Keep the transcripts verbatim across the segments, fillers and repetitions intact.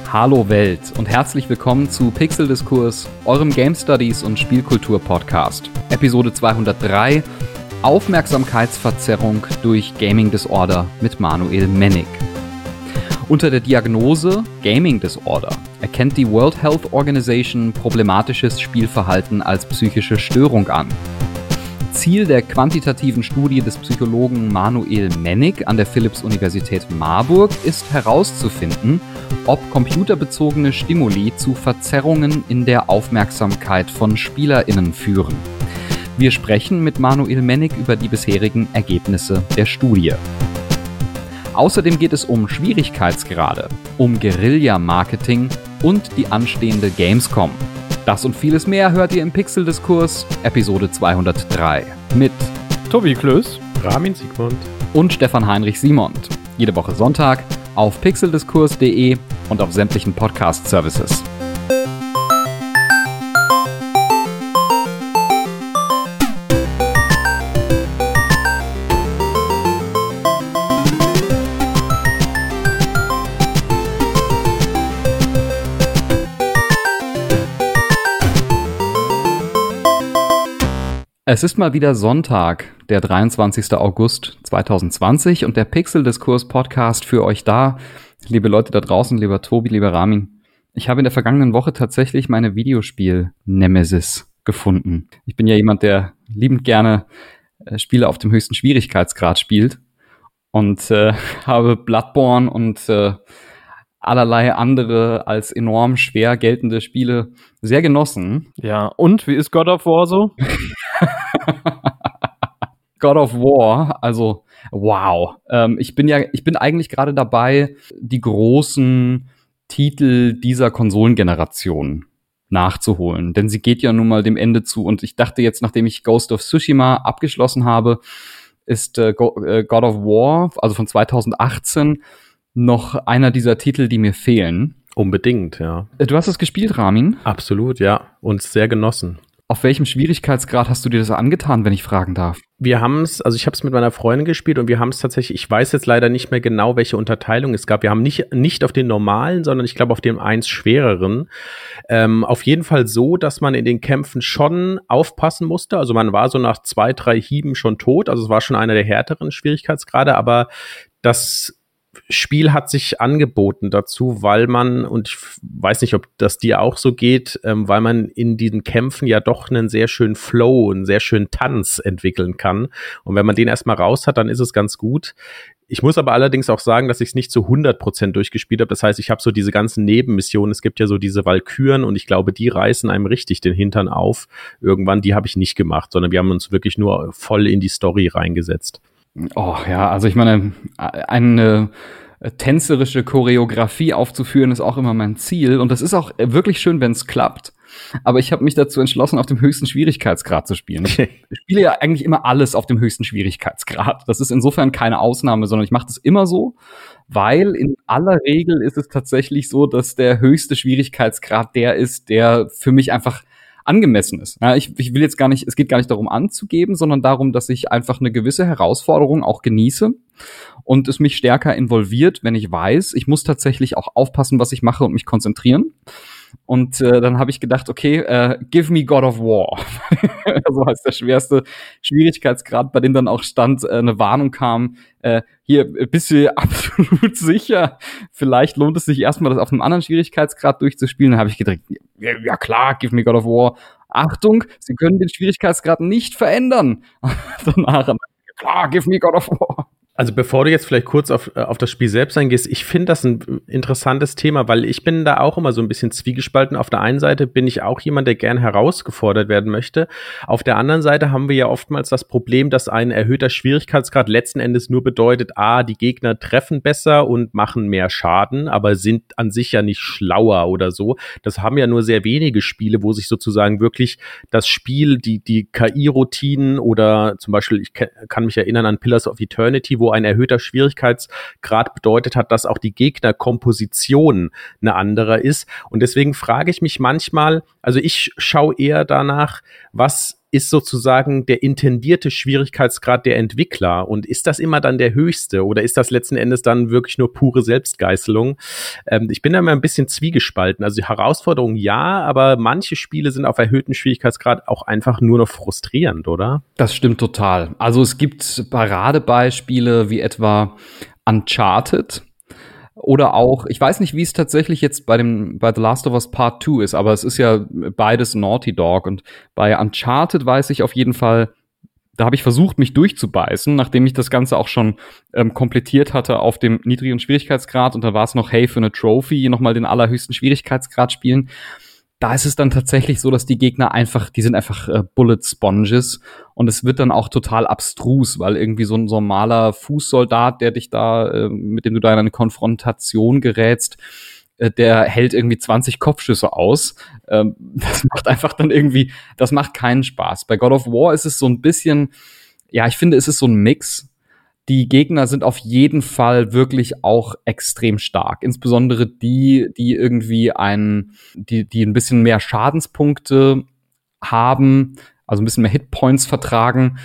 Hallo Welt und herzlich willkommen zu Pixeldiskurs, eurem Game Studies und Spielkultur Podcast. Episode zweihundertdrei, Aufmerksamkeitsverzerrung durch Gaming Disorder mit Manuel Mennig. Unter der Diagnose Gaming Disorder erkennt die World Health Organization problematisches Spielverhalten als psychische Störung an. Ziel der quantitativen Studie des Psychologen Manuel Mennig an der Philipps-Universität Marburg ist herauszufinden, ob computerbezogene Stimuli zu Verzerrungen in der Aufmerksamkeit von SpielerInnen führen. Wir sprechen mit Manuel Mennig über die bisherigen Ergebnisse der Studie. Außerdem geht es um Schwierigkeitsgrade, um Guerilla-Marketing und die anstehende Gamescom. Das und vieles mehr hört ihr im Pixeldiskurs, Episode zweihundertdrei. Mit Tobi Klöß, Ramin Sigmund und Stefan Heinrich Simond. Jede Woche Sonntag auf pixeldiskurs punkt de und auf sämtlichen Podcast-Services. Es ist mal wieder Sonntag, der dreiundzwanzigster August zweitausendzwanzig und der Pixeldiskurs-Podcast für euch da. Liebe Leute da draußen, lieber Tobi, lieber Ramin. Ich habe in der vergangenen Woche tatsächlich meine Videospiel-Nemesis gefunden. Ich bin ja jemand, der liebend gerne äh, Spiele auf dem höchsten Schwierigkeitsgrad spielt und äh, habe Bloodborne und äh, allerlei andere als enorm schwer geltende Spiele sehr genossen. Ja, und wie ist God of War so? God of War, also wow. Ähm, ich bin ja, ich bin eigentlich gerade dabei, die großen Titel dieser Konsolengeneration nachzuholen, denn sie geht ja nun mal dem Ende zu. Und ich dachte jetzt, nachdem ich Ghost of Tsushima abgeschlossen habe, ist äh, Go- äh, God of War, also von zweitausendachtzehn, noch einer dieser Titel, die mir fehlen. Unbedingt, ja. Du hast es gespielt, Ramin? Absolut, ja. Und sehr genossen. Auf welchem Schwierigkeitsgrad hast du dir das angetan, wenn ich fragen darf? Wir haben es, also ich habe es mit meiner Freundin gespielt und wir haben es tatsächlich, ich weiß jetzt leider nicht mehr genau, welche Unterteilung es gab. Wir haben nicht, nicht auf den normalen, sondern ich glaube auf dem eins schwereren. Ähm, auf jeden Fall so, dass man in den Kämpfen schon aufpassen musste. Also man war so nach zwei, drei Hieben schon tot. Also es war schon einer der härteren Schwierigkeitsgrade, aber das Spiel hat sich angeboten dazu, weil man, und ich weiß nicht, ob das dir auch so geht, ähm, weil man in diesen Kämpfen ja doch einen sehr schönen Flow, einen sehr schönen Tanz entwickeln kann. Und wenn man den erstmal raus hat, dann ist es ganz gut. Ich muss aber allerdings auch sagen, dass ich es nicht zu hundert Prozent durchgespielt habe. Das heißt, ich habe so diese ganzen Nebenmissionen. Es gibt ja so diese Walküren und ich glaube, die reißen einem richtig den Hintern auf. Irgendwann, die habe ich nicht gemacht, sondern wir haben uns wirklich nur voll in die Story reingesetzt. Oh ja, also ich meine, eine tänzerische Choreografie aufzuführen ist auch immer mein Ziel und das ist auch wirklich schön, wenn es klappt. Aber ich habe mich dazu entschlossen, auf dem höchsten Schwierigkeitsgrad zu spielen. Ich spiele ja eigentlich immer alles auf dem höchsten Schwierigkeitsgrad. Das ist insofern keine Ausnahme, sondern ich mache das immer so, weil in aller Regel ist es tatsächlich so, dass der höchste Schwierigkeitsgrad der ist, der für mich einfach angemessen ist. Ja, ich, ich will jetzt gar nicht, es geht gar nicht darum anzugeben, sondern darum, dass ich einfach eine gewisse Herausforderung auch genieße und es mich stärker involviert, wenn ich weiß, ich muss tatsächlich auch aufpassen, was ich mache und mich konzentrieren. Und äh, dann habe ich gedacht, okay, äh, give me God of War. So heißt der schwerste Schwierigkeitsgrad, bei dem dann auch stand, äh, eine Warnung kam, äh, hier, bist du absolut sicher? Vielleicht lohnt es sich erstmal, das auf einem anderen Schwierigkeitsgrad durchzuspielen. Dann habe ich gedacht, ja, ja klar, give me God of War. Achtung, Sie können den Schwierigkeitsgrad nicht verändern. Danach, klar, give me God of War. Also bevor du jetzt vielleicht kurz auf, auf das Spiel selbst eingehst, ich finde das ein interessantes Thema, weil ich bin da auch immer so ein bisschen zwiegespalten. Auf der einen Seite bin ich auch jemand, der gern herausgefordert werden möchte. Auf der anderen Seite haben wir ja oftmals das Problem, dass ein erhöhter Schwierigkeitsgrad letzten Endes nur bedeutet, ah, die Gegner treffen besser und machen mehr Schaden, aber sind an sich ja nicht schlauer oder so. Das haben ja nur sehr wenige Spiele, wo sich sozusagen wirklich das Spiel, die, die K I-Routinen oder zum Beispiel, ich kann mich erinnern an Pillars of Eternity, wo wo ein erhöhter Schwierigkeitsgrad bedeutet hat, dass auch die Gegnerkomposition eine andere ist. Und deswegen frage ich mich manchmal, also ich schaue eher danach, was ist sozusagen der intendierte Schwierigkeitsgrad der Entwickler? Und ist das immer dann der höchste oder ist das letzten Endes dann wirklich nur pure Selbstgeißelung? Ähm, ich bin da immer ein bisschen zwiegespalten. Also die Herausforderung ja, aber manche Spiele sind auf erhöhten Schwierigkeitsgrad auch einfach nur noch frustrierend, oder? Das stimmt total. Also es gibt Paradebeispiele wie etwa Uncharted. Oder auch, ich weiß nicht, wie es tatsächlich jetzt bei dem bei The Last of Us Part zwei ist, aber es ist ja beides Naughty Dog. Und bei Uncharted weiß ich auf jeden Fall, da habe ich versucht, mich durchzubeißen, nachdem ich das Ganze auch schon ähm, komplettiert hatte auf dem niedrigen Schwierigkeitsgrad. Und da war es noch, hey, für eine Trophy nochmal den allerhöchsten Schwierigkeitsgrad spielen. Da ist es dann tatsächlich so, dass die Gegner einfach, die sind einfach äh, Bullet Sponges und es wird dann auch total abstrus, weil irgendwie so ein normaler Fußsoldat, der dich da, äh, mit dem du da in eine Konfrontation gerätst, äh, der hält irgendwie zwanzig Kopfschüsse aus. Ähm, das macht einfach dann irgendwie, das macht keinen Spaß. Bei God of War ist es so ein bisschen, ja, ich finde, es ist so ein Mix. Die Gegner sind auf jeden Fall wirklich auch extrem stark. Insbesondere die, die irgendwie ein, die, die ein bisschen mehr Schadenspunkte haben, also ein bisschen mehr Hitpoints vertragen.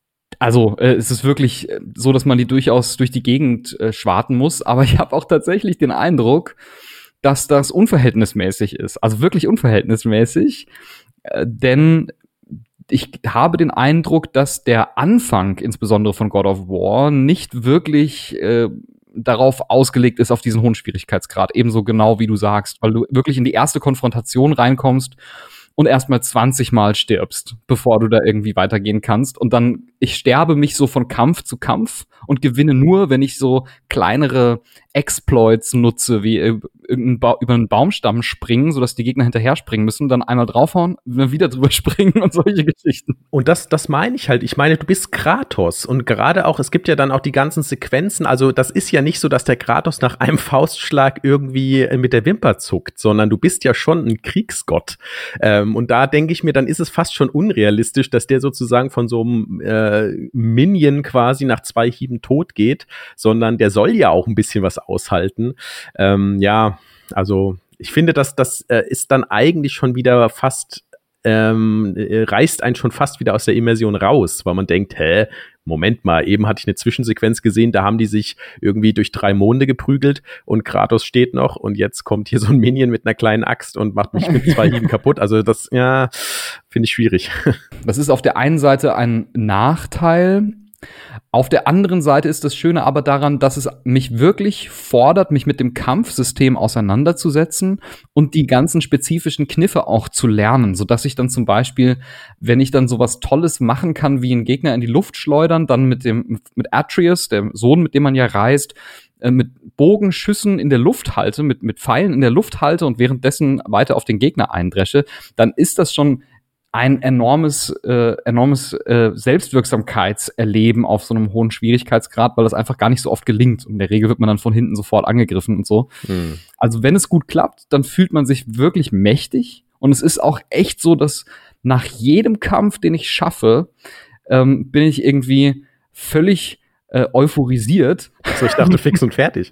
Also äh, es ist wirklich so, dass man die durchaus durch die Gegend äh, schwarten muss. Aber ich habe auch tatsächlich den Eindruck, dass das unverhältnismäßig ist. Also wirklich unverhältnismäßig. Äh, denn ich habe den Eindruck, dass der Anfang, insbesondere von God of War, nicht wirklich äh, darauf ausgelegt ist, auf diesen hohen Schwierigkeitsgrad. Ebenso genau, wie du sagst, weil du wirklich in die erste Konfrontation reinkommst und erstmal zwanzig Mal stirbst, bevor du da irgendwie weitergehen kannst. Und dann, ich sterbe mich so von Kampf zu Kampf und gewinne nur, wenn ich so kleinere Exploits nutze, wie äh, ba- über einen Baumstamm springen, sodass die Gegner hinterher springen müssen, dann einmal draufhauen, wieder drüber springen und solche Geschichten. Und das, das meine ich halt. Ich meine, du bist Kratos und gerade auch, es gibt ja dann auch die ganzen Sequenzen, also das ist ja nicht so, dass der Kratos nach einem Faustschlag irgendwie mit der Wimper zuckt, sondern du bist ja schon ein Kriegsgott. Ähm, und da denke ich mir, dann ist es fast schon unrealistisch, dass der sozusagen von so einem äh, Minion quasi nach zwei Hieben tot geht, sondern der soll ja auch ein bisschen was aushalten. Ähm, ja, also ich finde, dass das äh, ist dann eigentlich schon wieder fast ähm, äh, reißt einen schon fast wieder aus der Immersion raus, weil man denkt, hä, Moment mal, eben hatte ich eine Zwischensequenz gesehen, da haben die sich irgendwie durch drei Monde geprügelt und Kratos steht noch und jetzt kommt hier so ein Minion mit einer kleinen Axt und macht mich mit zwei Hieben kaputt. Also das, ja, finde ich schwierig. Das ist auf der einen Seite ein Nachteil. Auf der anderen Seite ist das Schöne aber daran, dass es mich wirklich fordert, mich mit dem Kampfsystem auseinanderzusetzen und die ganzen spezifischen Kniffe auch zu lernen, sodass ich dann zum Beispiel, wenn ich dann sowas Tolles machen kann, wie einen Gegner in die Luft schleudern, dann mit dem mit Atreus, dem Sohn, mit dem man ja reist, äh, mit Bogenschüssen in der Luft halte, mit mit Pfeilen in der Luft halte und währenddessen weiter auf den Gegner eindresche, dann ist das schon ein enormes, äh, enormes äh, Selbstwirksamkeitserleben auf so einem hohen Schwierigkeitsgrad, weil das einfach gar nicht so oft gelingt. Und in der Regel wird man dann von hinten sofort angegriffen und so. Mhm. Also wenn es gut klappt, dann fühlt man sich wirklich mächtig. Und es ist auch echt so, dass nach jedem Kampf, den ich schaffe, ähm, bin ich irgendwie völlig äh, euphorisiert. Also ich dachte fix und fertig.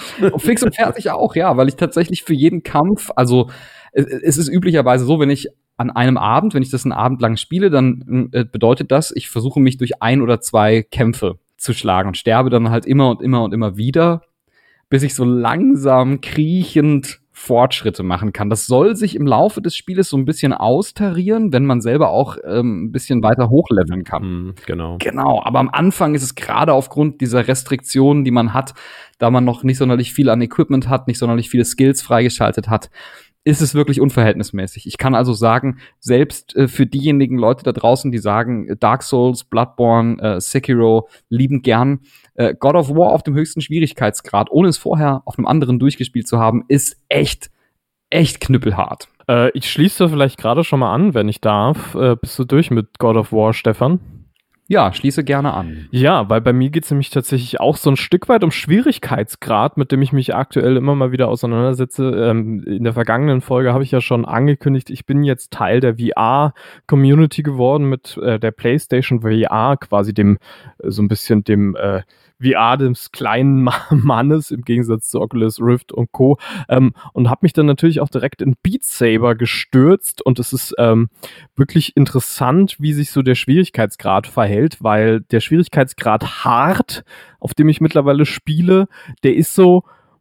Fix und fertig auch, ja, weil ich tatsächlich für jeden Kampf, also es, es ist üblicherweise so, wenn ich an einem Abend, wenn ich das einen Abend lang spiele, dann äh, bedeutet das, ich versuche mich durch ein oder zwei Kämpfe zu schlagen und sterbe dann halt immer und immer und immer wieder, bis ich so langsam kriechend Fortschritte machen kann. Das soll sich im Laufe des Spieles so ein bisschen austarieren, wenn man selber auch ähm, ein bisschen weiter hochleveln kann. Mm, genau. Genau, aber am Anfang ist es gerade aufgrund dieser Restriktionen, die man hat, da man noch nicht sonderlich viel an Equipment hat, nicht sonderlich viele Skills freigeschaltet hat, ist es wirklich unverhältnismäßig. Ich kann also sagen, selbst äh, für diejenigen Leute da draußen, die sagen, Dark Souls, Bloodborne, äh, Sekiro, lieben gern, äh, God of War auf dem höchsten Schwierigkeitsgrad, ohne es vorher auf einem anderen durchgespielt zu haben, ist echt, echt knüppelhart. Äh, ich schließe da vielleicht gerade schon mal an, wenn ich darf. Äh, bist du durch mit God of War, Stefan? Ja, schließe gerne an. Ja, weil bei mir geht es nämlich tatsächlich auch so ein Stück weit um Schwierigkeitsgrad, mit dem ich mich aktuell immer mal wieder auseinandersetze. Ähm, in der vergangenen Folge habe ich ja schon angekündigt, ich bin jetzt Teil der V R-Community geworden mit äh, der PlayStation V R, quasi dem, äh, so ein bisschen dem äh, V V R des kleinen Mannes im Gegensatz zu Oculus Rift und Co. Ähm, und habe mich dann natürlich auch direkt in Beat Saber gestürzt und es ist ähm, wirklich interessant, wie sich so der Schwierigkeitsgrad verhält, weil der Schwierigkeitsgrad Hard, auf dem ich mittlerweile spiele, der ist so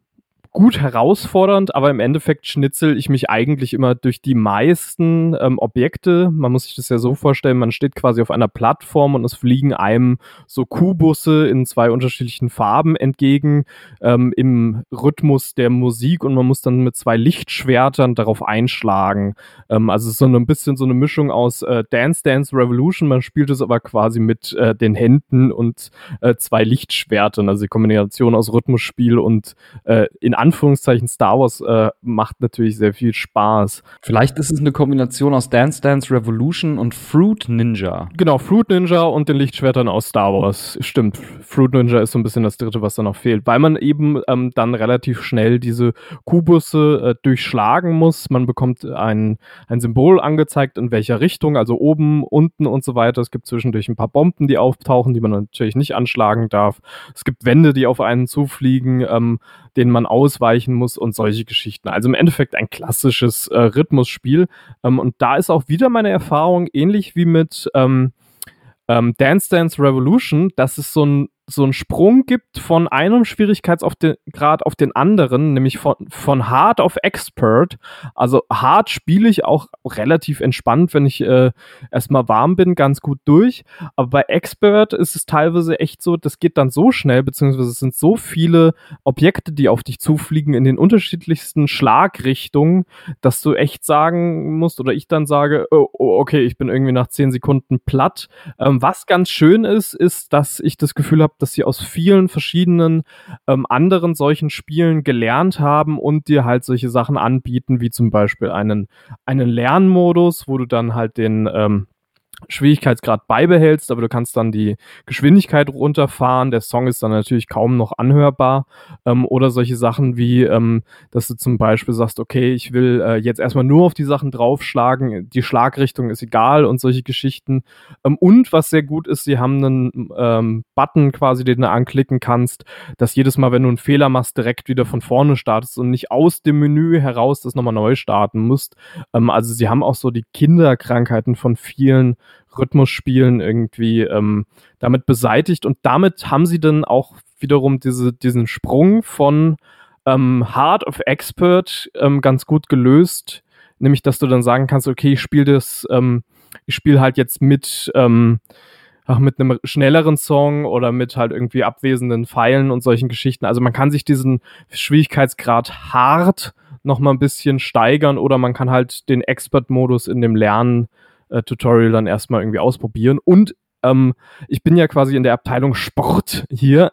gut herausfordernd, aber im Endeffekt schnitzel ich mich eigentlich immer durch die meisten ähm, Objekte. Man muss sich das ja so vorstellen, man steht quasi auf einer Plattform und es fliegen einem so Kubusse in zwei unterschiedlichen Farben entgegen ähm, im Rhythmus der Musik und man muss dann mit zwei Lichtschwertern darauf einschlagen. Ähm, also es ist so ein bisschen so eine Mischung aus äh, Dance Dance Revolution, man spielt es aber quasi mit äh, den Händen und äh, zwei Lichtschwertern, also die Kombination aus Rhythmusspiel und äh, in Anführungszeichen Star Wars äh, macht natürlich sehr viel Spaß. Vielleicht ist es eine Kombination aus Dance Dance Revolution und Fruit Ninja. Genau, Fruit Ninja und den Lichtschwertern aus Star Wars. Stimmt, Fruit Ninja ist so ein bisschen das dritte, was da noch fehlt. Weil man eben ähm, dann relativ schnell diese Kubusse äh, durchschlagen muss. Man bekommt ein, ein Symbol angezeigt, in welcher Richtung, also oben, unten und so weiter. Es gibt zwischendurch ein paar Bomben, die auftauchen, die man natürlich nicht anschlagen darf. Es gibt Wände, die auf einen zufliegen, ähm, denen man ausweichen muss und solche Geschichten. Also im Endeffekt ein klassisches äh, Rhythmusspiel. Ähm, und da ist auch wieder meine Erfahrung ähnlich wie mit ähm, ähm, Dance Dance Revolution, dass es so ein so einen Sprung gibt von einem Schwierigkeitsgrad auf den anderen, nämlich von, von Hard auf Expert. Also Hard spiele ich auch relativ entspannt, wenn ich äh, erstmal warm bin, ganz gut durch. Aber bei Expert ist es teilweise echt so, das geht dann so schnell, beziehungsweise es sind so viele Objekte, die auf dich zufliegen in den unterschiedlichsten Schlagrichtungen, dass du echt sagen musst, oder ich dann sage, oh, oh, okay, ich bin irgendwie nach zehn Sekunden platt. Ähm, was ganz schön ist, ist, dass ich das Gefühl habe, dass sie aus vielen verschiedenen ähm, anderen solchen Spielen gelernt haben und dir halt solche Sachen anbieten, wie zum Beispiel einen, einen Lernmodus, wo du dann halt den ähm, Schwierigkeitsgrad beibehältst, aber du kannst dann die Geschwindigkeit runterfahren. Der Song ist dann natürlich kaum noch anhörbar. Ähm, oder solche Sachen wie, ähm, dass du zum Beispiel sagst, okay, ich will äh, jetzt erstmal nur auf die Sachen draufschlagen, die Schlagrichtung ist egal und solche Geschichten. Ähm, und was sehr gut ist, sie haben einen ähm, Button quasi, den du anklicken kannst, dass jedes Mal, wenn du einen Fehler machst, direkt wieder von vorne startest und nicht aus dem Menü heraus das nochmal neu starten musst. Ähm, also sie haben auch so die Kinderkrankheiten von vielen Rhythmusspielen irgendwie ähm, damit beseitigt und damit haben sie dann auch wiederum diese, diesen Sprung von ähm, Hard auf Expert ähm, ganz gut gelöst, nämlich dass du dann sagen kannst, okay, ich spiele das, ähm, ich spiele halt jetzt mit ähm, ach, mit einem schnelleren Song oder mit halt irgendwie abwesenden Pfeilen und solchen Geschichten. Also man kann sich diesen Schwierigkeitsgrad hart noch mal ein bisschen steigern oder man kann halt den Expert-Modus in dem Lernen Tutorial dann erstmal irgendwie ausprobieren. Und ähm, ich bin ja quasi in der Abteilung Sport hier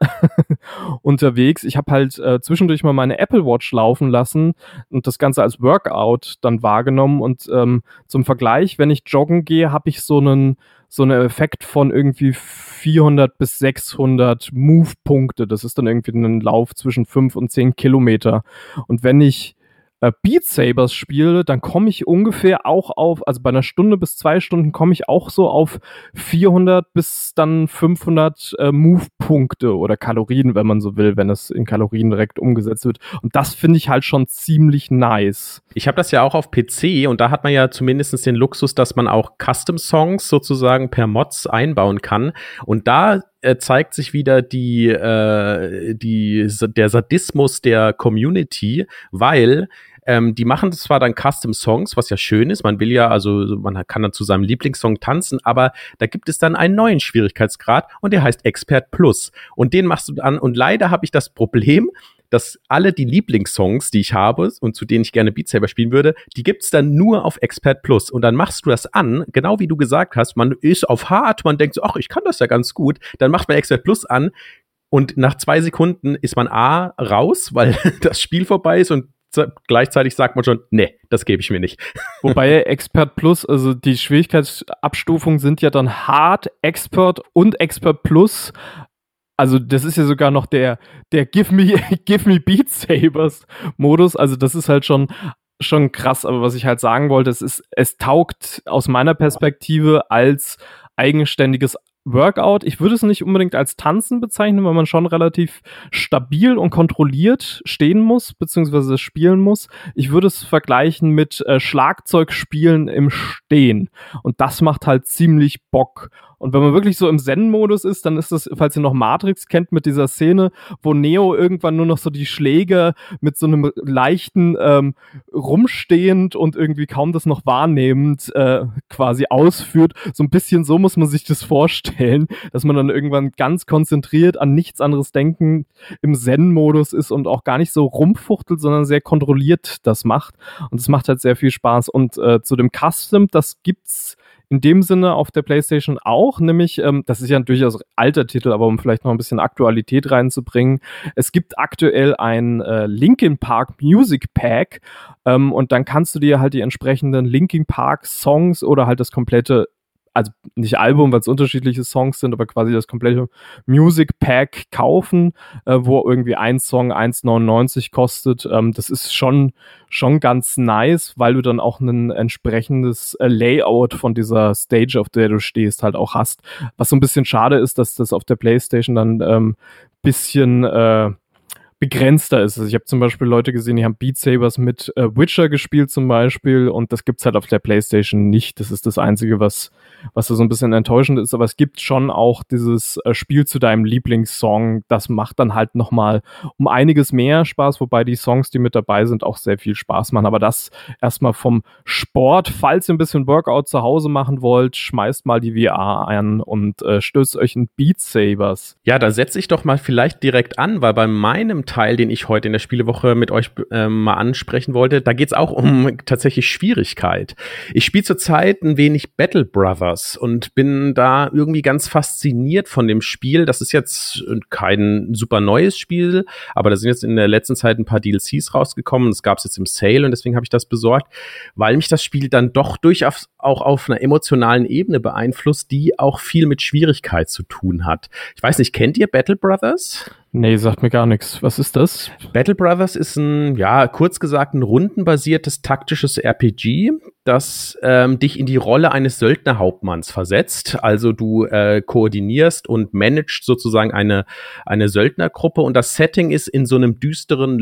unterwegs. Ich habe halt äh, zwischendurch mal meine Apple Watch laufen lassen und das Ganze als Workout dann wahrgenommen. Und ähm, zum Vergleich, wenn ich joggen gehe, habe ich so einen so einen Effekt von irgendwie vierhundert bis sechshundert Move-Punkte. Das ist dann irgendwie ein Lauf zwischen fünf und zehn Kilometer. Und wenn ich Beat Sabers spiele, dann komme ich ungefähr auch auf, also bei einer Stunde bis zwei Stunden komme ich auch so auf vierhundert bis dann fünfhundert äh, Move-Punkte oder Kalorien, wenn man so will, wenn es in Kalorien direkt umgesetzt wird. Und das finde ich halt schon ziemlich nice. Ich habe das ja auch auf P C und da hat man ja zumindest den Luxus, dass man auch Custom-Songs sozusagen per Mods einbauen kann. Und da äh, zeigt sich wieder die, äh, die, der Sadismus der Community, weil Ähm, die machen zwar dann Custom-Songs, was ja schön ist, man will ja, also man kann dann zu seinem Lieblingssong tanzen, aber da gibt es dann einen neuen Schwierigkeitsgrad und der heißt Expert Plus und den machst du an und leider habe ich das Problem, dass alle die Lieblingssongs, die ich habe und zu denen ich gerne Beat Saber spielen würde, die gibt's dann nur auf Expert Plus und dann machst du das an, genau wie du gesagt hast, man ist auf Hard, man denkt so, ach, ich kann das ja ganz gut, dann macht man Expert Plus an und nach zwei Sekunden ist man A, raus, weil das Spiel vorbei ist und gleichzeitig sagt man schon, nee, das gebe ich mir nicht. Wobei Expert Plus, also die Schwierigkeitsabstufungen sind ja dann Hard, Expert und Expert Plus. Also das ist ja sogar noch der, der Give me, Give me Beat Sabers Modus. Also das ist halt schon, schon krass. Aber was ich halt sagen wollte, es ist, es taugt aus meiner Perspektive als eigenständiges Workout. Ich würde es nicht unbedingt als Tanzen bezeichnen, weil man schon relativ stabil und kontrolliert stehen muss, beziehungsweise spielen muss. Ich würde es vergleichen mit äh, Schlagzeugspielen im Stehen. Und das macht halt ziemlich Bock. Und wenn man wirklich so im Zen-Modus ist, dann ist das, falls ihr noch Matrix kennt, mit dieser Szene, wo Neo irgendwann nur noch so die Schläge mit so einem leichten ähm, rumstehend und irgendwie kaum das noch wahrnehmend äh, quasi ausführt. So ein bisschen so muss man sich das vorstellen, dass man dann irgendwann ganz konzentriert an nichts anderes denken im Zen-Modus ist und auch gar nicht so rumfuchtelt, sondern sehr kontrolliert das macht. Und es macht halt sehr viel Spaß. Und äh, zu dem Custom, das gibt's in dem Sinne auf der PlayStation auch, nämlich, ähm, das ist ja ein durchaus alter Titel, aber um vielleicht noch ein bisschen Aktualität reinzubringen, es gibt aktuell ein äh, Linkin Park Music Pack ähm, und dann kannst du dir halt die entsprechenden Linkin Park Songs oder halt das komplette, also nicht Album, weil es unterschiedliche Songs sind, aber quasi das komplette Music Pack kaufen, äh, wo irgendwie ein Song eins neunundneunzig kostet. Ähm, das ist schon, schon ganz nice, weil du dann auch ein entsprechendes äh, Layout von dieser Stage, auf der du stehst, halt auch hast. Was so ein bisschen schade ist, dass das auf der PlayStation dann ähm, bisschen äh, begrenzter ist. Also ich habe zum Beispiel Leute gesehen, die haben Beat Sabers mit äh, Witcher gespielt zum Beispiel und das gibt's halt auf der PlayStation nicht. Das ist das Einzige, was was so ein bisschen enttäuschend ist, aber es gibt schon auch dieses äh, Spiel zu deinem Lieblingssong. Das macht dann halt nochmal um einiges mehr Spaß, wobei die Songs, die mit dabei sind, auch sehr viel Spaß machen. Aber das erstmal vom Sport. Falls ihr ein bisschen Workout zu Hause machen wollt, schmeißt mal die V R ein und äh, stößt euch in Beat Sabers. Ja, da setze ich doch mal vielleicht direkt an, weil bei meinem Teil, den ich heute in der Spielewoche mit euch äh, mal ansprechen wollte, da geht's auch um tatsächlich Schwierigkeit. Ich spiele zurzeit ein wenig Battle Brothers und bin da irgendwie ganz fasziniert von dem Spiel. Das ist jetzt kein super neues Spiel, aber da sind jetzt in der letzten Zeit ein paar D L Cs rausgekommen. Das gab es jetzt im Sale und deswegen habe ich das besorgt, weil mich das Spiel dann doch durchaus auch auf einer emotionalen Ebene beeinflusst, die auch viel mit Schwierigkeit zu tun hat. Ich weiß nicht, kennt ihr Battle Brothers? Nee, sagt mir gar nichts. Was ist das? Battle Brothers ist ein, ja, kurz gesagt, ein rundenbasiertes taktisches R P G, das ähm, dich in die Rolle eines Söldnerhauptmanns versetzt. Also du äh, koordinierst und managst sozusagen eine, eine Söldnergruppe und das Setting ist in so einem düsteren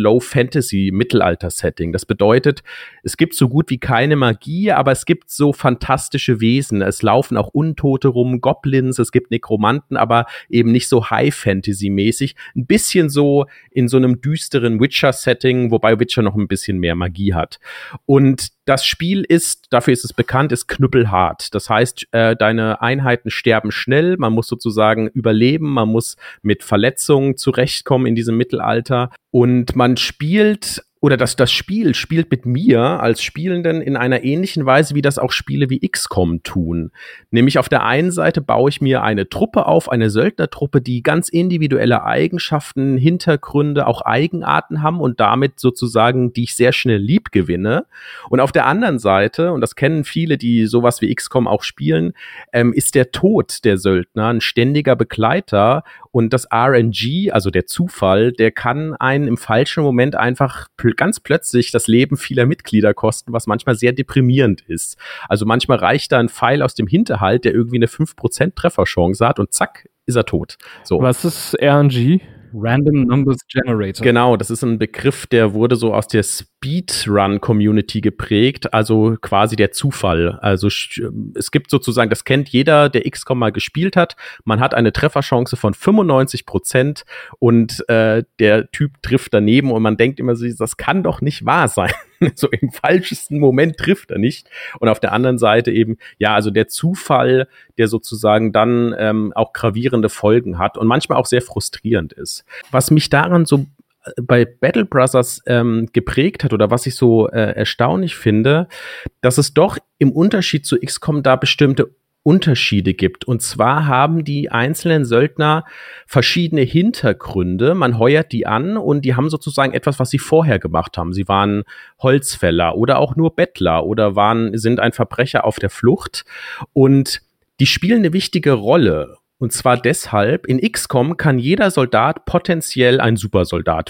Low-Fantasy-Mittelalter-Setting. Das bedeutet, es gibt so gut wie keine Magie, aber es gibt so fantastische Wesen. Es laufen auch Untote rum, Goblins, es gibt Nekromanten, aber eben nicht so High-Fantasy-mäßig. Ein bisschen so in so einem düsteren Witcher-Setting, wobei Witcher noch ein bisschen mehr Magie hat. Und das Spiel ist, dafür ist es bekannt, ist knüppelhart. Das heißt, äh, deine Einheiten sterben schnell, man muss sozusagen überleben, man muss mit Verletzungen zurechtkommen in diesem Mittelalter und man spielt oder das, das Spiel spielt mit mir als Spielenden in einer ähnlichen Weise, wie das auch Spiele wie X COM tun. Nämlich auf der einen Seite baue ich mir eine Truppe auf, eine Söldnertruppe, die ganz individuelle Eigenschaften, Hintergründe, auch Eigenarten haben und damit sozusagen, die ich sehr schnell lieb gewinne. Und auf der anderen Seite, und das kennen viele, die sowas wie X COM auch spielen, ähm, ist der Tod der Söldner ein ständiger Begleiter und das R N G, also der Zufall, der kann einen im falschen Moment einfach pl- ganz plötzlich das Leben vieler Mitglieder kosten, was manchmal sehr deprimierend ist. Also manchmal reicht da ein Pfeil aus dem Hinterhalt, der irgendwie eine fünf Prozent Trefferchance hat und zack, ist er tot. So. Was ist R N G? Random Numbers Generator. Genau, das ist ein Begriff, der wurde so aus der Speedrun-Community geprägt, also quasi der Zufall. Also es gibt sozusagen, das kennt jeder, der X COM mal gespielt hat, man hat eine Trefferchance von fünfundneunzig Prozent und äh, der Typ trifft daneben und man denkt immer so, das kann doch nicht wahr sein. So im falschesten Moment trifft er nicht. Und auf der anderen Seite eben, ja, also der Zufall, der sozusagen dann ähm, auch gravierende Folgen hat und manchmal auch sehr frustrierend ist. Was mich daran so bei Battle Brothers ähm, geprägt hat oder was ich so äh, erstaunlich finde, dass es doch im Unterschied zu X COM da bestimmte Unterschiede gibt. Und zwar haben die einzelnen Söldner verschiedene Hintergründe. Man heuert die an und die haben sozusagen etwas, was sie vorher gemacht haben. Sie waren Holzfäller oder auch nur Bettler oder waren, sind ein Verbrecher auf der Flucht. Und die spielen eine wichtige Rolle. Und zwar deshalb, in X COM kann jeder Soldat potenziell ein Supersoldat werden.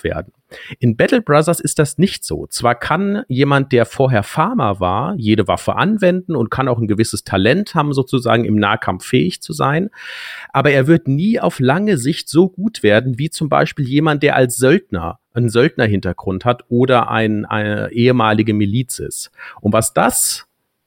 In Battle Brothers ist das nicht so. Zwar kann jemand, der vorher Farmer war, jede Waffe anwenden und kann auch ein gewisses Talent haben, sozusagen im Nahkampf fähig zu sein, aber er wird nie auf lange Sicht so gut werden, wie zum Beispiel jemand, der als Söldner einen Söldnerhintergrund hat oder ein, eine ehemalige Miliz ist. Und was das,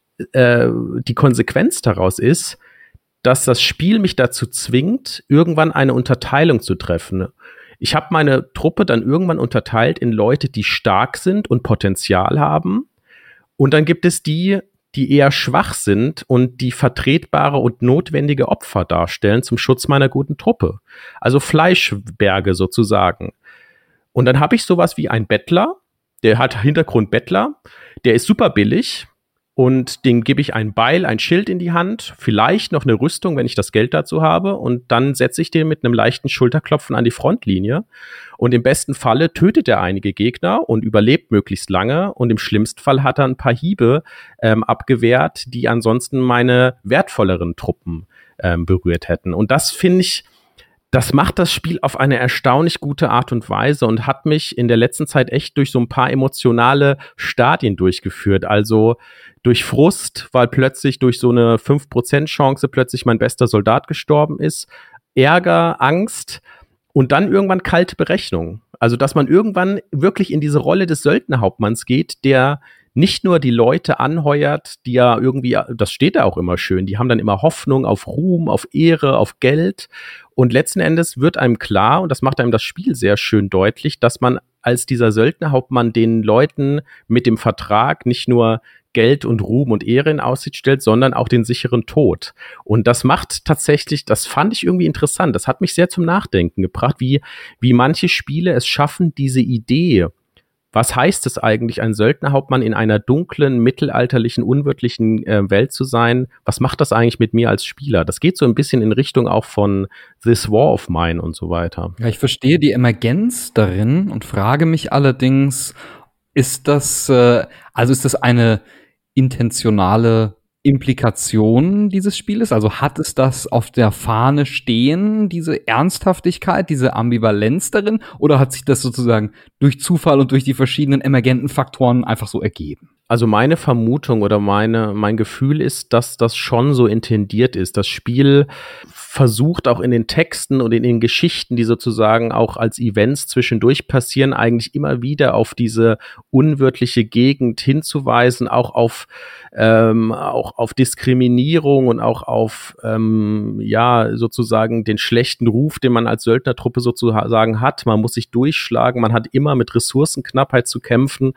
äh, die Konsequenz daraus ist, dass das Spiel mich dazu zwingt, irgendwann eine Unterteilung zu treffen. Ich habe meine Truppe dann irgendwann unterteilt in Leute, die stark sind und Potenzial haben. Und dann gibt es die, die eher schwach sind und die vertretbare und notwendige Opfer darstellen zum Schutz meiner guten Truppe. Also Fleischberge sozusagen. Und dann habe ich sowas wie einen Bettler, der hat Hintergrund Bettler, der ist super billig. Und dem gebe ich ein Beil, ein Schild in die Hand, vielleicht noch eine Rüstung, wenn ich das Geld dazu habe. Und dann setze ich den mit einem leichten Schulterklopfen an die Frontlinie. Und im besten Falle tötet er einige Gegner und überlebt möglichst lange. Und im schlimmsten Fall hat er ein paar Hiebe ähm, abgewehrt, die ansonsten meine wertvolleren Truppen ähm, berührt hätten. Und das finde ich, das macht das Spiel auf eine erstaunlich gute Art und Weise und hat mich in der letzten Zeit echt durch so ein paar emotionale Stadien durchgeführt. Also durch Frust, weil plötzlich durch so eine fünf Prozent Chance plötzlich mein bester Soldat gestorben ist. Ärger, Angst und dann irgendwann kalte Berechnung. Also dass man irgendwann wirklich in diese Rolle des Söldnerhauptmanns geht, der nicht nur die Leute anheuert, die ja irgendwie, das steht da auch immer schön, die haben dann immer Hoffnung auf Ruhm, auf Ehre, auf Geld. Und letzten Endes wird einem klar, und das macht einem das Spiel sehr schön deutlich, dass man als dieser Söldnerhauptmann den Leuten mit dem Vertrag nicht nur Geld und Ruhm und Ehre in Aussicht stellt, sondern auch den sicheren Tod. Und das macht tatsächlich, das fand ich irgendwie interessant, das hat mich sehr zum Nachdenken gebracht, wie, wie manche Spiele es schaffen, diese Idee, was heißt es eigentlich, ein Söldnerhauptmann in einer dunklen, mittelalterlichen, unwirtlichen äh, Welt zu sein? Was macht das eigentlich mit mir als Spieler? Das geht so ein bisschen in Richtung auch von This War of Mine und so weiter. Ja, ich verstehe die Emergenz darin und frage mich allerdings, ist das, äh, also ist das eine intentionale Implikation dieses Spieles? Also hat es das auf der Fahne stehen, diese Ernsthaftigkeit, diese Ambivalenz darin? Oder hat sich das sozusagen durch Zufall und durch die verschiedenen emergenten Faktoren einfach so ergeben? Also meine Vermutung oder meine, mein Gefühl ist, dass das schon so intendiert ist. Das Spiel versucht auch in den Texten und in den Geschichten, die sozusagen auch als Events zwischendurch passieren, eigentlich immer wieder auf diese unwirtliche Gegend hinzuweisen, auch auf ähm, auch auf Diskriminierung und auch auf ähm, ja sozusagen den schlechten Ruf, den man als Söldnertruppe sozusagen hat. Man muss sich durchschlagen, man hat immer mit Ressourcenknappheit zu kämpfen.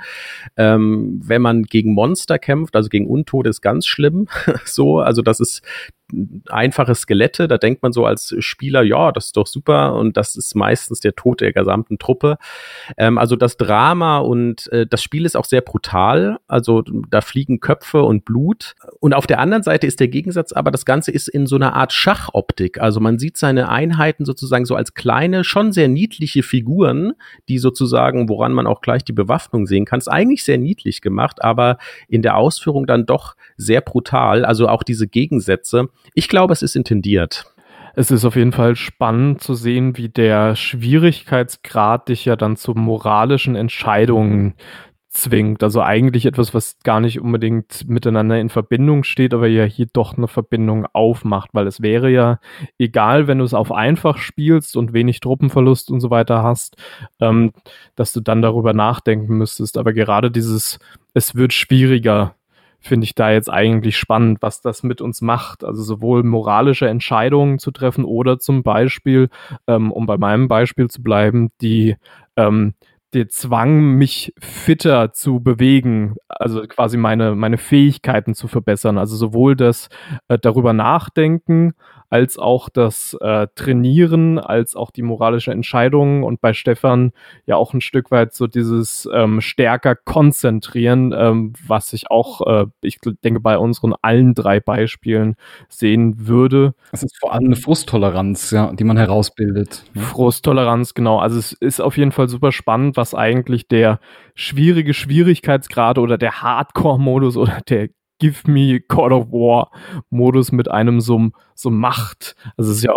Ähm, wenn man gegen Monster kämpft, also gegen Untote, ist ganz schlimm. So, also das ist einfache Skelette, da denkt man so als Spieler, ja, das ist doch super, und das ist meistens der Tod der gesamten Truppe. Ähm, also das Drama und äh, das Spiel ist auch sehr brutal, also da fliegen Köpfe und Blut. Und auf der anderen Seite ist der Gegensatz aber, das Ganze ist in so einer Art Schachoptik, also man sieht seine Einheiten sozusagen so als kleine, schon sehr niedliche Figuren, die sozusagen, woran man auch gleich die Bewaffnung sehen kann, ist eigentlich sehr niedlich gemacht, aber in der Ausführung dann doch sehr brutal, also auch diese Gegensätze. Ich glaube, es ist intendiert. Es ist auf jeden Fall spannend zu sehen, wie der Schwierigkeitsgrad dich ja dann zu moralischen Entscheidungen zwingt. Also eigentlich etwas, was gar nicht unbedingt miteinander in Verbindung steht, aber ja hier doch eine Verbindung aufmacht, weil es wäre ja egal, wenn du es auf einfach spielst und wenig Truppenverlust und so weiter hast, ähm, dass du dann darüber nachdenken müsstest. Aber gerade dieses, es wird schwieriger, finde ich da jetzt eigentlich spannend, was das mit uns macht. Also sowohl moralische Entscheidungen zu treffen oder zum Beispiel, ähm, um bei meinem Beispiel zu bleiben, die ähm, der Zwang, mich fitter zu bewegen, also quasi meine, meine Fähigkeiten zu verbessern. Also sowohl das äh, darüber nachdenken, als auch das äh, Trainieren, als auch die moralische Entscheidung und bei Stefan ja auch ein Stück weit so dieses ähm, stärker konzentrieren, ähm, was ich auch, äh, ich denke, bei unseren allen drei Beispielen sehen würde. Es ist vor allem eine Frusttoleranz, ja, die man herausbildet. Ne? Frusttoleranz, genau. Also es ist auf jeden Fall super spannend, was eigentlich der schwierige Schwierigkeitsgrad oder der Hardcore-Modus oder der Give me God of War Modus mit einem so, so macht. Also es ist ja auch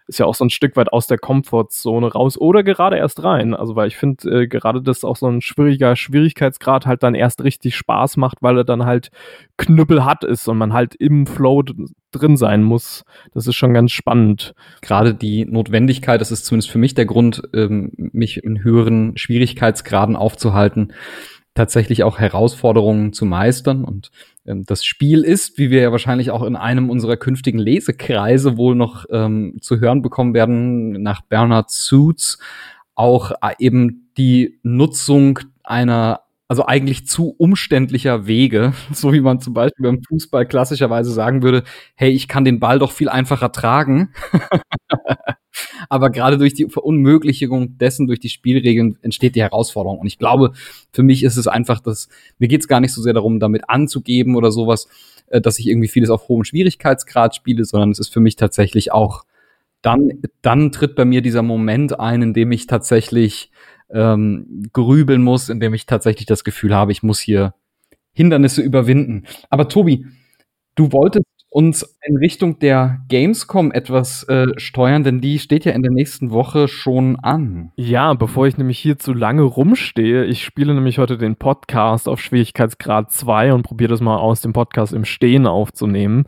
ist ja auch so ein Stück weit aus der Komfortzone raus oder gerade erst rein. Also weil ich finde, äh, gerade das auch so ein schwieriger Schwierigkeitsgrad halt dann erst richtig Spaß macht, weil er dann halt knüppelhart ist und man halt im Flow d- drin sein muss. Das ist schon ganz spannend. Gerade die Notwendigkeit, das ist zumindest für mich der Grund, ähm, mich in höheren Schwierigkeitsgraden aufzuhalten, tatsächlich auch Herausforderungen zu meistern. Und ähm, das Spiel ist, wie wir ja wahrscheinlich auch in einem unserer künftigen Lesekreise wohl noch ähm, zu hören bekommen werden, nach Bernard Suits, auch äh, eben die Nutzung einer, also eigentlich zu umständlicher Wege, so wie man zum Beispiel beim Fußball klassischerweise sagen würde, hey, ich kann den Ball doch viel einfacher tragen. Aber gerade durch die Verunmöglichung dessen, durch die Spielregeln, entsteht die Herausforderung. Und ich glaube, für mich ist es einfach, dass mir geht es gar nicht so sehr darum, damit anzugeben oder sowas, äh, dass ich irgendwie vieles auf hohem Schwierigkeitsgrad spiele, sondern es ist für mich tatsächlich auch, dann, dann tritt bei mir dieser Moment ein, in dem ich tatsächlich ähm, grübeln muss, in dem ich tatsächlich das Gefühl habe, ich muss hier Hindernisse überwinden. Aber Tobi, du wolltest uns in Richtung der Gamescom etwas äh, steuern, denn die steht ja in der nächsten Woche schon an. Ja, bevor ich nämlich hier zu lange rumstehe, ich spiele nämlich heute den Podcast auf Schwierigkeitsgrad zwei und probiere das mal aus, den Podcast im Stehen aufzunehmen.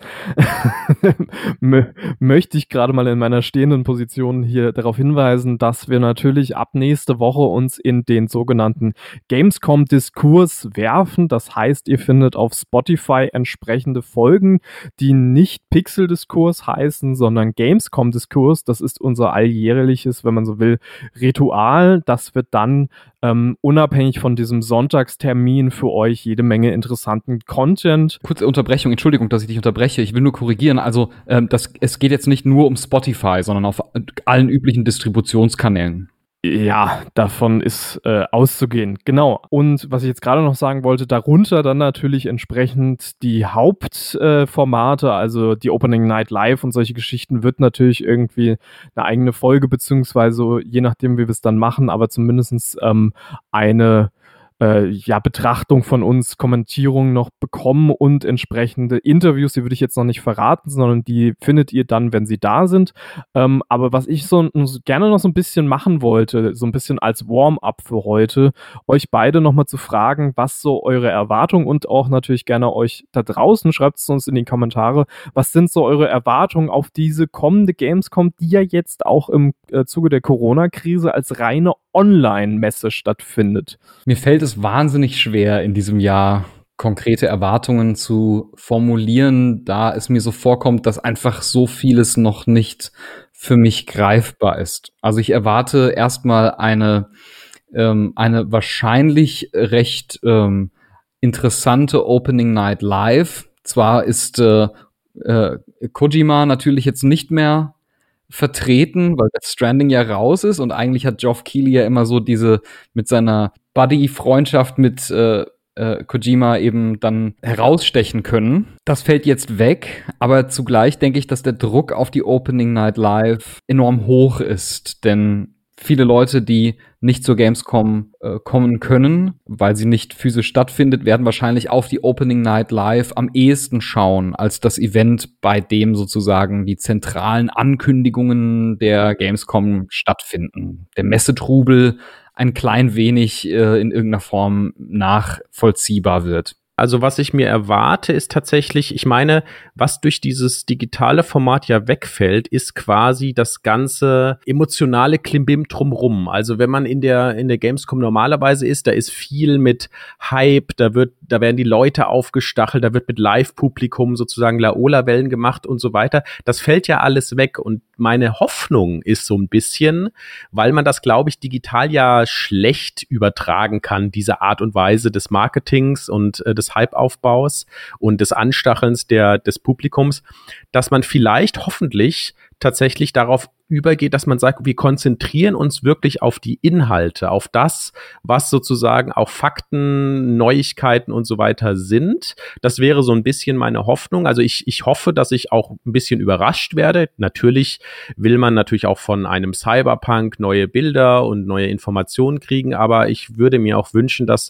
Mö- möchte ich gerade mal in meiner stehenden Position hier darauf hinweisen, dass wir natürlich ab nächste Woche uns in den sogenannten Gamescom-Diskurs werfen. Das heißt, ihr findet auf Spotify entsprechende Folgen, die nicht Pixel-Diskurs heißen, sondern Gamescom-Diskurs. Das ist unser alljährliches, wenn man so will, Ritual. Das wird dann ähm, unabhängig von diesem Sonntagstermin für euch jede Menge interessanten Content. Kurze Unterbrechung, Entschuldigung, dass ich dich unterbreche. Ich will nur korrigieren. Also ähm, das, es geht jetzt nicht nur um Spotify, sondern auf allen üblichen Distributionskanälen. Ja, davon ist äh, auszugehen. Genau. Und was ich jetzt gerade noch sagen wollte, darunter dann natürlich entsprechend die Hauptformate, äh, also die Opening Night Live und solche Geschichten wird natürlich irgendwie eine eigene Folge, beziehungsweise je nachdem, wie wir es dann machen, aber zumindest ähm, eine Äh, ja, Betrachtung von uns, Kommentierungen noch bekommen und entsprechende Interviews, die würde ich jetzt noch nicht verraten, sondern die findet ihr dann, wenn sie da sind. Ähm, aber was ich so, so gerne noch so ein bisschen machen wollte, so ein bisschen als Warm-up für heute, euch beide nochmal zu fragen, was so eure Erwartungen und auch natürlich gerne euch da draußen, schreibt es uns in die Kommentare, was sind so eure Erwartungen auf diese kommende Gamescom, die ja jetzt auch im äh, Zuge der Corona-Krise als reine Online-Messe stattfindet. Mir fällt es wahnsinnig schwer, in diesem Jahr konkrete Erwartungen zu formulieren, da es mir so vorkommt, dass einfach so vieles noch nicht für mich greifbar ist. Also ich erwarte erstmal eine, ähm, eine wahrscheinlich recht ähm, interessante Opening Night Live. Zwar ist äh, äh, Kojima natürlich jetzt nicht mehr vertreten, weil Death Stranding ja raus ist und eigentlich hat Geoff Keighley ja immer so diese mit seiner Buddy-Freundschaft mit äh, äh, Kojima eben dann herausstechen können. Das fällt jetzt weg, aber zugleich denke ich, dass der Druck auf die Opening Night Live enorm hoch ist, denn viele Leute, die nicht zur Gamescom äh, kommen können, weil sie nicht physisch stattfindet, werden wahrscheinlich auf die Opening Night Live am ehesten schauen, als das Event, bei dem sozusagen die zentralen Ankündigungen der Gamescom stattfinden. Der Messetrubel ein klein wenig äh, in irgendeiner Form nachvollziehbar wird. Also was ich mir erwarte, ist tatsächlich, ich meine, was durch dieses digitale Format ja wegfällt, ist quasi das ganze emotionale Klimbim drumrum. Also wenn man in der in der Gamescom normalerweise ist, da ist viel mit Hype, da wird, da werden die Leute aufgestachelt, da wird mit Live-Publikum sozusagen Laola-Wellen gemacht und so weiter. Das fällt ja alles weg und meine Hoffnung ist so ein bisschen, weil man das, glaube ich, digital ja schlecht übertragen kann, diese Art und Weise des Marketings und äh, des Hype-Aufbaus und des Anstachelns der, des Publikums, dass man vielleicht hoffentlich tatsächlich darauf übergeht, dass man sagt, wir konzentrieren uns wirklich auf die Inhalte, auf das, was sozusagen auch Fakten, Neuigkeiten und so weiter sind. Das wäre so ein bisschen meine Hoffnung. Also ich, ich hoffe, dass ich auch ein bisschen überrascht werde. Natürlich will man natürlich auch von einem Cyberpunk neue Bilder und neue Informationen kriegen, aber ich würde mir auch wünschen, dass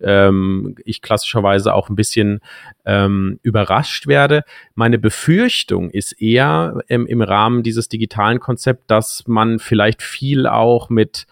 ähm, ich klassischerweise auch ein bisschen ähm, überrascht werde. Meine Befürchtung ist eher ähm, im Rahmen Rahmen dieses digitalen Konzepts, dass man vielleicht viel auch mit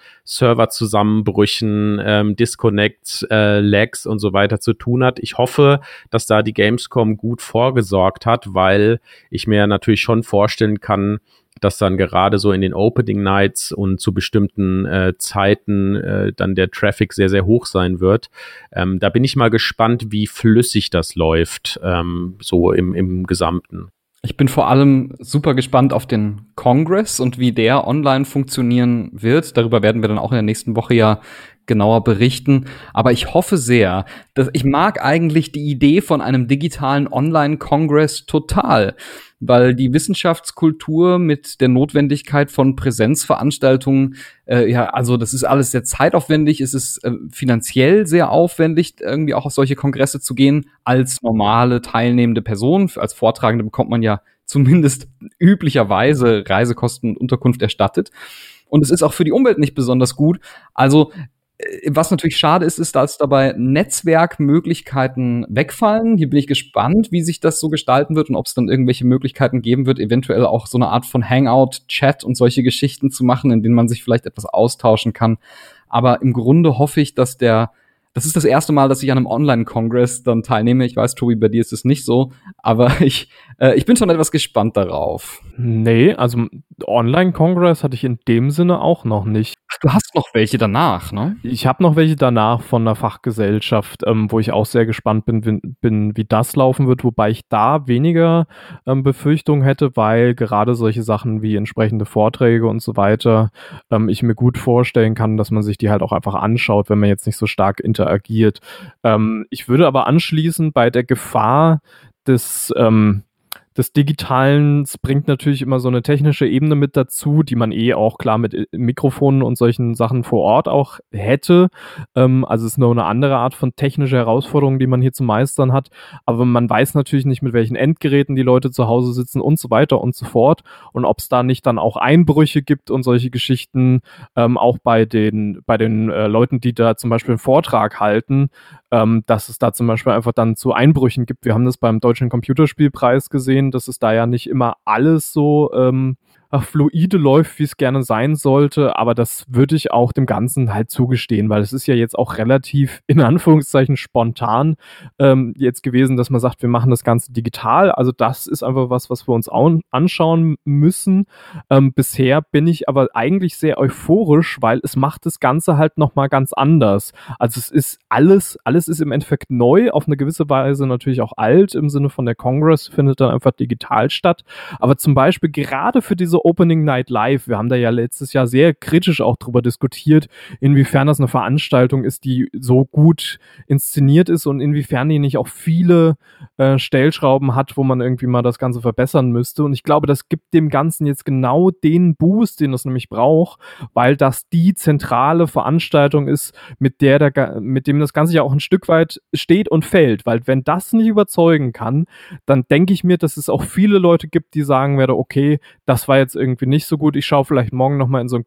Serverzusammenbrüchen, ähm, Disconnects, äh, Lags und so weiter zu tun hat. Ich hoffe, dass da die Gamescom gut vorgesorgt hat, weil ich mir natürlich schon vorstellen kann, dass dann gerade so in den Opening Nights und zu bestimmten äh, Zeiten äh, dann der Traffic sehr, sehr hoch sein wird. Ähm, da bin ich mal gespannt, wie flüssig das läuft, ähm, so im, im Gesamten. Ich bin vor allem super gespannt auf den Congress und wie der online funktionieren wird. Darüber werden wir dann auch in der nächsten Woche ja genauer berichten. Aber ich hoffe sehr, dass ich mag eigentlich die Idee von einem digitalen Online-Kongress total, weil die Wissenschaftskultur mit der Notwendigkeit von Präsenzveranstaltungen, äh, ja, also das ist alles sehr zeitaufwendig, es ist äh, finanziell sehr aufwendig, irgendwie auch auf solche Kongresse zu gehen. Als normale teilnehmende Person, als Vortragende bekommt man ja zumindest üblicherweise Reisekosten und Unterkunft erstattet. Und es ist auch für die Umwelt nicht besonders gut. Also was natürlich schade ist, ist, dass dabei Netzwerkmöglichkeiten wegfallen. Hier bin ich gespannt, wie sich das so gestalten wird und ob es dann irgendwelche Möglichkeiten geben wird, eventuell auch so eine Art von Hangout, Chat und solche Geschichten zu machen, in denen man sich vielleicht etwas austauschen kann. Aber im Grunde hoffe ich, dass der Das ist das erste Mal, dass ich an einem Online-Kongress dann teilnehme. Ich weiß, Tobi, bei dir ist es nicht so, aber ich, äh, ich bin schon etwas gespannt darauf. Nee, also Online-Kongress hatte ich in dem Sinne auch noch nicht. Ach, du hast noch welche danach, ne? Ich habe noch welche danach von einer Fachgesellschaft, ähm, wo ich auch sehr gespannt bin, bin, bin, wie das laufen wird, wobei ich da weniger ähm, Befürchtungen hätte, weil gerade solche Sachen wie entsprechende Vorträge und so weiter, ähm, ich mir gut vorstellen kann, dass man sich die halt auch einfach anschaut, wenn man jetzt nicht so stark interagiert. Ähm, ich würde aber anschließen, bei der Gefahr des ähm, des Digitalen bringt natürlich immer so eine technische Ebene mit dazu, die man eh auch klar mit Mikrofonen und solchen Sachen vor Ort auch hätte. Ähm, also es ist nur eine andere Art von technischer Herausforderung, die man hier zu meistern hat. Aber man weiß natürlich nicht, mit welchen Endgeräten die Leute zu Hause sitzen und so weiter und so fort. Und ob es da nicht dann auch Einbrüche gibt und solche Geschichten, ähm, auch bei den, bei den äh, Leuten, die da zum Beispiel einen Vortrag halten, ähm, dass es da zum Beispiel einfach dann zu Einbrüchen gibt. Wir haben das beim Deutschen Computerspielpreis gesehen, dass es da ja nicht immer alles so ähm, fluide läuft, wie es gerne sein sollte, aber das würde ich auch dem Ganzen halt zugestehen, weil es ist ja jetzt auch relativ, in Anführungszeichen, spontan ähm, jetzt gewesen, dass man sagt, wir machen das Ganze digital, also das ist einfach was, was wir uns auch anschauen müssen. Ähm, bisher bin ich aber eigentlich sehr euphorisch, weil es macht das Ganze halt nochmal ganz anders. Also es ist alles, alles ist im Endeffekt neu, auf eine gewisse Weise natürlich auch alt, im Sinne von der Congress findet dann einfach digital statt, aber zum Beispiel gerade für diese Opening Night Live, wir haben da ja letztes Jahr sehr kritisch auch drüber diskutiert, inwiefern das eine Veranstaltung ist, die so gut inszeniert ist und inwiefern die nicht auch viele äh, Stellschrauben hat, wo man irgendwie mal das Ganze verbessern müsste. Und ich glaube, das gibt dem Ganzen jetzt genau den Boost, den es nämlich braucht, weil das die zentrale Veranstaltung ist, mit der, der mit dem das Ganze ja auch ein Stück weit steht und fällt. Weil wenn das nicht überzeugen kann, dann denke ich mir, dass es auch viele Leute gibt, die sagen werden, okay, das war jetzt irgendwie nicht so gut. Ich schaue vielleicht morgen nochmal in so ein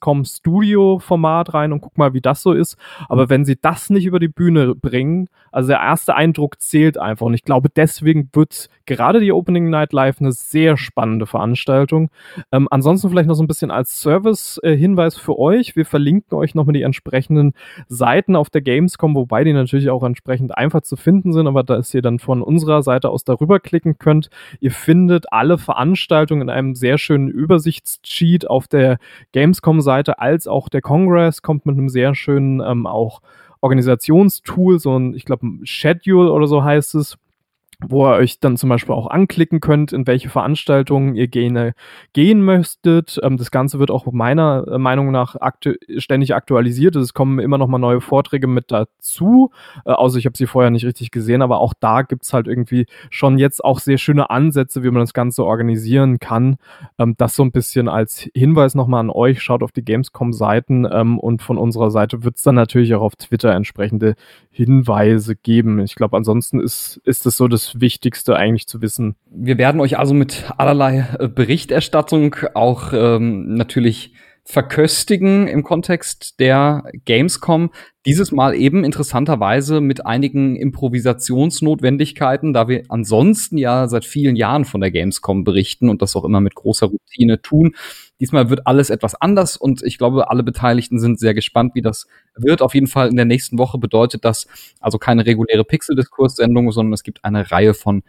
Gamescom-Studio-Format rein und guck mal, wie das so ist. Aber wenn sie das nicht über die Bühne bringen, also der erste Eindruck zählt einfach. Und ich glaube, deswegen wird gerade die Opening Night Live eine sehr spannende Veranstaltung. Ähm, ansonsten vielleicht noch so ein bisschen als Service-Hinweis für euch. Wir verlinken euch nochmal die entsprechenden Seiten auf der Gamescom, wobei die natürlich auch entsprechend einfach zu finden sind, aber dass ihr dann von unserer Seite aus darüber klicken könnt. Ihr findet alle Veranstaltungen in einem sehr schönen Übersichtssheet auf der Gamescom-Seite, als auch der Congress kommt mit einem sehr schönen ähm, auch Organisationstool, so ein, ich glaube, Schedule oder so heißt es, wo ihr euch dann zum Beispiel auch anklicken könnt, in welche Veranstaltungen ihr gehen, gehen möchtet. Ähm, das Ganze wird auch meiner Meinung nach aktu- ständig aktualisiert. Es kommen immer noch mal neue Vorträge mit dazu, äh, außer ich habe sie vorher nicht richtig gesehen, aber auch da gibt's halt irgendwie schon jetzt auch sehr schöne Ansätze, wie man das Ganze organisieren kann. Ähm, das so ein bisschen als Hinweis nochmal an euch. Schaut auf die Gamescom-Seiten ähm, und von unserer Seite wird's dann natürlich auch auf Twitter entsprechende Hinweise geben. Ich glaube, ansonsten ist, ist es so das Wichtigste eigentlich zu wissen. Wir werden euch also mit allerlei äh, Berichterstattung auch ähm, natürlich verköstigen im Kontext der Gamescom. Dieses Mal eben interessanterweise mit einigen Improvisationsnotwendigkeiten, da wir ansonsten ja seit vielen Jahren von der Gamescom berichten und das auch immer mit großer Routine tun. Diesmal wird alles etwas anders und ich glaube, alle Beteiligten sind sehr gespannt, wie das wird. Auf jeden Fall in der nächsten Woche bedeutet das also keine reguläre Pixel-Diskurs-Sendung, sondern es gibt eine Reihe von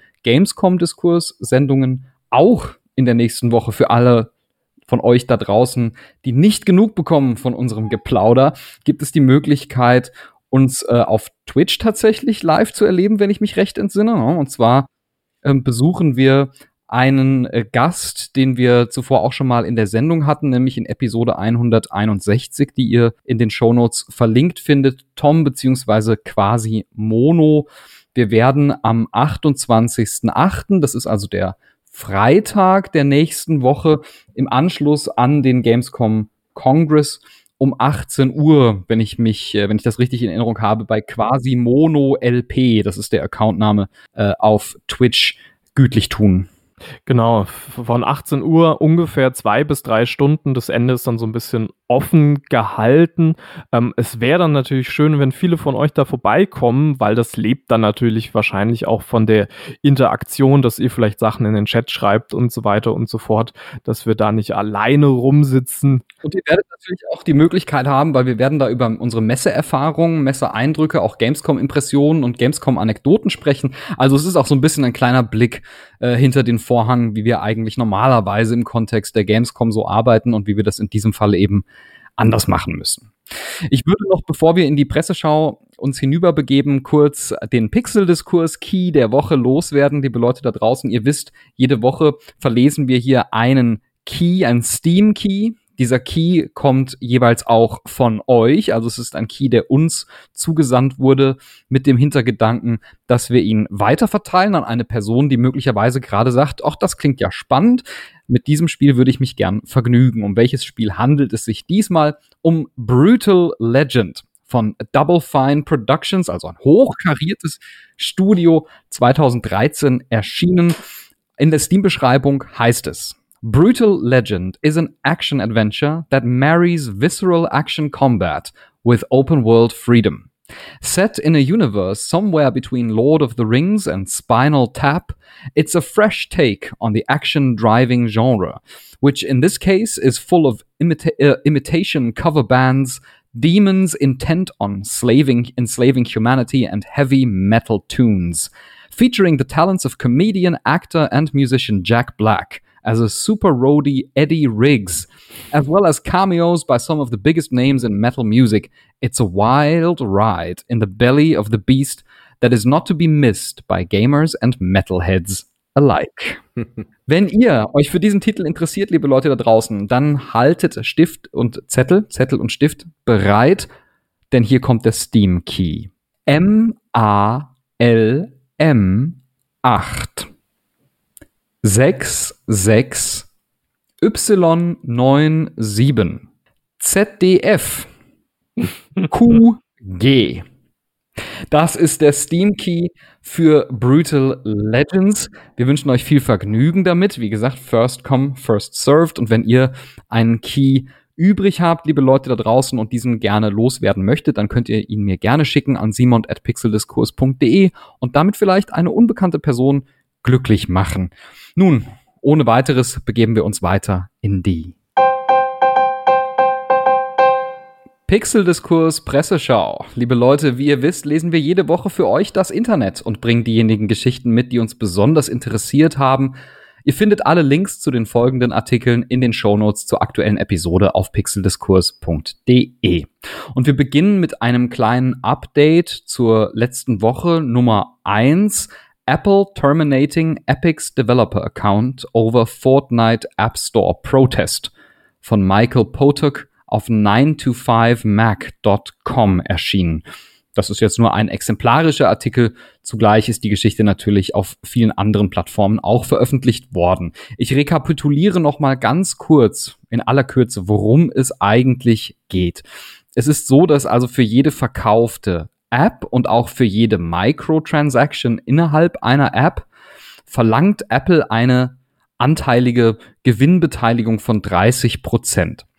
Gamescom-Diskurs-Sendungen, auch in der nächsten Woche für alle von euch da draußen, die nicht genug bekommen von unserem Geplauder, gibt es die Möglichkeit, uns äh, auf Twitch tatsächlich live zu erleben, wenn ich mich recht entsinne. Ne? Und zwar ähm, besuchen wir einen äh, Gast, den wir zuvor auch schon mal in der Sendung hatten, nämlich in Episode hunderteinundsechzig, die ihr in den Shownotes verlinkt findet. Tom beziehungsweise quasi Mono. Wir werden am achtundzwanzigsten achten, das ist also der Freitag der nächsten Woche, im Anschluss an den Gamescom Congress um achtzehn Uhr, wenn ich mich, wenn ich das richtig in Erinnerung habe, bei Quasimono L P, das ist der Accountname, äh, auf Twitch gütlich tun. Genau, von achtzehn Uhr ungefähr zwei bis drei Stunden. Das Ende ist dann so ein bisschen offen gehalten. Ähm, es wäre dann natürlich schön, wenn viele von euch da vorbeikommen, weil das lebt dann natürlich wahrscheinlich auch von der Interaktion, dass ihr vielleicht Sachen in den Chat schreibt und so weiter und so fort, dass wir da nicht alleine rumsitzen. Und ihr werdet natürlich auch die Möglichkeit haben, weil wir werden da über unsere Messeerfahrungen, Messeeindrücke, auch Gamescom-Impressionen und Gamescom-Anekdoten sprechen. Also es ist auch so ein bisschen ein kleiner Blick äh, hinter den Vorhang, wie wir eigentlich normalerweise im Kontext der Gamescom so arbeiten und wie wir das in diesem Fall eben anders machen müssen. Ich würde noch, bevor wir in die Presseschau uns hinüberbegeben, kurz den Pixel-Diskurs-Key der Woche loswerden. Liebe Leute da draußen, ihr wisst, jede Woche verlesen wir hier einen Key, einen Steam-Key. Dieser Key kommt jeweils auch von euch, also es ist ein Key, der uns zugesandt wurde, mit dem Hintergedanken, dass wir ihn weiterverteilen an eine Person, die möglicherweise gerade sagt, ach, das klingt ja spannend, mit diesem Spiel würde ich mich gern vergnügen. Um welches Spiel handelt es sich diesmal? Um Brutal Legend von Double Fine Productions, also ein hochkariertes Studio, zweitausenddreizehn erschienen. In der Steam-Beschreibung heißt es: Brutal Legend is an action-adventure that marries visceral action combat with open-world freedom. Set in a universe somewhere between Lord of the Rings and Spinal Tap, it's a fresh take on the action-driving genre, which in this case is full of imita- uh, imitation cover bands, demons intent on slaving, enslaving humanity, and heavy metal tunes. Featuring the talents of comedian, actor, and musician Jack Black as a super roadie Eddie Riggs, as well as cameos by some of the biggest names in metal music. It's a wild ride in the belly of the beast that is not to be missed by gamers and metalheads alike. Wenn ihr euch für diesen Titel interessiert, liebe Leute da draußen, dann haltet Stift und Zettel, Zettel und Stift bereit, denn hier kommt der Steam Key. M A L M acht sechs sechs Y neun sieben Z D F Q G. Das ist der Steam Key für Brutal Legends. Wir wünschen euch viel Vergnügen damit. Wie gesagt, first come, first served. Und wenn ihr einen Key übrig habt, liebe Leute da draußen, und diesen gerne loswerden möchtet, dann könnt ihr ihn mir gerne schicken an simon at pixeldiskurs punkt de und damit vielleicht eine unbekannte Person glücklich machen. Nun, ohne weiteres begeben wir uns weiter in die Pixeldiskurs Presseschau. Liebe Leute, wie ihr wisst, lesen wir jede Woche für euch das Internet und bringen diejenigen Geschichten mit, die uns besonders interessiert haben. Ihr findet alle Links zu den folgenden Artikeln in den Shownotes zur aktuellen Episode auf pixeldiskurs punkt de. Und wir beginnen mit einem kleinen Update zur letzten Woche, Nummer eins. Apple terminating Epic's Developer Account over Fortnite App Store Protest von Michael Potok auf nine to five mac dot com erschienen. Das ist jetzt nur ein exemplarischer Artikel. Zugleich ist die Geschichte natürlich auf vielen anderen Plattformen auch veröffentlicht worden. Ich rekapituliere noch mal ganz kurz, in aller Kürze, worum es eigentlich geht. Es ist so, dass also für jede verkaufte App und auch für jede Microtransaction innerhalb einer App verlangt Apple eine anteilige Gewinnbeteiligung von dreißig Prozent.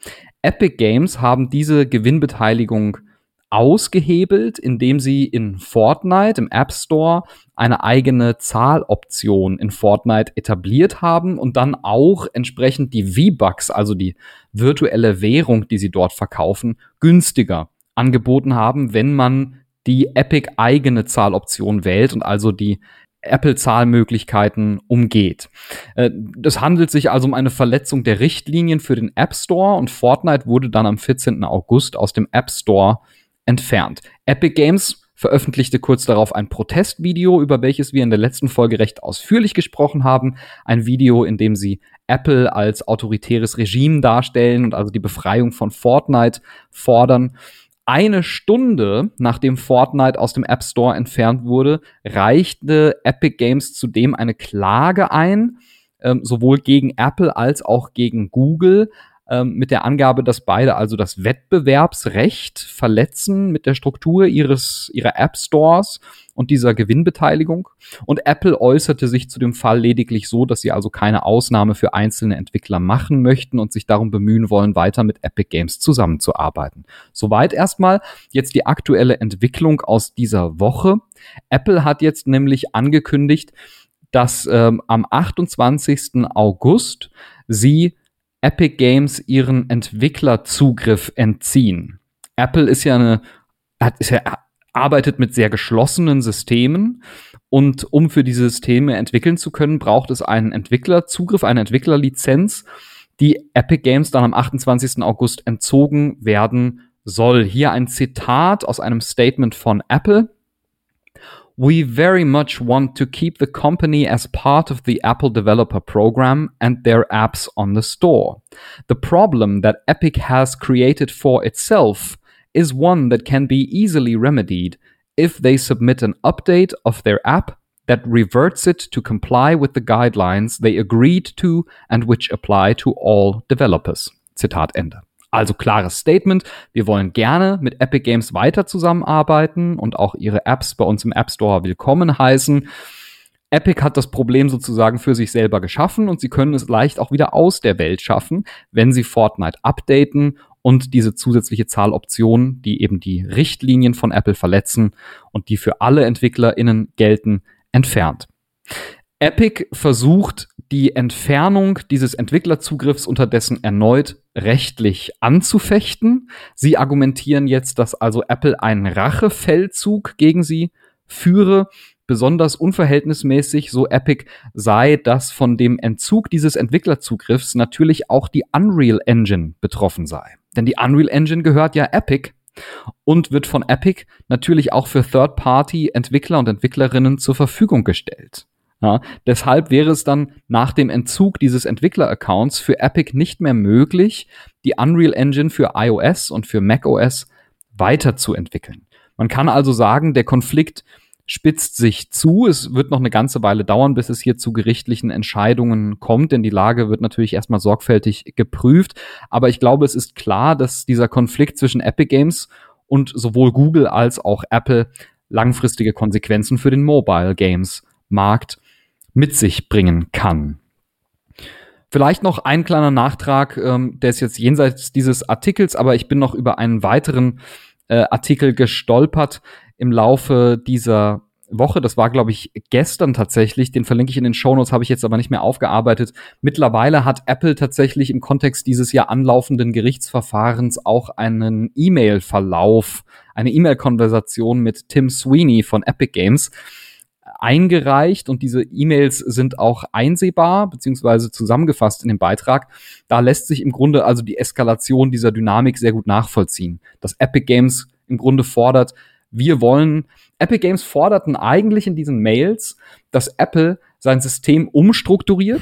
Epic Games haben diese Gewinnbeteiligung ausgehebelt, indem sie in Fortnite, im App Store, eine eigene Zahloption in Fortnite etabliert haben und dann auch entsprechend die V-Bucks, also die virtuelle Währung, die sie dort verkaufen, günstiger angeboten haben, wenn man die Epic-eigene Zahloption wählt und also die Apple-Zahlmöglichkeiten umgeht. Es handelt sich also um eine Verletzung der Richtlinien für den App Store und Fortnite wurde dann am vierzehnten August aus dem App Store entfernt. Epic Games veröffentlichte kurz darauf ein Protestvideo, über welches wir in der letzten Folge recht ausführlich gesprochen haben. Ein Video, in dem sie Apple als autoritäres Regime darstellen und also die Befreiung von Fortnite fordern. Eine Stunde nachdem Fortnite aus dem App Store entfernt wurde, reichte Epic Games zudem eine Klage ein, ähm, sowohl gegen Apple als auch gegen Google, ähm, mit der Angabe, dass beide also das Wettbewerbsrecht verletzen mit der Struktur ihres ihrer App Stores und dieser Gewinnbeteiligung. Und Apple äußerte sich zu dem Fall lediglich so, dass sie also keine Ausnahme für einzelne Entwickler machen möchten und sich darum bemühen wollen, weiter mit Epic Games zusammenzuarbeiten. Soweit erstmal jetzt die aktuelle Entwicklung aus dieser Woche. Apple hat jetzt nämlich angekündigt, dass ähm, am achtundzwanzigsten August sie Epic Games ihren Entwicklerzugriff entziehen. Apple ist ja eine, hat, ist ja, arbeitet mit sehr geschlossenen Systemen und um für diese Systeme entwickeln zu können, braucht es einen Entwicklerzugriff, eine Entwicklerlizenz, die Epic Games dann am achtundzwanzigsten August entzogen werden soll. Hier ein Zitat aus einem Statement von Apple. We very much want to keep the company as part of the Apple Developer Program and their apps on the store. The problem that Epic has created for itself is one that can be easily remedied if they submit an update of their app that reverts it to comply with the guidelines they agreed to and which apply to all developers. Zitat Ende. Also klares Statement, wir wollen gerne mit Epic Games weiter zusammenarbeiten und auch ihre Apps bei uns im App Store willkommen heißen. Epic hat das Problem sozusagen für sich selber geschaffen und sie können es leicht auch wieder aus der Welt schaffen, wenn sie Fortnite updaten und diese zusätzliche Zahloption, die eben die Richtlinien von Apple verletzen und die für alle EntwicklerInnen gelten, entfernt. Epic versucht, die Entfernung dieses Entwicklerzugriffs unterdessen erneut rechtlich anzufechten. Sie argumentieren jetzt, dass also Apple einen Rachefeldzug gegen sie führe. Besonders unverhältnismäßig, so Epic, sei, dass von dem Entzug dieses Entwicklerzugriffs natürlich auch die Unreal Engine betroffen sei. Denn die Unreal Engine gehört ja Epic und wird von Epic natürlich auch für Third-Party-Entwickler und Entwicklerinnen zur Verfügung gestellt. Ja, deshalb wäre es dann nach dem Entzug dieses Entwickler-Accounts für Epic nicht mehr möglich, die Unreal Engine für iOS und für macOS weiterzuentwickeln. Man kann also sagen, der Konflikt spitzt sich zu. Es wird noch eine ganze Weile dauern, bis es hier zu gerichtlichen Entscheidungen kommt, denn die Lage wird natürlich erstmal sorgfältig geprüft. Aber ich glaube, es ist klar, dass dieser Konflikt zwischen Epic Games und sowohl Google als auch Apple langfristige Konsequenzen für den Mobile Games Markt mit sich bringen kann. Vielleicht noch ein kleiner Nachtrag, ähm, der ist jetzt jenseits dieses Artikels, aber ich bin noch über einen weiteren äh, Artikel gestolpert im Laufe dieser Woche. Das war, glaube ich, gestern tatsächlich. Den verlinke ich in den Shownotes, habe ich jetzt aber nicht mehr aufgearbeitet. Mittlerweile hat Apple tatsächlich im Kontext dieses ja anlaufenden Gerichtsverfahrens auch einen E-Mail-Verlauf, eine E-Mail-Konversation mit Tim Sweeney von Epic Games eingereicht und diese E-Mails sind auch einsehbar, beziehungsweise zusammengefasst in dem Beitrag. Da lässt sich im Grunde also die Eskalation dieser Dynamik sehr gut nachvollziehen. Dass Epic Games im Grunde fordert, wir wollen, Epic Games forderten eigentlich in diesen Mails, dass Apple sein System umstrukturiert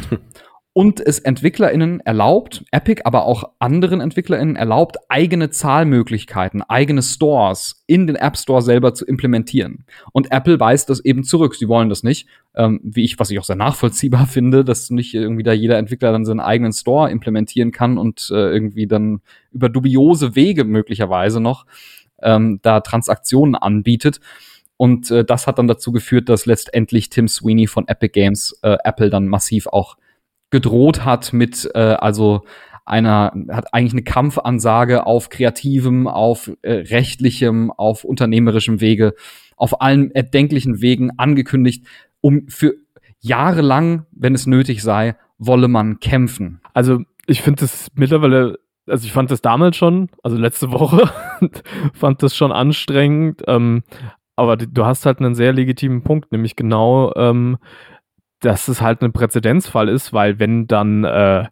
und es EntwicklerInnen erlaubt, Epic, aber auch anderen EntwicklerInnen erlaubt, eigene Zahlmöglichkeiten, eigene Stores in den App Store selber zu implementieren. Und Apple weist das eben zurück. Sie wollen das nicht, ähm, wie ich, was ich auch sehr nachvollziehbar finde, dass nicht irgendwie da jeder Entwickler dann seinen eigenen Store implementieren kann und äh, irgendwie dann über dubiose Wege möglicherweise noch ähm, da Transaktionen anbietet. Und äh, das hat dann dazu geführt, dass letztendlich Tim Sweeney von Epic Games äh, Apple dann massiv auch gedroht hat mit äh, also einer, hat eigentlich eine Kampfansage auf kreativem, auf äh, rechtlichem, auf unternehmerischem Wege, auf allen erdenklichen Wegen angekündigt, um für jahrelang, wenn es nötig sei, wolle man kämpfen. Also ich finde es mittlerweile, also ich fand das damals schon, also letzte Woche, fand das schon anstrengend, ähm, aber du hast halt einen sehr legitimen Punkt, nämlich genau, ähm, dass es halt ein Präzedenzfall ist, weil wenn dann äh,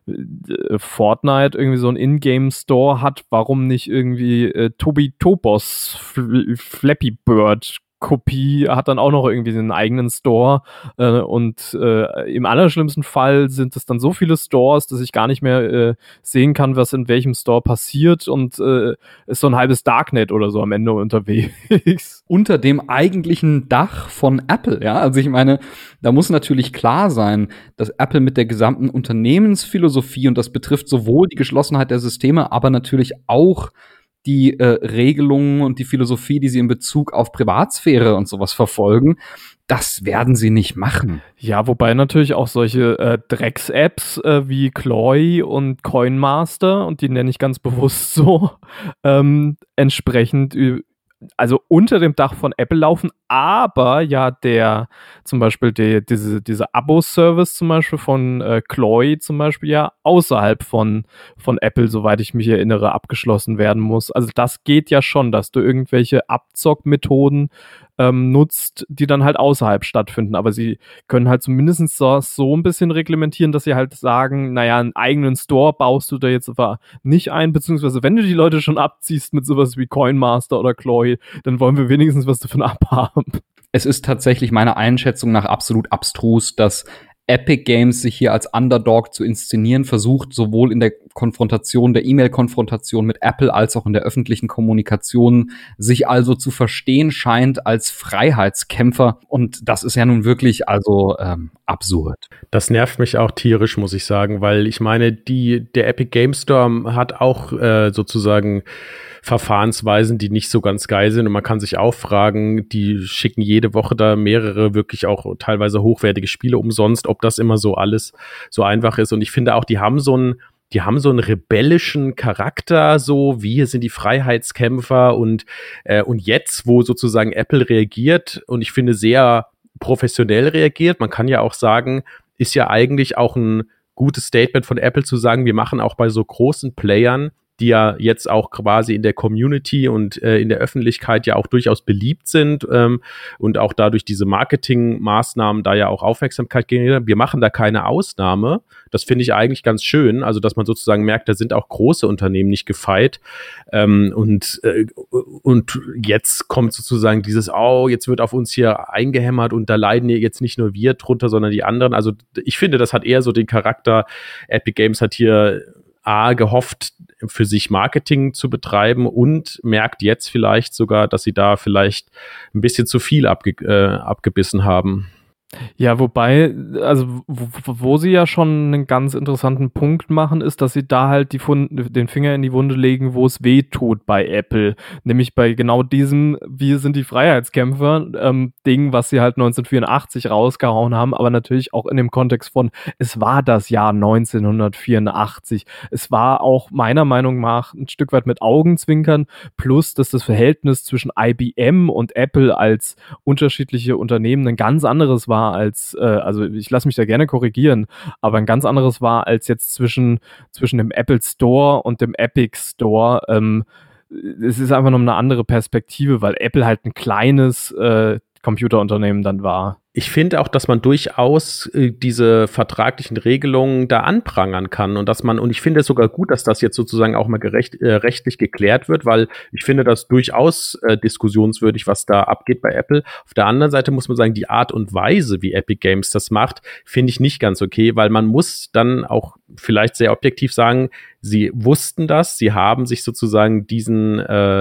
Fortnite irgendwie so einen Ingame-Store hat, warum nicht irgendwie äh, Tobi Topos Fl- Flappy Bird Kopie hat dann auch noch irgendwie einen eigenen Store äh, und äh, im allerschlimmsten Fall sind es dann so viele Stores, dass ich gar nicht mehr äh, sehen kann, was in welchem Store passiert und äh, ist so ein halbes Darknet oder so am Ende unterwegs. Unter dem eigentlichen Dach von Apple, ja, also ich meine, da muss natürlich klar sein, dass Apple mit der gesamten Unternehmensphilosophie, und das betrifft sowohl die Geschlossenheit der Systeme, aber natürlich auch die äh, Regelungen und die Philosophie, die sie in Bezug auf Privatsphäre und sowas verfolgen, das werden sie nicht machen. Ja, wobei natürlich auch solche äh, Drecks-Apps äh, wie Kloy und Coinmaster, und die nenne ich ganz bewusst so, ähm, entsprechend ü- also unter dem Dach von Apple laufen, aber ja der zum Beispiel die, diese, diese Abo-Service zum Beispiel von äh, Kloy zum Beispiel ja außerhalb von, von Apple, soweit ich mich erinnere, abgeschlossen werden muss. Also das geht ja schon, dass du irgendwelche Abzockmethoden ähm, nutzt, die dann halt außerhalb stattfinden. Aber sie können halt zumindest so, so ein bisschen reglementieren, dass sie halt sagen, naja, einen eigenen Store baust du da jetzt aber nicht ein, beziehungsweise wenn du die Leute schon abziehst mit sowas wie Coinmaster oder Kloy, dann wollen wir wenigstens was davon abhaben. Es ist tatsächlich meiner Einschätzung nach absolut abstrus, dass Epic Games sich hier als Underdog zu inszenieren versucht, sowohl in der Konfrontation, der E-Mail-Konfrontation mit Apple als auch in der öffentlichen Kommunikation, sich also zu verstehen scheint als Freiheitskämpfer. Und das ist ja nun wirklich also ähm, absurd. Das nervt mich auch tierisch, muss ich sagen, weil ich meine, die, der Epic Game Store hat auch äh, sozusagen Verfahrensweisen, die nicht so ganz geil sind. Und man kann sich auch fragen, die schicken jede Woche da mehrere wirklich auch teilweise hochwertige Spiele umsonst, ob das immer so alles so einfach ist. Und ich finde auch, die haben so einen, die haben so einen rebellischen Charakter, so wir sind die Freiheitskämpfer und, äh, und jetzt, wo sozusagen Apple reagiert und ich finde sehr professionell reagiert, man kann ja auch sagen, ist ja eigentlich auch ein gutes Statement von Apple zu sagen, wir machen auch bei so großen Playern, die ja jetzt auch quasi in der Community und äh, in der Öffentlichkeit ja auch durchaus beliebt sind ähm, und auch dadurch diese Marketingmaßnahmen da ja auch Aufmerksamkeit generieren. Wir machen da keine Ausnahme. Das finde ich eigentlich ganz schön, also dass man sozusagen merkt, da sind auch große Unternehmen nicht gefeit. Ähm, und, äh, und jetzt kommt sozusagen dieses, oh, jetzt wird auf uns hier eingehämmert und da leiden jetzt nicht nur wir drunter, sondern die anderen. Also ich finde, das hat eher so den Charakter, Epic Games hat hier A, gehofft, für sich Marketing zu betreiben und merkt jetzt vielleicht sogar, dass sie da vielleicht ein bisschen zu viel abge- äh, abgebissen haben. Ja, wobei, also wo, wo sie ja schon einen ganz interessanten Punkt machen, ist, dass sie da halt die Fund- den Finger in die Wunde legen, wo es weh tut bei Apple. Nämlich bei genau diesem, wir sind die Freiheitskämpfer, ähm, Ding, was sie halt neunzehnhundertvierundachtzig rausgehauen haben, aber natürlich auch in dem Kontext von, es war das Jahr neunzehnhundertvierundachtzig. Es war auch meiner Meinung nach ein Stück weit mit Augenzwinkern, plus, dass das Verhältnis zwischen I B M und Apple als unterschiedliche Unternehmen ein ganz anderes war als, äh, also ich lasse mich da gerne korrigieren, aber ein ganz anderes war als jetzt zwischen, zwischen dem Apple Store und dem Epic Store. Ähm, es ist einfach noch eine andere Perspektive, weil Apple halt ein kleines äh, Computerunternehmen dann war. Ich finde auch, dass man durchaus äh, diese vertraglichen Regelungen da anprangern kann und dass man, und ich finde es sogar gut, dass das jetzt sozusagen auch mal gerecht, äh, rechtlich geklärt wird, weil ich finde das durchaus äh, diskussionswürdig, was da abgeht bei Apple. Auf der anderen Seite muss man sagen, die Art und Weise, wie Epic Games das macht, finde ich nicht ganz okay, weil man muss dann auch vielleicht sehr objektiv sagen, sie wussten das, sie haben sich sozusagen diesen,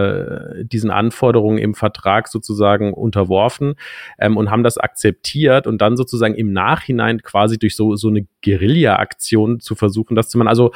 äh, diesen Anforderungen im Vertrag sozusagen unterworfen ähm, und haben das akzeptiert und dann sozusagen im Nachhinein quasi durch so, so eine Guerilla-Aktion zu versuchen, das zu machen. Also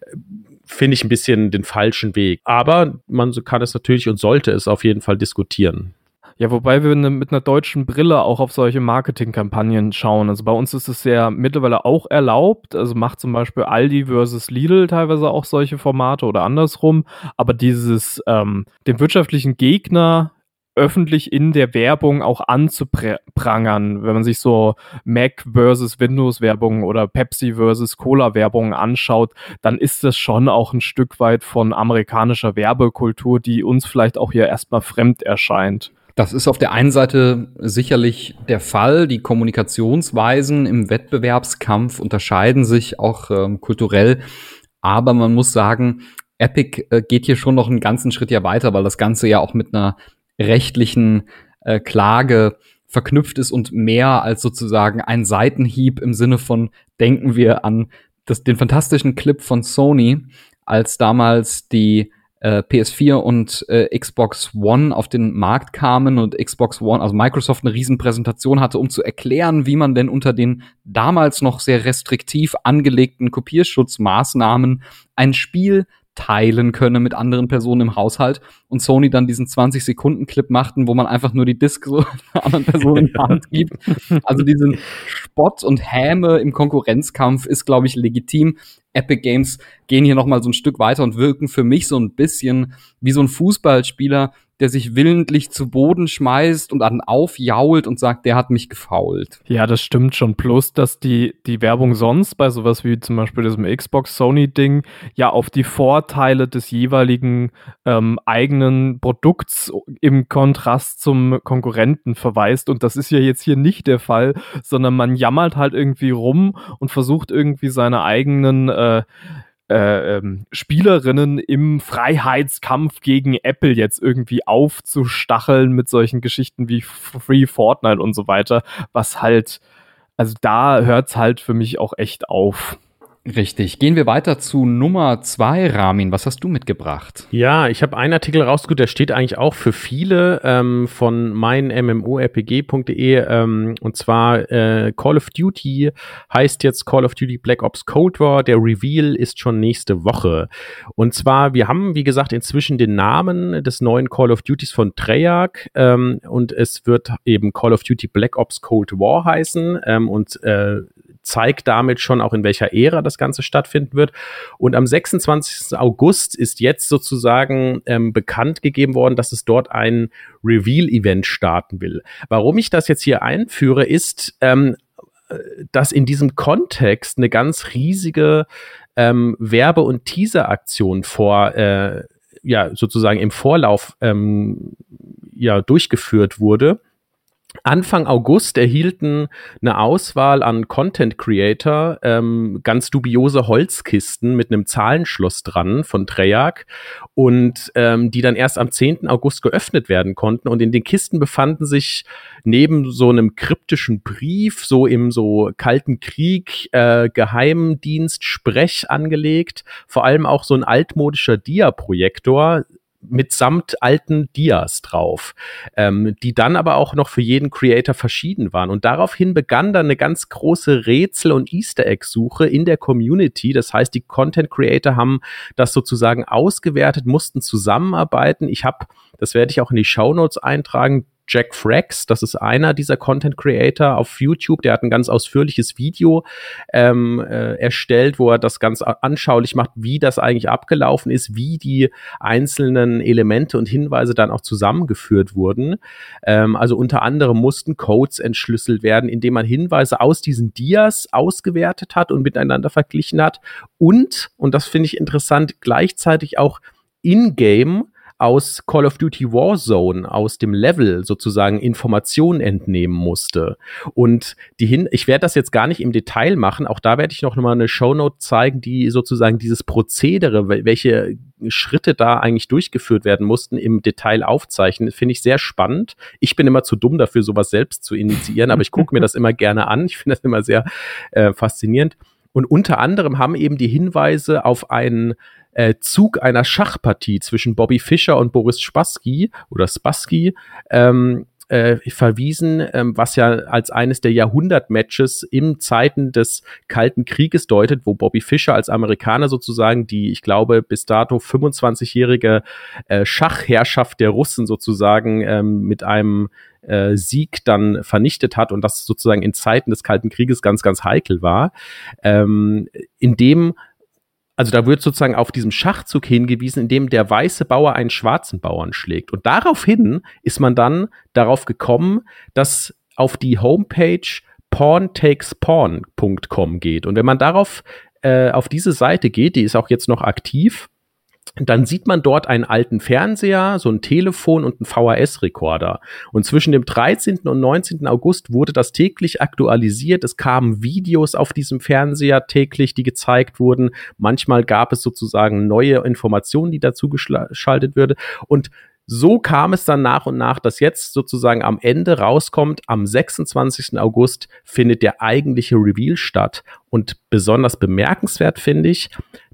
finde ich ein bisschen den falschen Weg. Aber man kann es natürlich und sollte es auf jeden Fall diskutieren. Ja, wobei wir ne, mit einer deutschen Brille auch auf solche Marketingkampagnen schauen. Also bei uns ist es ja mittlerweile auch erlaubt. Also macht zum Beispiel Aldi versus Lidl teilweise auch solche Formate oder andersrum. Aber dieses ähm, den wirtschaftlichen Gegner öffentlich in der Werbung auch anzuprangern, wenn man sich so Mac versus Windows Werbung oder Pepsi versus Cola Werbung anschaut, dann ist das schon auch ein Stück weit von amerikanischer Werbekultur, die uns vielleicht auch hier erstmal fremd erscheint. Das ist auf der einen Seite sicherlich der Fall. Die Kommunikationsweisen im Wettbewerbskampf unterscheiden sich auch ähm, kulturell. Aber man muss sagen, Epic äh, geht hier schon noch einen ganzen Schritt ja weiter, weil das Ganze ja auch mit einer rechtlichen äh, Klage verknüpft ist und mehr als sozusagen ein Seitenhieb im Sinne von, denken wir an das, den fantastischen Clip von Sony, als damals die äh, P S vier und äh, Xbox One auf den Markt kamen und Xbox One, also Microsoft, eine Riesenpräsentation hatte, um zu erklären, wie man denn unter den damals noch sehr restriktiv angelegten Kopierschutzmaßnahmen ein Spiel teilen könne mit anderen Personen im Haushalt und Sony dann diesen zwanzig-Sekunden-Clip machten, wo man einfach nur die Disc so einer anderen Person in die Hand gibt. Also diesen Spott und Häme im Konkurrenzkampf ist, glaube ich, legitim. Epic Games gehen hier noch mal so ein Stück weiter und wirken für mich so ein bisschen wie so ein Fußballspieler, der sich willentlich zu Boden schmeißt und dann aufjault und sagt, der hat mich gefoult. Ja, das stimmt schon. Plus, dass die, die Werbung sonst bei sowas wie zum Beispiel diesem Xbox-Sony-Ding ja auf die Vorteile des jeweiligen ähm, eigenen Produkts im Kontrast zum Konkurrenten verweist. Und das ist ja jetzt hier nicht der Fall, sondern man jammert halt irgendwie rum und versucht irgendwie seine eigenen äh, Äh, ähm, Spielerinnen im Freiheitskampf gegen Apple jetzt irgendwie aufzustacheln mit solchen Geschichten wie Free Fortnite und so weiter, was halt, also da hört's halt für mich auch echt auf. Richtig. Gehen wir weiter zu Nummer zwei, Ramin. Was hast du mitgebracht? Ja, ich habe einen Artikel rausgesucht, der steht eigentlich auch für viele ähm, von meinmmorpg punkt de ähm, und zwar äh, Call of Duty heißt jetzt Call of Duty Black Ops Cold War. Der Reveal ist schon nächste Woche. Und zwar, wir haben, wie gesagt, inzwischen den Namen des neuen Call of Duties von Treyarch ähm, und es wird eben Call of Duty Black Ops Cold War heißen ähm, und äh, zeigt damit schon auch, in welcher Ära das Ganze stattfinden wird. Und am sechsundzwanzigsten August ist jetzt sozusagen ähm, bekannt gegeben worden, dass es dort ein Reveal-Event starten will. Warum ich das jetzt hier einführe, ist, ähm, dass in diesem Kontext eine ganz riesige ähm, Werbe- und Teaser-Aktion vor, äh, ja, sozusagen im Vorlauf ähm, ja, durchgeführt wurde. Anfang August erhielten eine Auswahl an Content Creator ähm, ganz dubiose Holzkisten mit einem Zahlenschloss dran von Treyarch und ähm, die dann erst am zehnten August geöffnet werden konnten. Und in den Kisten befanden sich neben so einem kryptischen Brief, so im so Kalten Krieg, äh, Geheimdienst, Sprech angelegt, vor allem auch so ein altmodischer Dia-Projektor, mitsamt alten Dias drauf, ähm, die dann aber auch noch für jeden Creator verschieden waren. Und daraufhin begann dann eine ganz große Rätsel- und Easter-Egg-Suche in der Community. Das heißt, die Content-Creator haben das sozusagen ausgewertet, mussten zusammenarbeiten. Ich habe, das werde ich auch in die Shownotes eintragen, Jack Frax, das ist einer dieser Content Creator auf YouTube, der hat ein ganz ausführliches Video ähm, äh, erstellt, wo er das ganz anschaulich macht, wie das eigentlich abgelaufen ist, wie die einzelnen Elemente und Hinweise dann auch zusammengeführt wurden. Ähm, also unter anderem mussten Codes entschlüsselt werden, indem man Hinweise aus diesen Dias ausgewertet hat und miteinander verglichen hat und, und das finde ich interessant, gleichzeitig auch in-game aus Call of Duty Warzone, aus dem Level sozusagen Informationen entnehmen musste. Und die hin, ich werde das jetzt gar nicht im Detail machen, auch da werde ich noch mal eine Shownote zeigen, die sozusagen dieses Prozedere, welche Schritte da eigentlich durchgeführt werden mussten, im Detail aufzeichnen. Finde ich sehr spannend. Ich bin immer zu dumm dafür, sowas selbst zu initiieren, aber ich gucke mir das immer gerne an. Ich finde das immer sehr äh, faszinierend. Und unter anderem haben eben die Hinweise auf einen Äh, Zug einer Schachpartie zwischen Bobby Fischer und Boris Spassky oder Spassky ähm, äh, verwiesen, ähm, was ja als eines der Jahrhundert-Matches in Zeiten des Kalten Krieges deutet, wo Bobby Fischer als Amerikaner sozusagen die, ich glaube, bis dato fünfundzwanzigjährige äh, Schachherrschaft der Russen sozusagen ähm, mit einem äh, Sieg dann vernichtet hat und das sozusagen in Zeiten des Kalten Krieges ganz, ganz heikel war. Ähm, in dem Also da wird sozusagen auf diesem Schachzug hingewiesen, in dem der weiße Bauer einen schwarzen Bauern schlägt. Und daraufhin ist man dann darauf gekommen, dass auf die Homepage pawn takes pawn punkt com geht. Und wenn man darauf äh, auf diese Seite geht, die ist auch jetzt noch aktiv, dann sieht man dort einen alten Fernseher, so ein Telefon und einen V H S-Rekorder. Und zwischen dem dreizehnten und neunzehnten August wurde das täglich aktualisiert. Es kamen Videos auf diesem Fernseher täglich, die gezeigt wurden. Manchmal gab es sozusagen neue Informationen, die dazu geschaltet würden. Und so kam es dann nach und nach, dass jetzt sozusagen am Ende rauskommt, am sechsundzwanzigsten August findet der eigentliche Reveal statt. Und besonders bemerkenswert finde ich,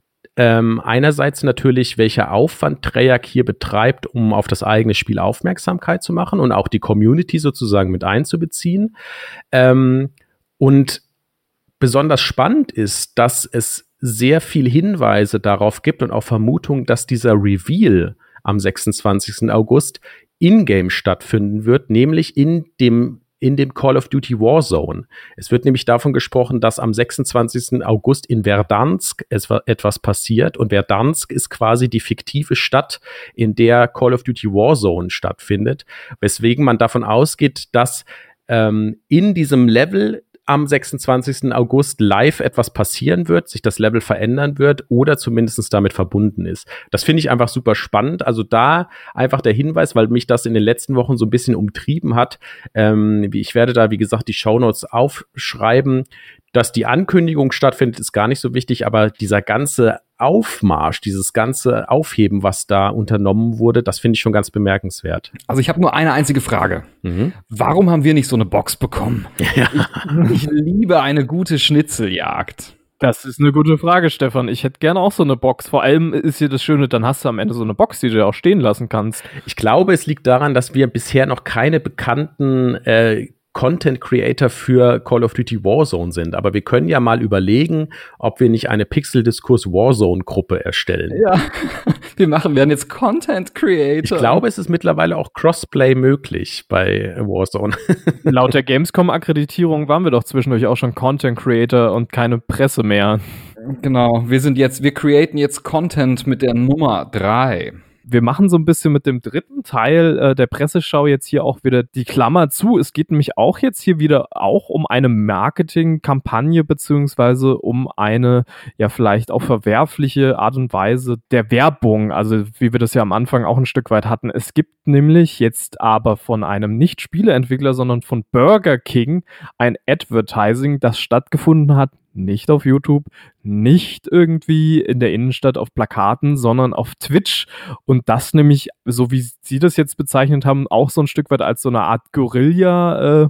Ähm, einerseits natürlich, welcher Aufwand Treyarch hier betreibt, um auf das eigene Spiel Aufmerksamkeit zu machen und auch die Community sozusagen mit einzubeziehen. Ähm, und besonders spannend ist, dass es sehr viel Hinweise darauf gibt und auch Vermutungen, dass dieser Reveal am sechsundzwanzigsten August in-game stattfinden wird, nämlich in dem in dem Call of Duty Warzone. Es wird nämlich davon gesprochen, dass am sechsundzwanzigsten August in Verdansk etwas passiert und Verdansk ist quasi die fiktive Stadt, in der Call of Duty Warzone stattfindet, weswegen man davon ausgeht, dass ähm, in diesem Level am sechsundzwanzigsten August live etwas passieren wird, sich das Level verändern wird oder zumindest damit verbunden ist. Das finde ich einfach super spannend. Also da einfach der Hinweis, weil mich das in den letzten Wochen so ein bisschen umtrieben hat. Ähm, ich werde da, wie gesagt, die Shownotes aufschreiben. Dass die Ankündigung stattfindet, ist gar nicht so wichtig, aber dieser ganze Aufmarsch, dieses ganze Aufheben, was da unternommen wurde, das finde ich schon ganz bemerkenswert. Also ich habe nur eine einzige Frage. Mhm. Warum haben wir nicht so eine Box bekommen? Ja. Ich, ich liebe eine gute Schnitzeljagd. Das ist eine gute Frage, Stefan. Ich hätte gerne auch so eine Box. Vor allem ist hier das Schöne, dann hast du am Ende so eine Box, die du ja auch stehen lassen kannst. Ich glaube, es liegt daran, dass wir bisher noch keine bekannten äh, Content Creator für Call of Duty Warzone sind. Aber wir können ja mal überlegen, ob wir nicht eine Pixel-Diskurs Warzone-Gruppe erstellen. Ja, wir machen, werden jetzt Content Creator. Ich glaube, es ist mittlerweile auch Crossplay möglich bei Warzone. Laut der Gamescom-Akkreditierung waren wir doch zwischendurch auch schon Content Creator und keine Presse mehr. Genau, wir sind jetzt, wir createn jetzt Content mit der Nummer drei. Wir machen so ein bisschen mit dem dritten Teil äh, der Presseschau jetzt hier auch wieder die Klammer zu. Es geht nämlich auch jetzt hier wieder auch um eine Marketingkampagne beziehungsweise um eine ja vielleicht auch verwerfliche Art und Weise der Werbung. Also wie wir das ja am Anfang auch ein Stück weit hatten. Es gibt nämlich jetzt aber von einem nicht Spieleentwickler, sondern von Burger King ein Advertising, das stattgefunden hat. Nicht auf YouTube, nicht irgendwie in der Innenstadt auf Plakaten, sondern auf Twitch. Und das nämlich, so wie Sie das jetzt bezeichnet haben, auch so ein Stück weit als so eine Art Guerilla- äh,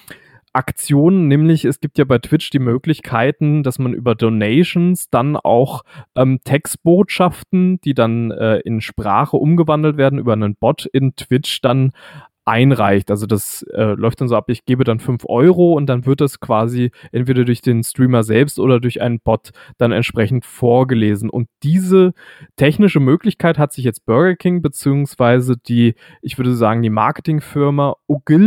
Aktionen, nämlich es gibt ja bei Twitch die Möglichkeiten, dass man über Donations dann auch ähm, Textbotschaften, die dann äh, in Sprache umgewandelt werden, über einen Bot in Twitch dann einreicht. Also das äh, läuft dann so ab, ich gebe dann fünf Euro und dann wird das quasi entweder durch den Streamer selbst oder durch einen Bot dann entsprechend vorgelesen. Und diese technische Möglichkeit hat sich jetzt Burger King beziehungsweise die, ich würde sagen, die Marketingfirma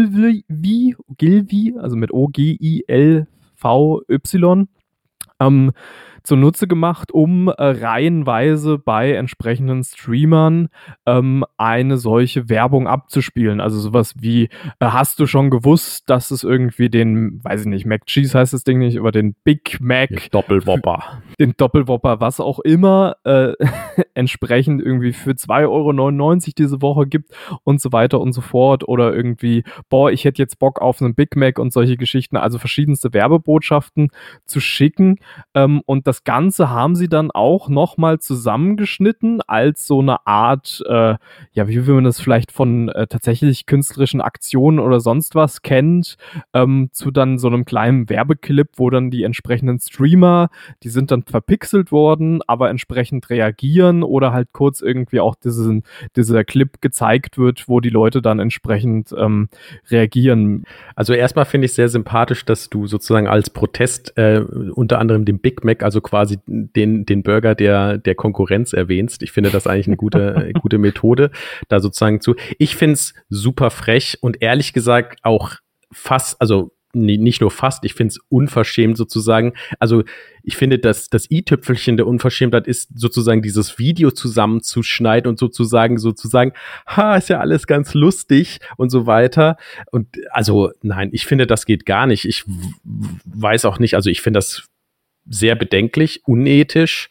Ogilvy, Ogilvy, also mit O G I L V Y, ähm, zunutze gemacht, um äh, reihenweise bei entsprechenden Streamern ähm, eine solche Werbung abzuspielen. Also sowas wie, äh, hast du schon gewusst, dass es irgendwie den, weiß ich nicht, Mac Cheese heißt das Ding nicht, aber den Big Mac Doppelwhopper. Den Doppelwhopper, was auch immer, äh, entsprechend irgendwie für zwei Euro neunundneunzig diese Woche gibt und so weiter und so fort. Oder irgendwie, boah, ich hätte jetzt Bock auf einen Big Mac und solche Geschichten. Also verschiedenste Werbebotschaften zu schicken. Ähm, und das das Ganze haben sie dann auch nochmal zusammengeschnitten als so eine Art, äh, ja, wie will man das vielleicht von äh, tatsächlich künstlerischen Aktionen oder sonst was kennt, ähm, zu dann so einem kleinen Werbeclip, wo dann die entsprechenden Streamer, die sind dann verpixelt worden, aber entsprechend reagieren oder halt kurz irgendwie auch diesen, dieser Clip gezeigt wird, wo die Leute dann entsprechend ähm, reagieren. Also erstmal finde ich sehr sympathisch, dass du sozusagen als Protest äh, unter anderem den Big Mac, also quasi den, den Burger der, der Konkurrenz erwähnst. Ich finde das eigentlich eine gute, gute Methode, da sozusagen zu. Ich finde es super frech und ehrlich gesagt auch fast, also nee, nicht nur fast, ich finde es unverschämt sozusagen. Also ich finde, dass das i-Tüpfelchen der Unverschämtheit ist, sozusagen dieses Video zusammenzuschneiden und sozusagen, sozusagen, ha, ist ja alles ganz lustig und so weiter. Und also nein, ich finde, das geht gar nicht. Ich w- weiß auch nicht, also ich finde das sehr bedenklich, unethisch.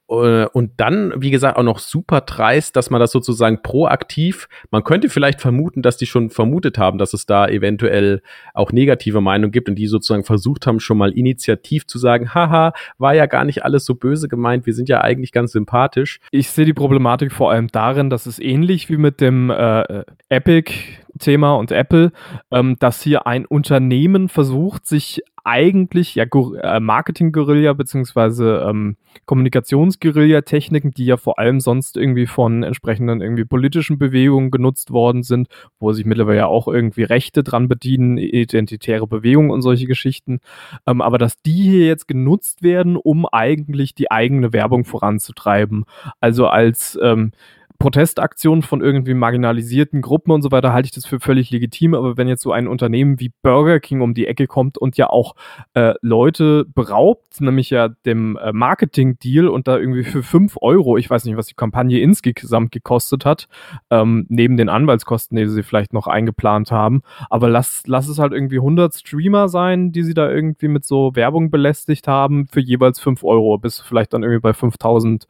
Und dann, wie gesagt, auch noch super dreist, dass man das sozusagen proaktiv, man könnte vielleicht vermuten, dass die schon vermutet haben, dass es da eventuell auch negative Meinungen gibt und die sozusagen versucht haben, schon mal initiativ zu sagen, haha, war ja gar nicht alles so böse gemeint, wir sind ja eigentlich ganz sympathisch. Ich sehe die Problematik vor allem darin, dass es ähnlich wie mit dem äh, Epic-Thema und Apple, ähm, dass hier ein Unternehmen versucht, sich eigentlich ja äh, Marketing-Guerilla beziehungsweise ähm, Kommunikations-Guerilla-Techniken, die ja vor allem sonst irgendwie von entsprechenden irgendwie politischen Bewegungen genutzt worden sind, wo sich mittlerweile ja auch irgendwie Rechte dran bedienen, identitäre Bewegungen und solche Geschichten, ähm, aber dass die hier jetzt genutzt werden, um eigentlich die eigene Werbung voranzutreiben. Also als ähm, Protestaktionen von irgendwie marginalisierten Gruppen und so weiter halte ich das für völlig legitim, aber wenn jetzt so ein Unternehmen wie Burger King um die Ecke kommt und ja auch äh, Leute beraubt, nämlich ja dem äh, Marketing-Deal und da irgendwie für fünf Euro, ich weiß nicht, was die Kampagne insgesamt gekostet hat, ähm, neben den Anwaltskosten, die sie vielleicht noch eingeplant haben, aber lass, lass es halt irgendwie hundert Streamer sein, die sie da irgendwie mit so Werbung belästigt haben, für jeweils fünf Euro, bis vielleicht dann irgendwie bei fünftausend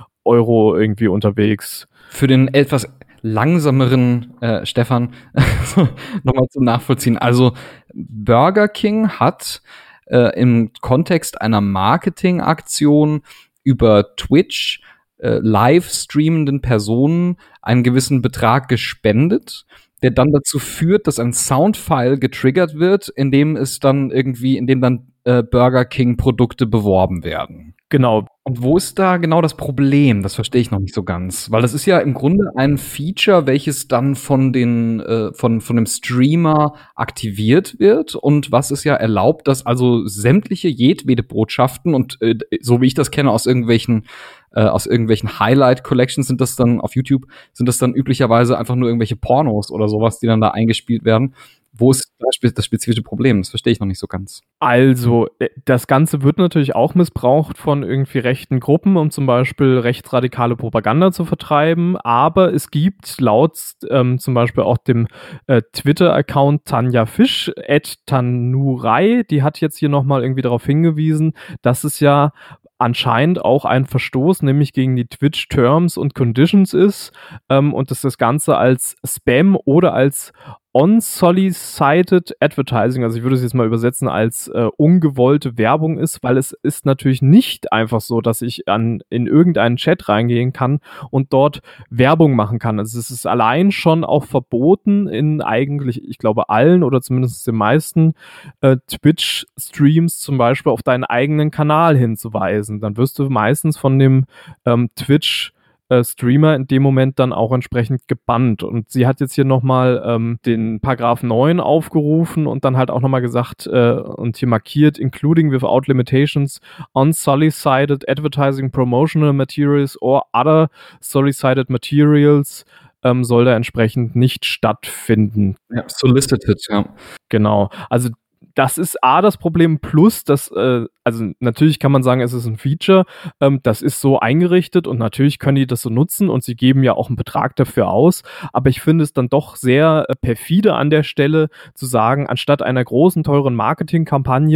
Euro irgendwie unterwegs. Für den etwas langsameren äh, Stefan nochmal zum Nachvollziehen. Also Burger King hat äh, im Kontext einer Marketingaktion über Twitch äh, live streamenden Personen einen gewissen Betrag gespendet, der dann dazu führt, dass ein Soundfile getriggert wird, in dem es dann irgendwie, in dem dann äh, Burger King Produkte beworben werden. Genau. Und wo ist da genau das Problem? Das verstehe ich noch nicht so ganz. Weil das ist ja im Grunde ein Feature, welches dann von den, äh, von, von dem Streamer aktiviert wird und was es ja erlaubt, dass also sämtliche jedwede Botschaften und äh, so wie ich das kenne aus irgendwelchen, äh, aus irgendwelchen Highlight-Collections sind das dann auf YouTube, sind das dann üblicherweise einfach nur irgendwelche Pornos oder sowas, die dann da eingespielt werden. Wo ist das spezifische Problem? Das verstehe ich noch nicht so ganz. Also, das Ganze wird natürlich auch missbraucht von irgendwie rechten Gruppen, um zum Beispiel rechtsradikale Propaganda zu vertreiben. Aber es gibt laut ähm, zum Beispiel auch dem äh, Twitter-Account Tanja Fisch, at Tanurai, die hat jetzt hier nochmal irgendwie darauf hingewiesen, dass es ja anscheinend auch ein Verstoß, nämlich gegen die Twitch Terms und Conditions ist ähm, und dass das Ganze als Spam oder als unsolicited advertising, also ich würde es jetzt mal übersetzen als äh, ungewollte Werbung ist, weil es ist natürlich nicht einfach so, dass ich an, in irgendeinen Chat reingehen kann und dort Werbung machen kann. Also es ist allein schon auch verboten in eigentlich, ich glaube allen oder zumindest den meisten äh, Twitch-Streams zum Beispiel auf deinen eigenen Kanal hinzuweisen. Dann wirst du meistens von dem ähm, Twitch Streamer in dem Moment dann auch entsprechend gebannt. Und sie hat jetzt hier nochmal ähm, den Paragraph neun aufgerufen und dann halt auch nochmal gesagt äh, und hier markiert, including without limitations, unsolicited advertising, promotional materials or other solicited materials ähm, soll da entsprechend nicht stattfinden. Ja, solicited, ja. Genau. Also das ist A, das Problem, plus, dass, äh, also natürlich kann man sagen, es ist ein Feature, ähm, das ist so eingerichtet und natürlich können die das so nutzen und sie geben ja auch einen Betrag dafür aus, aber ich finde es dann doch sehr äh, perfide an der Stelle zu sagen, anstatt einer großen, teuren Marketingkampagne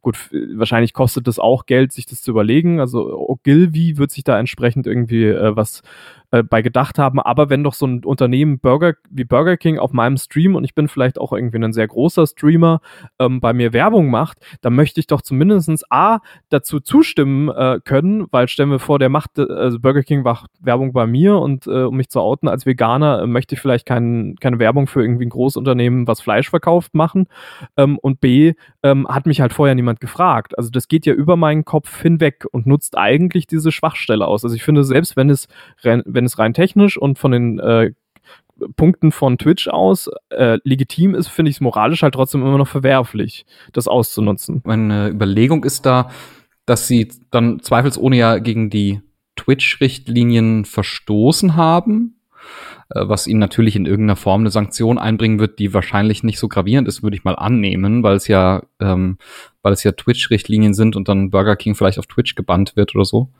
gut, f- wahrscheinlich kostet das auch Geld, sich das zu überlegen. Also Ogilvy wird sich da entsprechend irgendwie äh, was äh, bei gedacht haben. Aber wenn doch so ein Unternehmen Burger wie Burger King auf meinem Stream, und ich bin vielleicht auch irgendwie ein sehr großer Streamer, ähm, bei mir Werbung macht, dann möchte ich doch zumindestens A, dazu zustimmen äh, können, weil stellen wir vor, der macht, äh, also Burger King macht Werbung bei mir, und äh, um mich zu outen als Veganer, äh, möchte ich vielleicht kein, keine Werbung für irgendwie ein Großunternehmen, was Fleisch verkauft, machen. Ähm, und B, ähm, hat mich halt vorher niemand gefragt. Also das geht ja über meinen Kopf hinweg und nutzt eigentlich diese Schwachstelle aus. Also ich finde, selbst wenn es, rein- wenn es rein technisch und von den äh, Punkten von Twitch aus äh, legitim ist, finde ich es moralisch halt trotzdem immer noch verwerflich, das auszunutzen. Meine Überlegung ist da, dass sie dann zweifelsohne ja gegen die Twitch-Richtlinien verstoßen haben, äh, was ihnen natürlich in irgendeiner Form eine Sanktion einbringen wird, die wahrscheinlich nicht so gravierend ist, würde ich mal annehmen, weil es ja, ähm, weil es ja Twitch-Richtlinien sind und dann Burger King vielleicht auf Twitch gebannt wird oder so.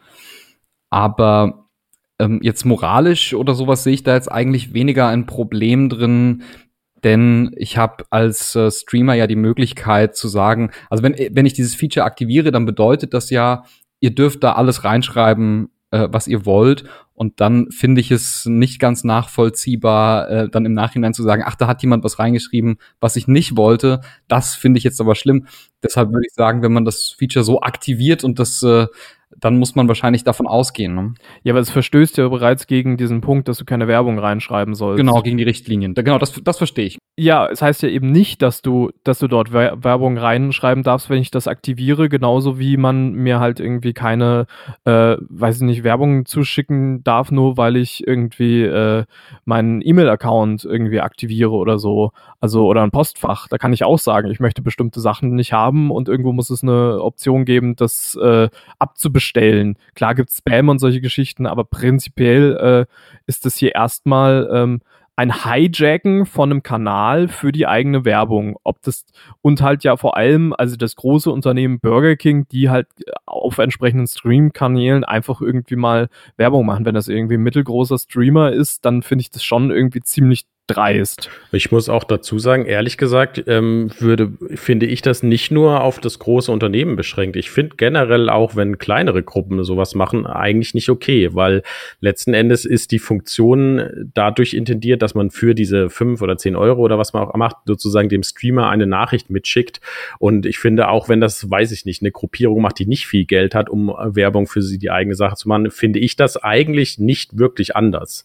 Aber ähm, jetzt moralisch oder sowas sehe ich da jetzt eigentlich weniger ein Problem drin, denn ich habe als äh, Streamer ja die Möglichkeit zu sagen, also wenn, wenn ich dieses Feature aktiviere, dann bedeutet das ja, ihr dürft da alles reinschreiben, äh, was ihr wollt. Und dann finde ich es nicht ganz nachvollziehbar, äh, dann im Nachhinein zu sagen, ach, da hat jemand was reingeschrieben, was ich nicht wollte. Das finde ich jetzt aber schlimm. Deshalb würde ich sagen, wenn man das Feature so aktiviert und das äh, dann muss man wahrscheinlich davon ausgehen. Ne? Ja, aber es verstößt ja bereits gegen diesen Punkt, dass du keine Werbung reinschreiben sollst. Genau, gegen die Richtlinien. Da, genau, das, das verstehe ich. Ja, es heißt ja eben nicht, dass du, dass du dort Wer- Werbung reinschreiben darfst, wenn ich das aktiviere, genauso wie man mir halt irgendwie keine, äh, weiß ich nicht, Werbung zuschicken darf, nur weil ich irgendwie äh, meinen E-Mail-Account irgendwie aktiviere oder so. Also, oder ein Postfach. Da kann ich auch sagen, ich möchte bestimmte Sachen nicht haben, und irgendwo muss es eine Option geben, das äh, abzubestellen. Klar gibt's Spam und solche Geschichten, aber prinzipiell äh, ist das hier erstmal ähm, ein Hijacken von einem Kanal für die eigene Werbung. Ob das, und halt ja vor allem, also das große Unternehmen Burger King, die halt auf entsprechenden Stream-Kanälen einfach irgendwie mal Werbung machen. Wenn das irgendwie ein mittelgroßer Streamer ist, dann finde ich das schon irgendwie ziemlich dreist. Ich muss auch dazu sagen, ehrlich gesagt, ähm, würde, finde ich das nicht nur auf das große Unternehmen beschränkt. Ich finde generell auch, wenn kleinere Gruppen sowas machen, eigentlich nicht okay, weil letzten Endes ist die Funktion dadurch intendiert, dass man für diese fünf oder zehn Euro oder was man auch macht, sozusagen dem Streamer eine Nachricht mitschickt. Und ich finde auch, wenn das, weiß ich nicht, eine Gruppierung macht, die nicht viel Geld hat, um Werbung für sie die eigene Sache zu machen, finde ich das eigentlich nicht wirklich anders.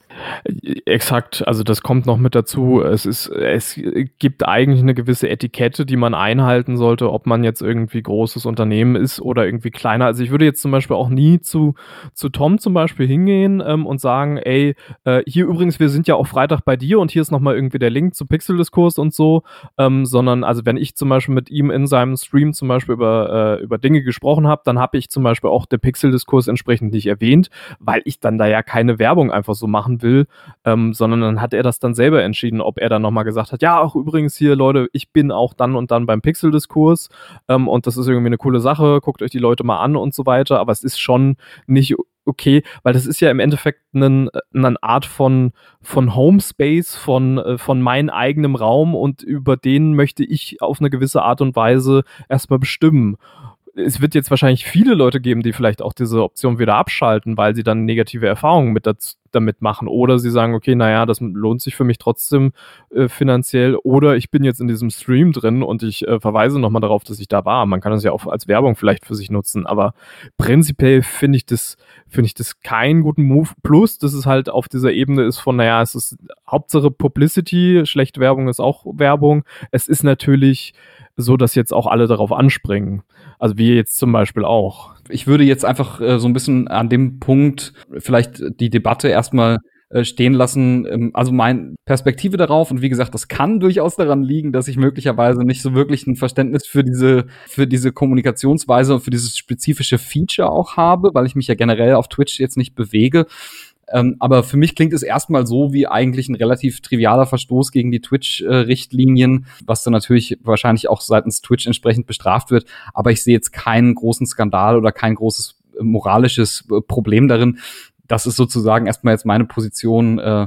Exakt, also das kommt noch mit dazu. Es ist, es gibt eigentlich eine gewisse Etikette, die man einhalten sollte, ob man jetzt irgendwie großes Unternehmen ist oder irgendwie kleiner. Also ich würde jetzt zum Beispiel auch nie zu, zu Tom zum Beispiel hingehen ähm, und sagen, ey, äh, hier übrigens, wir sind ja auch Freitag bei dir und hier ist nochmal irgendwie der Link zu Pixel-Diskurs und so, ähm, sondern also wenn ich zum Beispiel mit ihm in seinem Stream zum Beispiel über, äh, über Dinge gesprochen habe, dann habe ich zum Beispiel auch den Pixel-Diskurs entsprechend nicht erwähnt, weil ich dann da ja keine Werbung einfach so machen will, ähm, sondern dann hat er das dann selber entschieden, ob er dann nochmal gesagt hat, ja, auch übrigens hier, Leute, ich bin auch dann und dann beim Pixel-Diskurs ähm, und das ist irgendwie eine coole Sache, guckt euch die Leute mal an und so weiter, aber es ist schon nicht okay, weil das ist ja im Endeffekt eine, eine Art von, von Homespace, von, von meinem eigenen Raum, und über den möchte ich auf eine gewisse Art und Weise erstmal bestimmen. Es wird jetzt wahrscheinlich viele Leute geben, die vielleicht auch diese Option wieder abschalten, weil sie dann negative Erfahrungen mit dazu, damit machen. Oder sie sagen, okay, naja, das lohnt sich für mich trotzdem äh, finanziell. Oder ich bin jetzt in diesem Stream drin und ich äh, verweise nochmal darauf, dass ich da war. Man kann das ja auch als Werbung vielleicht für sich nutzen. Aber prinzipiell finde ich das, finde ich das keinen guten Move. Plus, dass es halt auf dieser Ebene ist von, naja, es ist Hauptsache Publicity, schlechte Werbung ist auch Werbung. Es ist natürlich so, dass jetzt auch alle darauf anspringen. Also wir jetzt zum Beispiel auch. Ich würde jetzt einfach äh, so ein bisschen an dem Punkt vielleicht die Debatte erstmal äh, stehen lassen. Ähm, also meine Perspektive darauf, und wie gesagt, das kann durchaus daran liegen, dass ich möglicherweise nicht so wirklich ein Verständnis für diese, für diese Kommunikationsweise und für dieses spezifische Feature auch habe, weil ich mich ja generell auf Twitch jetzt nicht bewege. Ähm, aber für mich klingt es erstmal so wie eigentlich ein relativ trivialer Verstoß gegen die Twitch-Richtlinien, was dann natürlich wahrscheinlich auch seitens Twitch entsprechend bestraft wird. Aber ich sehe jetzt keinen großen Skandal oder kein großes moralisches Problem darin. Das ist sozusagen erstmal jetzt meine Position, äh,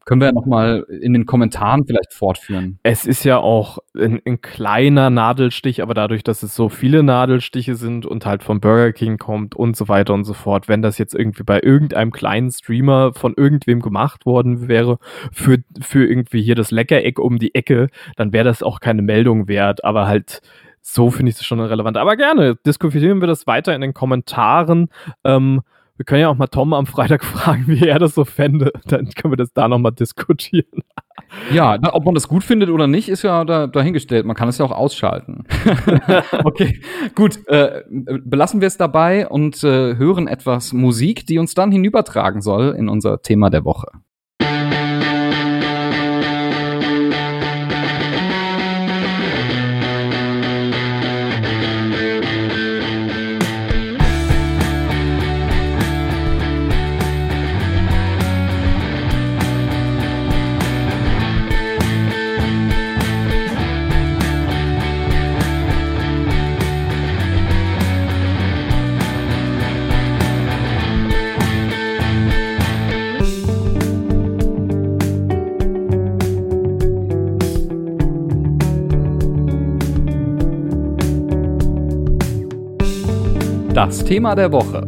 Können wir ja noch mal in den Kommentaren vielleicht fortführen. Es ist ja auch ein, ein kleiner Nadelstich, aber dadurch, dass es so viele Nadelstiche sind und halt vom Burger King kommt und so weiter und so fort, wenn das jetzt irgendwie bei irgendeinem kleinen Streamer von irgendwem gemacht worden wäre, für, für irgendwie hier das Leckereck um die Ecke, dann wäre das auch keine Meldung wert, aber halt so finde ich es schon relevant. Aber gerne, diskutieren wir das weiter in den Kommentaren. Ähm, Wir können ja auch mal Tom am Freitag fragen, wie er das so fände. Dann können wir das da nochmal diskutieren. Ja, na, ob man das gut findet oder nicht, ist ja da, dahingestellt. Man kann es ja auch ausschalten. Okay, gut. Äh, belassen wir es dabei und äh, hören etwas Musik, die uns dann hinübertragen soll in unser Thema der Woche. Das Thema der Woche: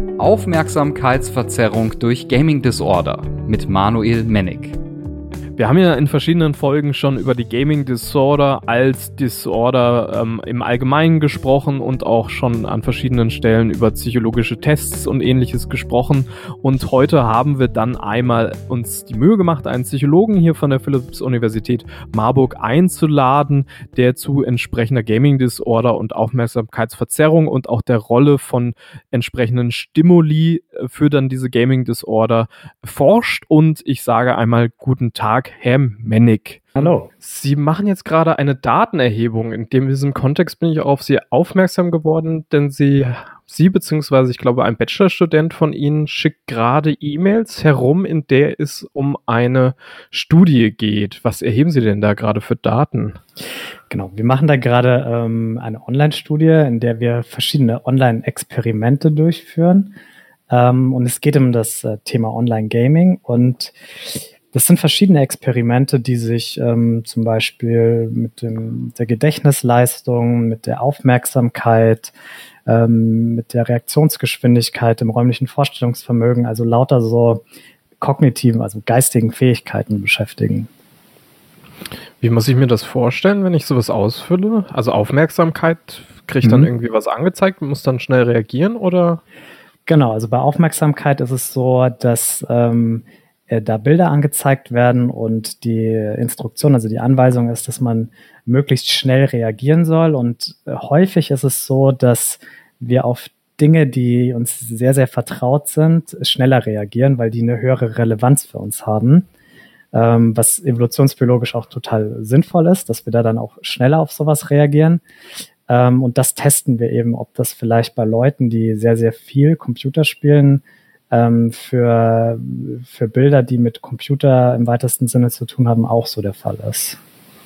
Aufmerksamkeitsverzerrung durch Gaming Disorder mit Manuel Mennig. Wir haben ja in verschiedenen Folgen schon über die Gaming Disorder als Disorder ähm, im Allgemeinen gesprochen und auch schon an verschiedenen Stellen über psychologische Tests und Ähnliches gesprochen. Und heute haben wir dann einmal uns die Mühe gemacht, einen Psychologen hier von der Philipps-Universität Marburg einzuladen, der zu entsprechender Gaming Disorder und Aufmerksamkeitsverzerrung und auch der Rolle von entsprechenden Stimuli für dann diese Gaming Disorder forscht. Und ich sage einmal guten Tag, Herr Mennig. Hallo. Sie machen jetzt gerade eine Datenerhebung. In diesem Kontext bin ich auf Sie aufmerksam geworden, denn Sie, Sie beziehungsweise ich glaube ein Bachelorstudent von Ihnen schickt gerade E-Mails herum, in der es um eine Studie geht. Was erheben Sie denn da gerade für Daten? Genau, wir machen da gerade ähm, eine Online-Studie, in der wir verschiedene Online-Experimente durchführen. Ähm, und es geht um das äh, Thema Online-Gaming und das sind verschiedene Experimente, die sich ähm, zum Beispiel mit dem, der Gedächtnisleistung, mit der Aufmerksamkeit, ähm, mit der Reaktionsgeschwindigkeit, dem räumlichen Vorstellungsvermögen, also lauter so kognitiven, also geistigen Fähigkeiten beschäftigen. Wie muss ich mir das vorstellen, wenn ich sowas ausfülle? Also Aufmerksamkeit, kriege ich dann Mhm. irgendwie was angezeigt und muss dann schnell reagieren, oder? Genau, also bei Aufmerksamkeit ist es so, dass ähm, äh, da Bilder angezeigt werden und die Instruktion, also die Anweisung ist, dass man möglichst schnell reagieren soll. Und äh, häufig ist es so, dass wir auf Dinge, die uns sehr, sehr vertraut sind, schneller reagieren, weil die eine höhere Relevanz für uns haben. Ähm, was evolutionsbiologisch auch total sinnvoll ist, dass wir da dann auch schneller auf sowas reagieren. Ähm, und das testen wir eben, ob das vielleicht bei Leuten, die sehr, sehr viel Computer spielen, ähm, für, für Bilder, die mit Computer im weitesten Sinne zu tun haben, auch so der Fall ist.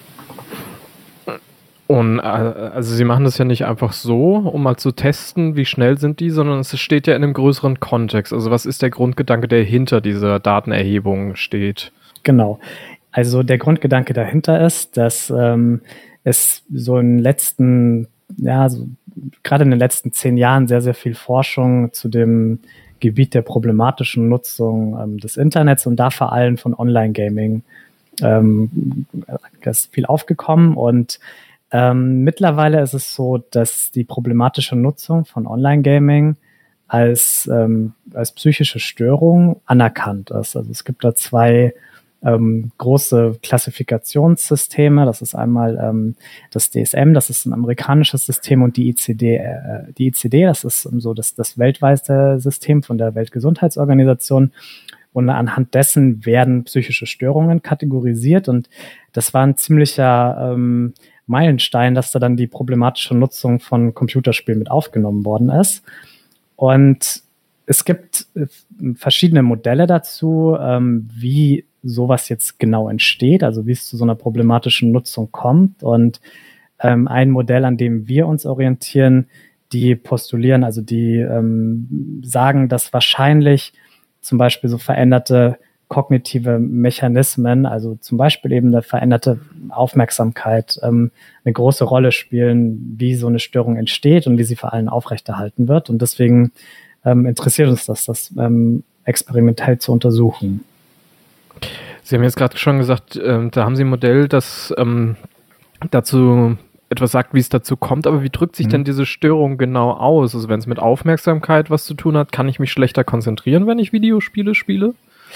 Und äh, also Sie machen das ja nicht einfach so, um mal zu testen, wie schnell sind die, sondern es steht ja in einem größeren Kontext. Also was ist der Grundgedanke, der hinter dieser Datenerhebung steht? Genau. Also der Grundgedanke dahinter ist, dass ähm, es so in den letzten, ja, so, gerade in den letzten zehn Jahren sehr, sehr viel Forschung zu dem Gebiet der problematischen Nutzung ähm, des Internets und da vor allem von Online-Gaming ähm, ist viel aufgekommen. Und ähm, mittlerweile ist es so, dass die problematische Nutzung von Online-Gaming als, ähm, als psychische Störung anerkannt ist. Also es gibt da zwei Ähm, große Klassifikationssysteme. Das ist einmal ähm, das D S M, das ist ein amerikanisches System, und die I C D. Äh, die I C D, das ist ähm, so das, das weltweite System von der Weltgesundheitsorganisation. Und anhand dessen werden psychische Störungen kategorisiert. Und das war ein ziemlicher ähm, Meilenstein, dass da dann die problematische Nutzung von Computerspielen mit aufgenommen worden ist. Und es gibt äh, verschiedene Modelle dazu, ähm, wie sowas jetzt genau entsteht, also wie es zu so einer problematischen Nutzung kommt. Und ähm, ein Modell, an dem wir uns orientieren, die postulieren, also die ähm, sagen, dass wahrscheinlich zum Beispiel so veränderte kognitive Mechanismen, also zum Beispiel eben eine veränderte Aufmerksamkeit, ähm, eine große Rolle spielen, wie so eine Störung entsteht und wie sie vor allem aufrechterhalten wird. Und deswegen ähm, interessiert uns das, das ähm, experimentell zu untersuchen. Sie haben jetzt gerade schon gesagt, äh, da haben Sie ein Modell, das ähm, dazu etwas sagt, wie es dazu kommt, aber wie drückt sich mhm. denn diese Störung genau aus? Also wenn es mit Aufmerksamkeit was zu tun hat, kann ich mich schlechter konzentrieren, wenn ich Videospiele spiele?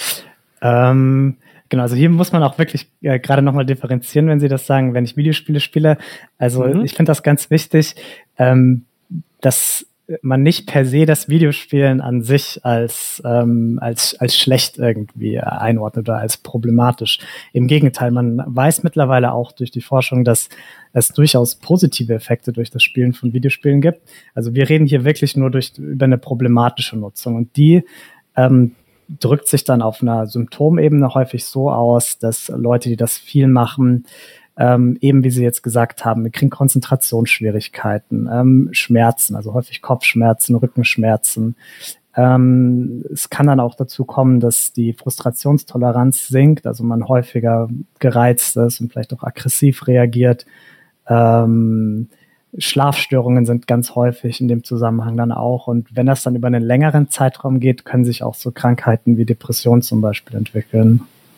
Ähm, genau, also hier muss man auch wirklich äh, gerade nochmal differenzieren, wenn Sie das sagen, wenn ich Videospiele spiele. Also mhm. ich finde das ganz wichtig, ähm, dass man nicht per se das Videospielen an sich als, ähm, als, als schlecht irgendwie einordnet oder als problematisch. Im Gegenteil, man weiß mittlerweile auch durch die Forschung, dass es durchaus positive Effekte durch das Spielen von Videospielen gibt. Also wir reden hier wirklich nur durch, über eine problematische Nutzung und die ähm, drückt sich dann auf einer Symptomebene häufig so aus, dass Leute, die das viel machen, Ähm, eben wie Sie jetzt gesagt haben, wir kriegen Konzentrationsschwierigkeiten, ähm, Schmerzen, also häufig Kopfschmerzen, Rückenschmerzen. Ähm, es kann dann auch dazu kommen, dass die Frustrationstoleranz sinkt, also man häufiger gereizt ist und vielleicht auch aggressiv reagiert. Ähm, Schlafstörungen sind ganz häufig in dem Zusammenhang dann auch. Und wenn das dann über einen längeren Zeitraum geht, können sich auch so Krankheiten wie Depression zum Beispiel entwickeln.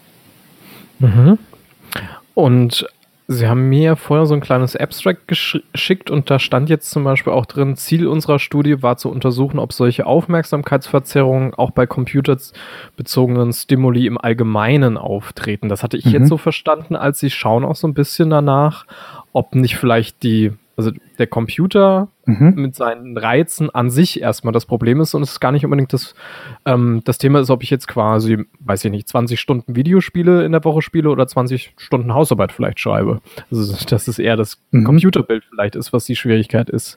Mhm. Und Sie haben mir vorher so ein kleines Abstract geschickt und da stand jetzt zum Beispiel auch drin, Ziel unserer Studie war zu untersuchen, ob solche Aufmerksamkeitsverzerrungen auch bei computerbezogenen Stimuli im Allgemeinen auftreten. Das hatte ich mhm. jetzt so verstanden, als Sie schauen auch so ein bisschen danach, ob nicht vielleicht die, also der Computer mhm. mit seinen Reizen an sich erstmal das Problem ist und es ist gar nicht unbedingt das, ähm, das Thema ist, ob ich jetzt quasi, weiß ich nicht, zwanzig Stunden Videospiele in der Woche spiele oder zwanzig Stunden Hausarbeit vielleicht schreibe. Also dass es eher das mhm. Computerbild vielleicht ist, was die Schwierigkeit ist.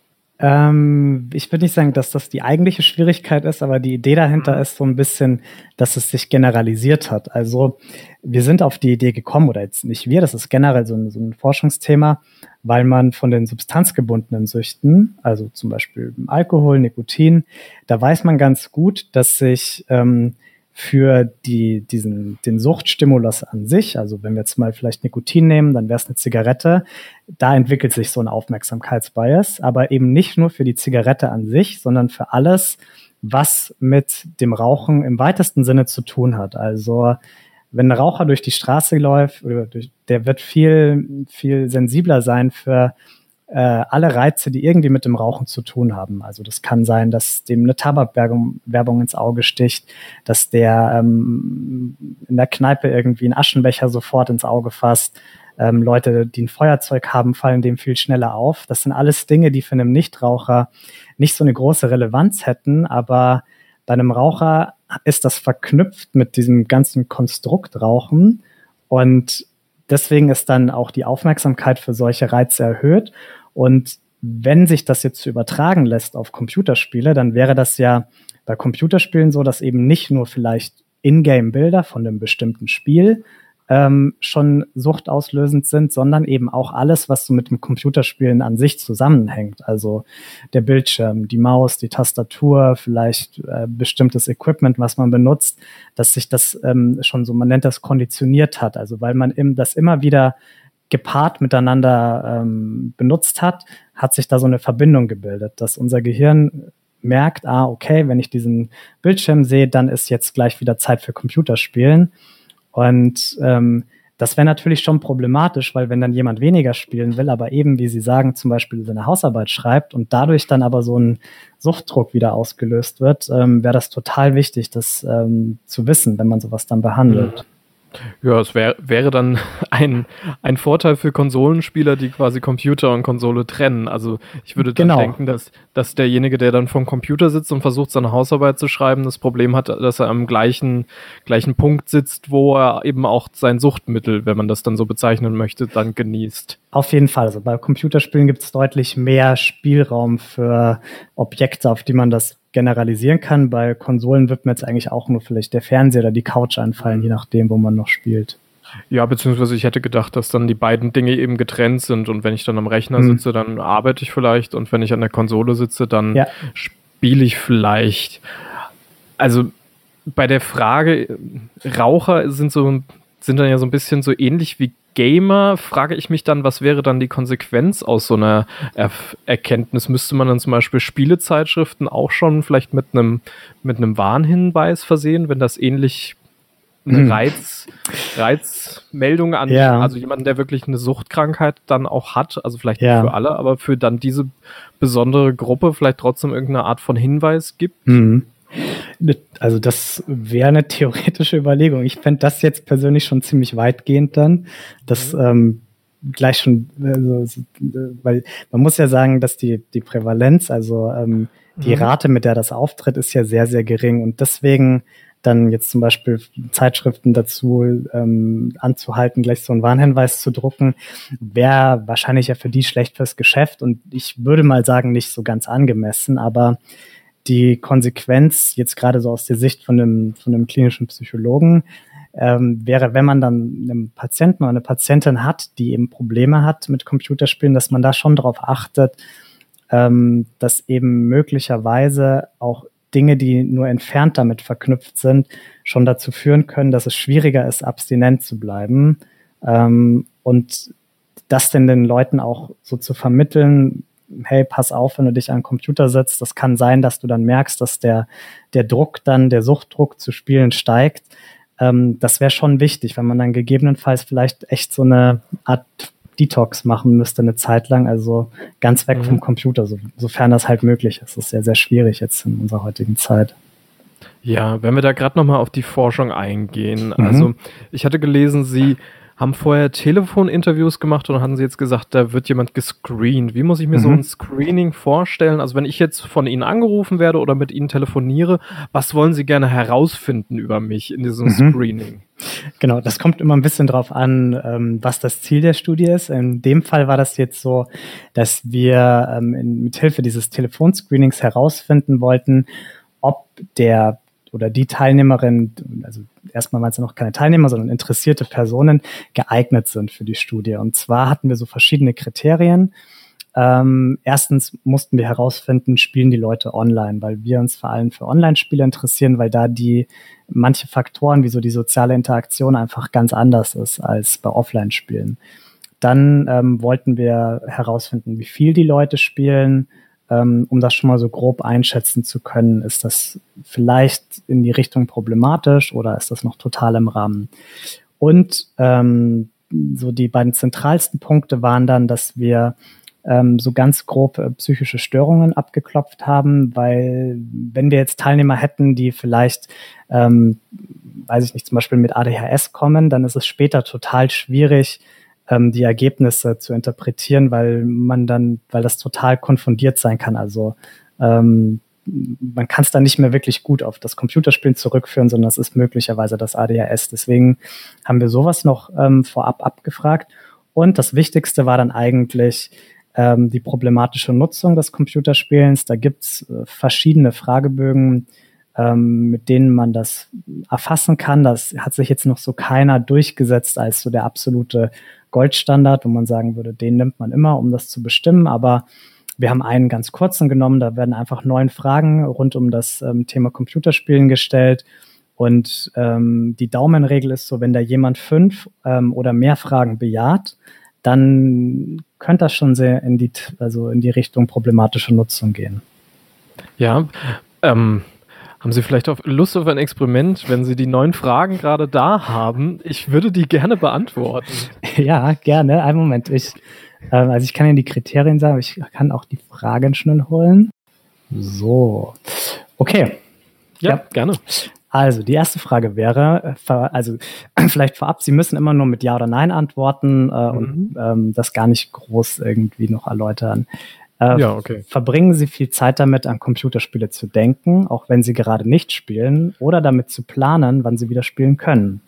Ähm, ich würde nicht sagen, dass das die eigentliche Schwierigkeit ist, aber die Idee dahinter mhm. ist so ein bisschen, dass es sich generalisiert hat. Also wir sind auf die Idee gekommen, oder jetzt nicht wir, das ist generell so ein, so ein Forschungsthema, weil man von den substanzgebundenen Süchten, also zum Beispiel Alkohol, Nikotin, da weiß man ganz gut, dass sich ähm, für die, diesen, den Suchtstimulus an sich, also wenn wir jetzt mal vielleicht Nikotin nehmen, dann wäre es eine Zigarette, da entwickelt sich so ein Aufmerksamkeitsbias, aber eben nicht nur für die Zigarette an sich, sondern für alles, was mit dem Rauchen im weitesten Sinne zu tun hat. Also wenn ein Raucher durch die Straße läuft, oder durch, der wird viel, viel sensibler sein für äh, alle Reize, die irgendwie mit dem Rauchen zu tun haben. Also das kann sein, dass dem eine Tabakwerbung Werbung ins Auge sticht, dass der ähm, in der Kneipe irgendwie einen Aschenbecher sofort ins Auge fasst. Ähm, Leute, die ein Feuerzeug haben, fallen dem viel schneller auf. Das sind alles Dinge, die für einen Nichtraucher nicht so eine große Relevanz hätten, aber bei einem Raucher ist das verknüpft mit diesem ganzen Konstrukt Rauchen und deswegen ist dann auch die Aufmerksamkeit für solche Reize erhöht. Und wenn sich das jetzt übertragen lässt auf Computerspiele, dann wäre das ja bei Computerspielen so, dass eben nicht nur vielleicht Ingame-Bilder von einem bestimmten Spiel ähm, schon suchtauslösend sind, sondern eben auch alles, was so mit dem Computerspielen an sich zusammenhängt. Also der Bildschirm, die Maus, die Tastatur, vielleicht äh, bestimmtes Equipment, was man benutzt, dass sich das ähm, schon so, man nennt das konditioniert hat. Also weil man im, das immer wieder gepaart miteinander ähm, benutzt hat, hat sich da so eine Verbindung gebildet, dass unser Gehirn merkt, ah, okay, wenn ich diesen Bildschirm sehe, dann ist jetzt gleich wieder Zeit für Computerspielen. Und ähm, das wäre natürlich schon problematisch, weil wenn dann jemand weniger spielen will, aber eben, wie Sie sagen, zum Beispiel seine Hausarbeit schreibt und dadurch dann aber so ein Suchtdruck wieder ausgelöst wird, ähm, wäre das total wichtig, das ähm, zu wissen, wenn man sowas dann behandelt. Mhm. Ja, es wär, wäre dann ein, ein Vorteil für Konsolenspieler, die quasi Computer und Konsole trennen. Also ich würde dann genau. denken, dass, dass derjenige, der dann vom Computer sitzt und versucht, seine Hausarbeit zu schreiben, das Problem hat, dass er am gleichen, gleichen Punkt sitzt, wo er eben auch sein Suchtmittel, wenn man das dann so bezeichnen möchte, dann genießt. Auf jeden Fall. Also bei Computerspielen gibt es deutlich mehr Spielraum für Objekte, auf die man das generalisieren kann. Bei Konsolen wird mir jetzt eigentlich auch nur vielleicht der Fernseher oder die Couch einfallen, je nachdem, wo man noch spielt. Ja, beziehungsweise ich hätte gedacht, dass dann die beiden Dinge eben getrennt sind und wenn ich dann am Rechner mhm. sitze, dann arbeite ich vielleicht und wenn ich an der Konsole sitze, dann ja. spiele ich vielleicht. Also bei der Frage, Raucher sind so sind dann ja so ein bisschen so ähnlich wie Gamer, frage ich mich dann, was wäre dann die Konsequenz aus so einer er- Erkenntnis? Müsste man dann zum Beispiel Spielezeitschriften auch schon vielleicht mit einem mit einem Warnhinweis versehen, wenn das ähnlich eine Hm. Reiz, Reizmeldung an, Ja. also jemanden, der wirklich eine Suchtkrankheit dann auch hat, also vielleicht Ja. nicht für alle, aber für dann diese besondere Gruppe vielleicht trotzdem irgendeine Art von Hinweis gibt? Mhm. Also das wäre eine theoretische Überlegung. Ich fände das jetzt persönlich schon ziemlich weitgehend dann. Das ähm, gleich schon, also, so- weil man muss ja sagen, dass die, die Prävalenz, also ähm, die Mhm. Rate, mit der das auftritt, ist ja sehr, sehr gering. Und deswegen dann jetzt zum Beispiel Zeitschriften dazu ähm, anzuhalten, gleich so einen Warnhinweis zu drucken, wäre wahrscheinlich ja für die schlecht fürs Geschäft. Und ich würde mal sagen, nicht so ganz angemessen, aber die Konsequenz, jetzt gerade so aus der Sicht von einem, von einem klinischen Psychologen, ähm, wäre, wenn man dann einen Patienten oder eine Patientin hat, die eben Probleme hat mit Computerspielen, dass man da schon darauf achtet, ähm, dass eben möglicherweise auch Dinge, die nur entfernt damit verknüpft sind, schon dazu führen können, dass es schwieriger ist, abstinent zu bleiben. Ähm, und das denn den Leuten auch so zu vermitteln, hey, pass auf, wenn du dich an den Computer setzt, das kann sein, dass du dann merkst, dass der, der Druck dann, der Suchtdruck zu spielen steigt. Ähm, das wäre schon wichtig, wenn man dann gegebenenfalls vielleicht echt so eine Art Detox machen müsste eine Zeit lang, also ganz weg Mhm. vom Computer, so, sofern das halt möglich ist. Das ist sehr, sehr schwierig jetzt in unserer heutigen Zeit. Ja, wenn wir da gerade nochmal auf die Forschung eingehen. Mhm. Also ich hatte gelesen, Sie haben vorher Telefoninterviews gemacht und hatten Sie jetzt gesagt, da wird jemand gescreent. Wie muss ich mir Mhm. so ein Screening vorstellen? Also wenn ich jetzt von Ihnen angerufen werde oder mit Ihnen telefoniere, was wollen Sie gerne herausfinden über mich in diesem Mhm. Screening? Genau, das kommt immer ein bisschen drauf an, ähm, was das Ziel der Studie ist. In dem Fall war das jetzt so, dass wir ähm, in, mit Hilfe dieses Telefonscreenings herausfinden wollten, ob der oder die Teilnehmerin, also erstmal waren es ja noch keine Teilnehmer, sondern interessierte Personen, geeignet sind für die Studie. Und zwar hatten wir so verschiedene Kriterien. Ähm, erstens mussten wir herausfinden, spielen die Leute online, weil wir uns vor allem für Online-Spiele interessieren, weil da die manche Faktoren, wie so die soziale Interaktion, einfach ganz anders ist als bei Offline-Spielen. Dann ähm, wollten wir herausfinden, wie viel die Leute spielen, ähm, um das schon mal so grob einschätzen zu können. Ist das vielleicht in die Richtung problematisch oder ist das noch total im Rahmen? Und ähm, so die beiden zentralsten Punkte waren dann, dass wir ähm, so ganz grob äh, psychische Störungen abgeklopft haben, weil wenn wir jetzt Teilnehmer hätten, die vielleicht, ähm, weiß ich nicht, zum Beispiel mit A D H S kommen, dann ist es später total schwierig, ähm, die Ergebnisse zu interpretieren, weil man dann, weil das total konfundiert sein kann. Also ähm, man kann es dann nicht mehr wirklich gut auf das Computerspielen zurückführen, sondern es ist möglicherweise das A D H S. Deswegen haben wir sowas noch ähm, vorab abgefragt. Und das Wichtigste war dann eigentlich ähm, die problematische Nutzung des Computerspielens. Da gibt's äh, verschiedene Fragebögen, ähm, mit denen man das erfassen kann. Das hat sich jetzt noch so keiner durchgesetzt als so der absolute Goldstandard, wo man sagen würde, den nimmt man immer, um das zu bestimmen. Aber wir haben einen ganz kurzen genommen. Da werden einfach neun Fragen rund um das ähm, Thema Computerspielen gestellt. Und ähm, die Daumenregel ist so, wenn da jemand fünf ähm, oder mehr Fragen bejaht, dann könnte das schon sehr in die, also in die Richtung problematische Nutzung gehen. Ja, ähm, haben Sie vielleicht auch Lust auf ein Experiment, wenn Sie die neun Fragen gerade da haben? Ich würde die gerne beantworten. Ja, gerne. Einen Moment. Ich, ähm, also ich kann Ihnen die Kriterien sagen, aber ich kann auch die Fragen schnell holen. So. Okay. Ja, Ja. gerne. Also, die erste Frage wäre, äh, also vielleicht vorab, Sie müssen immer nur mit Ja oder Nein antworten äh, Mhm. und ähm, das gar nicht groß irgendwie noch erläutern. Äh, Ja, okay. Verbringen Sie viel Zeit damit, an Computerspiele zu denken, auch wenn Sie gerade nicht spielen, oder damit zu planen, wann Sie wieder spielen können?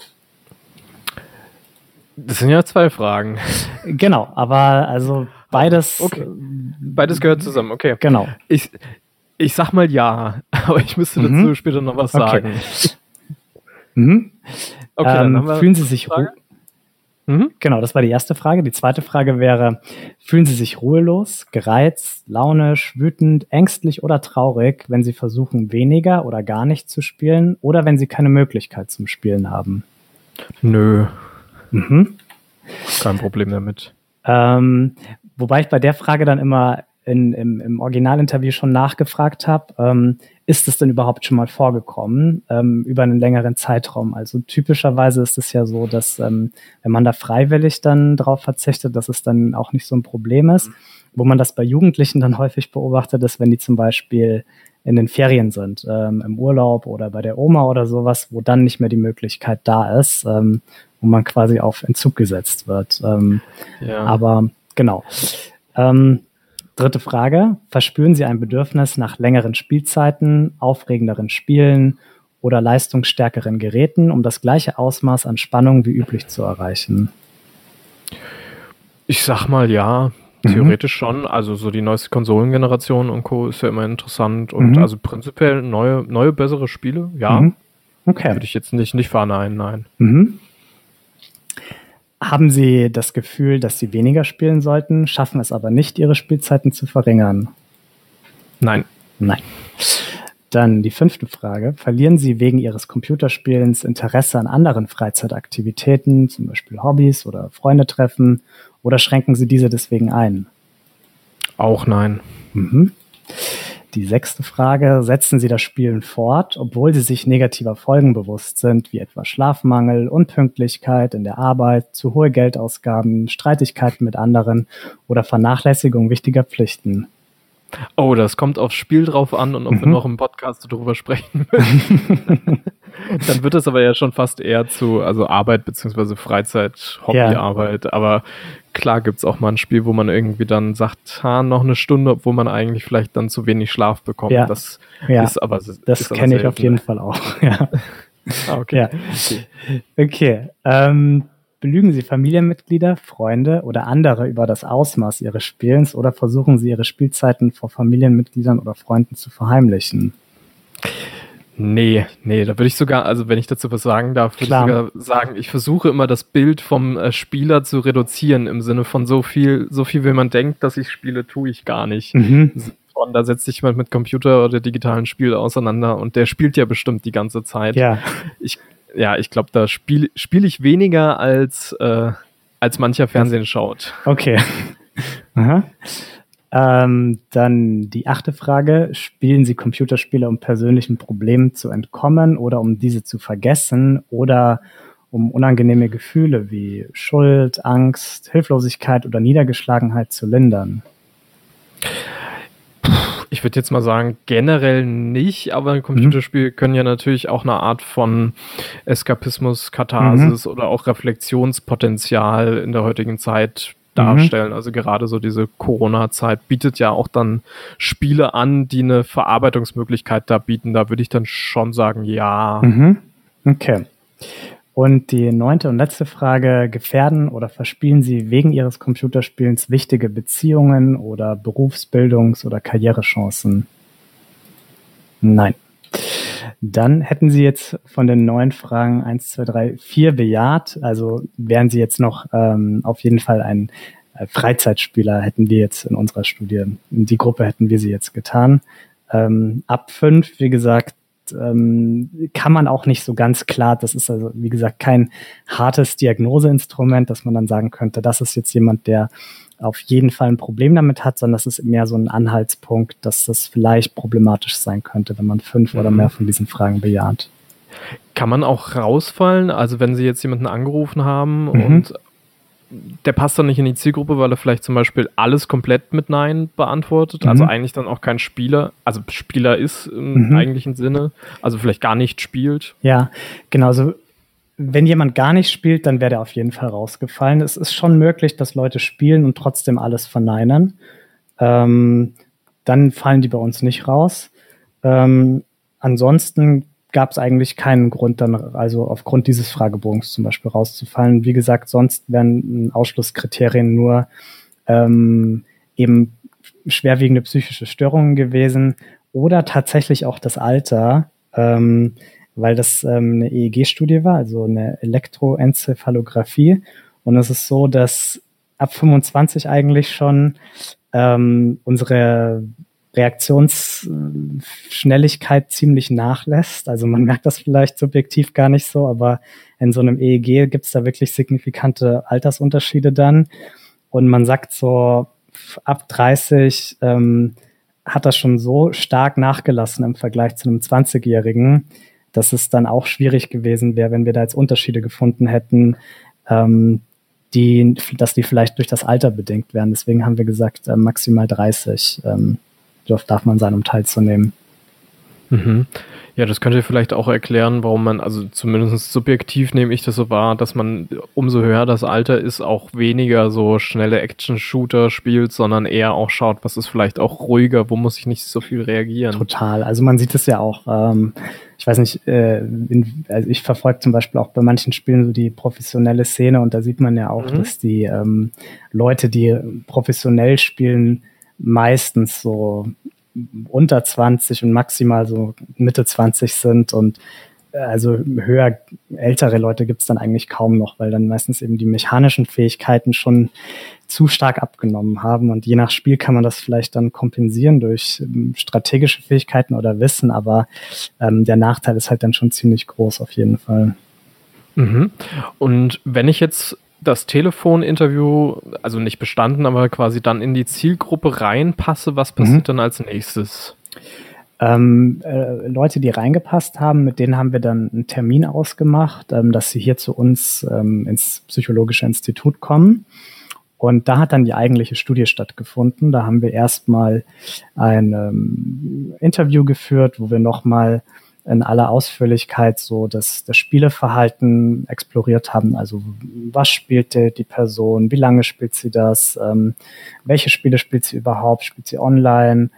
Das sind ja zwei Fragen. Genau, aber also beides. Okay. äh, Beides gehört zusammen, okay. Genau. Ich, ich sag mal ja, aber ich müsste Mhm. dazu später noch was Okay. sagen. Mhm. Okay, dann ähm, haben wir fühlen Sie sich ruhig? Frage. Mhm. Genau, das war die erste Frage. Die zweite Frage wäre, fühlen Sie sich ruhelos, gereizt, launisch, wütend, ängstlich oder traurig, wenn Sie versuchen, weniger oder gar nicht zu spielen oder wenn Sie keine Möglichkeit zum Spielen haben? Nö, Mhm. kein Problem damit. Ähm, wobei ich bei der Frage dann immer in, im, im Originalinterview schon nachgefragt habe, ähm, ist es denn überhaupt schon mal vorgekommen ähm, über einen längeren Zeitraum? Also typischerweise ist es ja so, dass ähm, wenn man da freiwillig dann drauf verzichtet, dass es dann auch nicht so ein Problem ist. Wo man das bei Jugendlichen dann häufig beobachtet, ist, wenn die zum Beispiel in den Ferien sind, ähm, im Urlaub oder bei der Oma oder sowas, wo dann nicht mehr die Möglichkeit da ist, ähm, wo man quasi auf Entzug gesetzt wird. Ähm, Ja. Aber genau. Ähm, dritte Frage. Verspüren Sie ein Bedürfnis nach längeren Spielzeiten, aufregenderen Spielen oder leistungsstärkeren Geräten, um das gleiche Ausmaß an Spannung wie üblich zu erreichen? Ich sag mal ja, Mhm. theoretisch schon. Also so die neueste Konsolengeneration und Co. ist ja immer interessant. Und Mhm. also prinzipiell neue, neue, bessere Spiele, ja. Mhm. Okay. Würde ich jetzt nicht, nicht verneinen, nein. Mhm. Haben Sie das Gefühl, dass Sie weniger spielen sollten, schaffen es aber nicht, Ihre Spielzeiten zu verringern? Nein. Nein. Dann die fünfte Frage. Verlieren Sie wegen Ihres Computerspielens Interesse an anderen Freizeitaktivitäten, zum Beispiel Hobbys oder Freunde treffen, oder schränken Sie diese deswegen ein? Auch nein. Mhm. Die sechste Frage. Setzen Sie das Spielen fort, obwohl Sie sich negativer Folgen bewusst sind, wie etwa Schlafmangel, Unpünktlichkeit in der Arbeit, zu hohe Geldausgaben, Streitigkeiten mit anderen oder Vernachlässigung wichtiger Pflichten? Oh, das kommt aufs Spiel drauf an und ob Mhm. wir noch im Podcast darüber sprechen müssen. Dann wird es aber ja schon fast eher zu, also Arbeit beziehungsweise Freizeit, Hobbyarbeit. Aber klar gibt's auch mal ein Spiel, wo man irgendwie dann sagt, ha, noch eine Stunde, obwohl man eigentlich vielleicht dann zu wenig Schlaf bekommt. Ja. Das Ja, ist aber das ist aber kenne ich auf selten. jeden Fall auch. Ja. Ah, okay. Ja. Okay. Ähm, belügen Sie Familienmitglieder, Freunde oder andere über das Ausmaß Ihres Spielens oder versuchen Sie Ihre Spielzeiten vor Familienmitgliedern oder Freunden zu verheimlichen? Nee, nee, da würde ich sogar, also wenn ich dazu was sagen darf, würde ich Klar. sogar sagen, ich versuche immer das Bild vom äh, Spieler zu reduzieren, im Sinne von so viel, so viel wie man denkt, dass ich spiele, tue ich gar nicht. Mhm. Und da setzt sich jemand mit Computer oder digitalen Spiel auseinander und der spielt ja bestimmt die ganze Zeit. Ja. Ich, ja, ich glaube, da spiele spiel ich weniger als, äh, als mancher Fernsehen schaut. Okay. Aha. Ähm, dann die achte Frage. Spielen Sie Computerspiele, um persönlichen Problemen zu entkommen oder um diese zu vergessen oder um unangenehme Gefühle wie Schuld, Angst, Hilflosigkeit oder Niedergeschlagenheit zu lindern? Ich würde jetzt mal sagen, generell nicht, aber Computerspiele mhm. können ja natürlich auch eine Art von Eskapismus, Katharsis mhm. oder auch Reflexionspotenzial in der heutigen Zeit darstellen. Mhm. Also gerade so diese Corona-Zeit bietet ja auch dann Spiele an, die eine Verarbeitungsmöglichkeit da bieten. Da würde ich dann schon sagen, ja. Mhm. Okay. Und die neunte und letzte Frage, gefährden oder verspielen Sie wegen Ihres Computerspielens wichtige Beziehungen oder Berufsbildungs- oder Karrierechancen? Nein. Dann hätten Sie jetzt von den neun Fragen eins, zwei, drei, vier bejaht. Also wären Sie jetzt noch ähm, auf jeden Fall ein äh, Freizeitspieler, hätten wir jetzt in unserer Studie. In die Gruppe hätten wir sie jetzt getan. Ähm, ab fünf, wie gesagt, ähm, kann man auch nicht so ganz klar, das ist also, wie gesagt, kein hartes Diagnoseinstrument, dass man dann sagen könnte, das ist jetzt jemand, der auf jeden Fall ein Problem damit hat, sondern das ist mehr so ein Anhaltspunkt, dass das vielleicht problematisch sein könnte, wenn man fünf mhm. oder mehr von diesen Fragen bejaht. Kann man auch rausfallen? Also wenn Sie jetzt jemanden angerufen haben mhm. und der passt dann nicht in die Zielgruppe, weil er vielleicht zum Beispiel alles komplett mit Nein beantwortet, mhm. also eigentlich dann auch kein Spieler, also Spieler ist im mhm. eigentlichen Sinne, also vielleicht gar nicht spielt. Ja, genau so. Wenn jemand gar nicht spielt, dann wäre der auf jeden Fall rausgefallen. Es ist schon möglich, dass Leute spielen und trotzdem alles verneinen. Ähm, dann fallen die bei uns nicht raus. Ähm, ansonsten gab es eigentlich keinen Grund, dann also aufgrund dieses Fragebogens zum Beispiel rauszufallen. Wie gesagt, sonst wären Ausschlusskriterien nur ähm, eben schwerwiegende psychische Störungen gewesen oder tatsächlich auch das Alter, ähm, weil das ähm, eine E E G-Studie war, also eine Elektroenzephalographie. Und es ist so, dass ab fünfundzwanzig eigentlich schon ähm, unsere Reaktionsschnelligkeit ziemlich nachlässt. Also man merkt das vielleicht subjektiv gar nicht so, aber in so einem E E G gibt es da wirklich signifikante Altersunterschiede dann. Und man sagt so, ab dreißig ähm, hat das schon so stark nachgelassen im Vergleich zu einem zwanzigjährigen, dass es dann auch schwierig gewesen wäre, wenn wir da jetzt Unterschiede gefunden hätten, ähm, die, dass die vielleicht durch das Alter bedingt wären. Deswegen haben wir gesagt, äh, maximal dreißig ähm, darf, darf man sein, um teilzunehmen. Mhm. Ja, das könnt ihr vielleicht auch erklären, warum man, also zumindest subjektiv nehme ich das so wahr, dass man, umso höher das Alter ist, auch weniger so schnelle Action-Shooter spielt, sondern eher auch schaut, was ist vielleicht auch ruhiger, wo muss ich nicht so viel reagieren. Total, also man sieht es ja auch, ähm, ich weiß nicht, äh, in, also ich verfolge zum Beispiel auch bei manchen Spielen so die professionelle Szene und da sieht man ja auch, mhm. dass die ähm, Leute, die professionell spielen, meistens so unter zwanzig und maximal so Mitte zwanzig sind und also höher, ältere Leute gibt es dann eigentlich kaum noch, weil dann meistens eben die mechanischen Fähigkeiten schon zu stark abgenommen haben und je nach Spiel kann man das vielleicht dann kompensieren durch ähm, strategische Fähigkeiten oder Wissen, aber ähm, der Nachteil ist halt dann schon ziemlich groß auf jeden Fall. Mhm. Und wenn ich jetzt das Telefoninterview, also nicht bestanden, aber quasi dann in die Zielgruppe reinpasse, was passiert mhm. dann als nächstes? Ähm, äh, Leute, die reingepasst haben, mit denen haben wir dann einen Termin ausgemacht, ähm, dass sie hier zu uns ähm, ins Psychologische Institut kommen. Und da hat dann die eigentliche Studie stattgefunden. Da haben wir erstmal ein ähm, Interview geführt, wo wir nochmal in aller Ausführlichkeit so das, das Spieleverhalten exploriert haben. Also was spielt die, die Person, wie lange spielt sie das, ähm, welche Spiele spielt sie überhaupt, spielt sie online,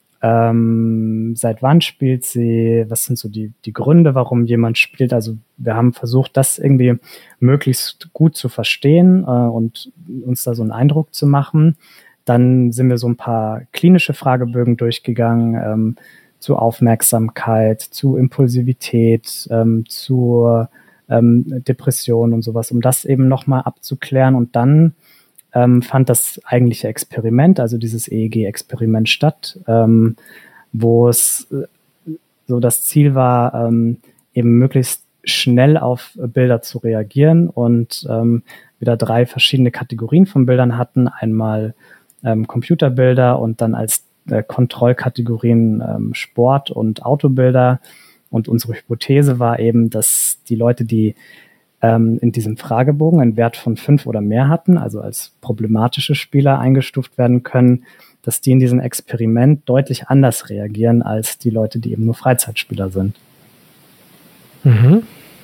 ähm, seit wann spielt sie, was sind so die, die Gründe, warum jemand spielt. Also wir haben versucht, das irgendwie möglichst gut zu verstehen äh, und uns da so einen Eindruck zu machen. Dann sind wir so ein paar klinische Fragebögen durchgegangen, ähm, zu Aufmerksamkeit, zu Impulsivität, ähm, zu ähm, Depression und sowas, um das eben nochmal abzuklären. Und dann ähm, fand das eigentliche Experiment, also dieses E E G-Experiment statt, ähm, wo es äh, so das Ziel war, ähm, eben möglichst schnell auf Bilder zu reagieren und ähm, wieder drei verschiedene Kategorien von Bildern hatten. Einmal ähm, Computerbilder und dann als Kontrollkategorien ähm, Sport und Autobilder. Und unsere Hypothese war eben, dass die Leute, die ähm, in diesem Fragebogen einen Wert von fünf oder mehr hatten, also als problematische Spieler eingestuft werden können, dass die in diesem Experiment deutlich anders reagieren als die Leute, die eben nur Freizeitspieler sind. Mhm.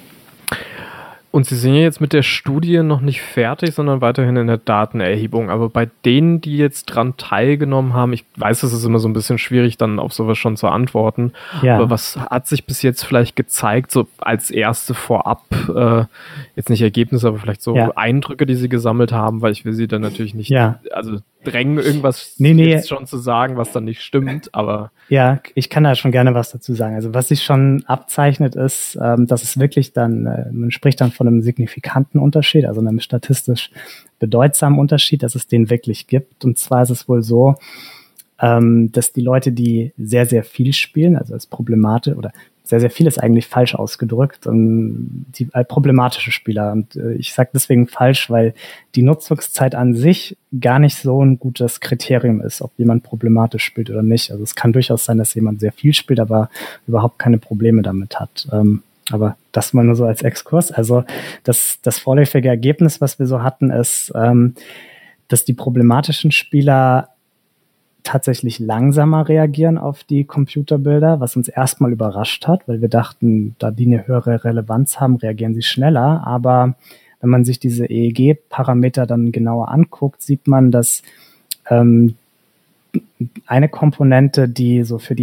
Und Sie sind ja jetzt mit der Studie noch nicht fertig, sondern weiterhin in der Datenerhebung. Aber bei denen, die jetzt dran teilgenommen haben, ich weiß, es ist immer so ein bisschen schwierig, dann auf sowas schon zu antworten. Ja. Aber was hat sich bis jetzt vielleicht gezeigt, so als erste vorab, äh, jetzt nicht Ergebnisse, aber vielleicht so ja. Eindrücke, die Sie gesammelt haben, weil ich will Sie dann natürlich nicht, ja. also drängen, irgendwas nee, nee. jetzt schon zu sagen, was dann nicht stimmt, aber... Ja, ich kann da schon gerne was dazu sagen. Also was sich schon abzeichnet ist, ähm, dass es wirklich dann, äh, man spricht dann von einem signifikanten Unterschied, also einem statistisch bedeutsamen Unterschied, dass es den wirklich gibt. Und zwar ist es wohl so, ähm, dass die Leute, die sehr, sehr viel spielen, also als Problemate oder sehr, sehr viel ist eigentlich falsch ausgedrückt, und die äh, problematische Spieler. Und äh, ich sage deswegen falsch, weil die Nutzungszeit an sich gar nicht so ein gutes Kriterium ist, ob jemand problematisch spielt oder nicht. Also es kann durchaus sein, dass jemand sehr viel spielt, aber überhaupt keine Probleme damit hat. Ähm, aber das mal nur so als Exkurs. Also das, das vorläufige Ergebnis, was wir so hatten, ist, ähm, dass die problematischen Spieler tatsächlich langsamer reagieren auf die Computerbilder, was uns erstmal überrascht hat, weil wir dachten, da die eine höhere Relevanz haben, reagieren sie schneller. Aber wenn man sich diese E E G-Parameter dann genauer anguckt, sieht man, dass ähm, eine Komponente, die so für die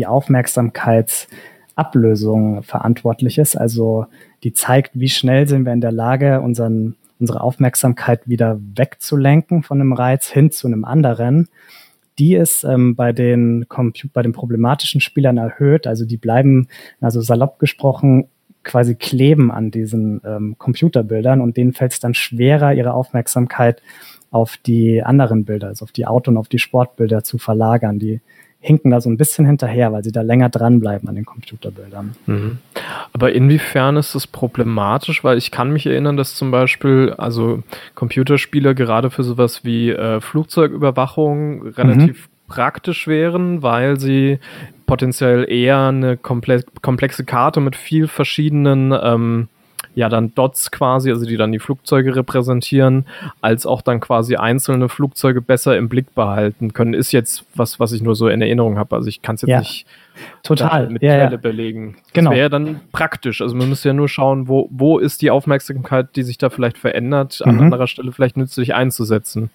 Aufmerksamkeitsablösung verantwortlich ist, also die zeigt, wie schnell sind wir in der Lage, unseren, unsere Aufmerksamkeit wieder wegzulenken von einem Reiz hin zu einem anderen, die ist ähm, bei den Compu- bei den problematischen Spielern erhöht. Also die bleiben, also salopp gesprochen, quasi kleben an diesen ähm, Computerbildern und denen fällt es dann schwerer, ihre Aufmerksamkeit auf die anderen Bilder, also auf die Auto- und auf die Sportbilder zu verlagern. Die hinken da so ein bisschen hinterher, weil sie da länger dranbleiben an den Computerbildern. Mhm. Aber inwiefern ist das problematisch? Weil ich kann mich erinnern, dass zum Beispiel also Computerspiele gerade für sowas wie äh, Flugzeugüberwachung relativ mhm. praktisch wären, weil sie potenziell eher eine komple- komplexe Karte mit viel verschiedenen ähm, ja dann Dots quasi, also die dann die Flugzeuge repräsentieren, als auch dann quasi einzelne Flugzeuge besser im Blick behalten können. Ist jetzt was, was ich nur so in Erinnerung habe. Also ich kann es jetzt ja. nicht total mit ja, Quelle ja. belegen. Das genau. wäre ja dann praktisch. Also man müsste ja nur schauen, wo, wo ist die Aufmerksamkeit, die sich da vielleicht verändert, an mhm. anderer Stelle vielleicht nützlich einzusetzen.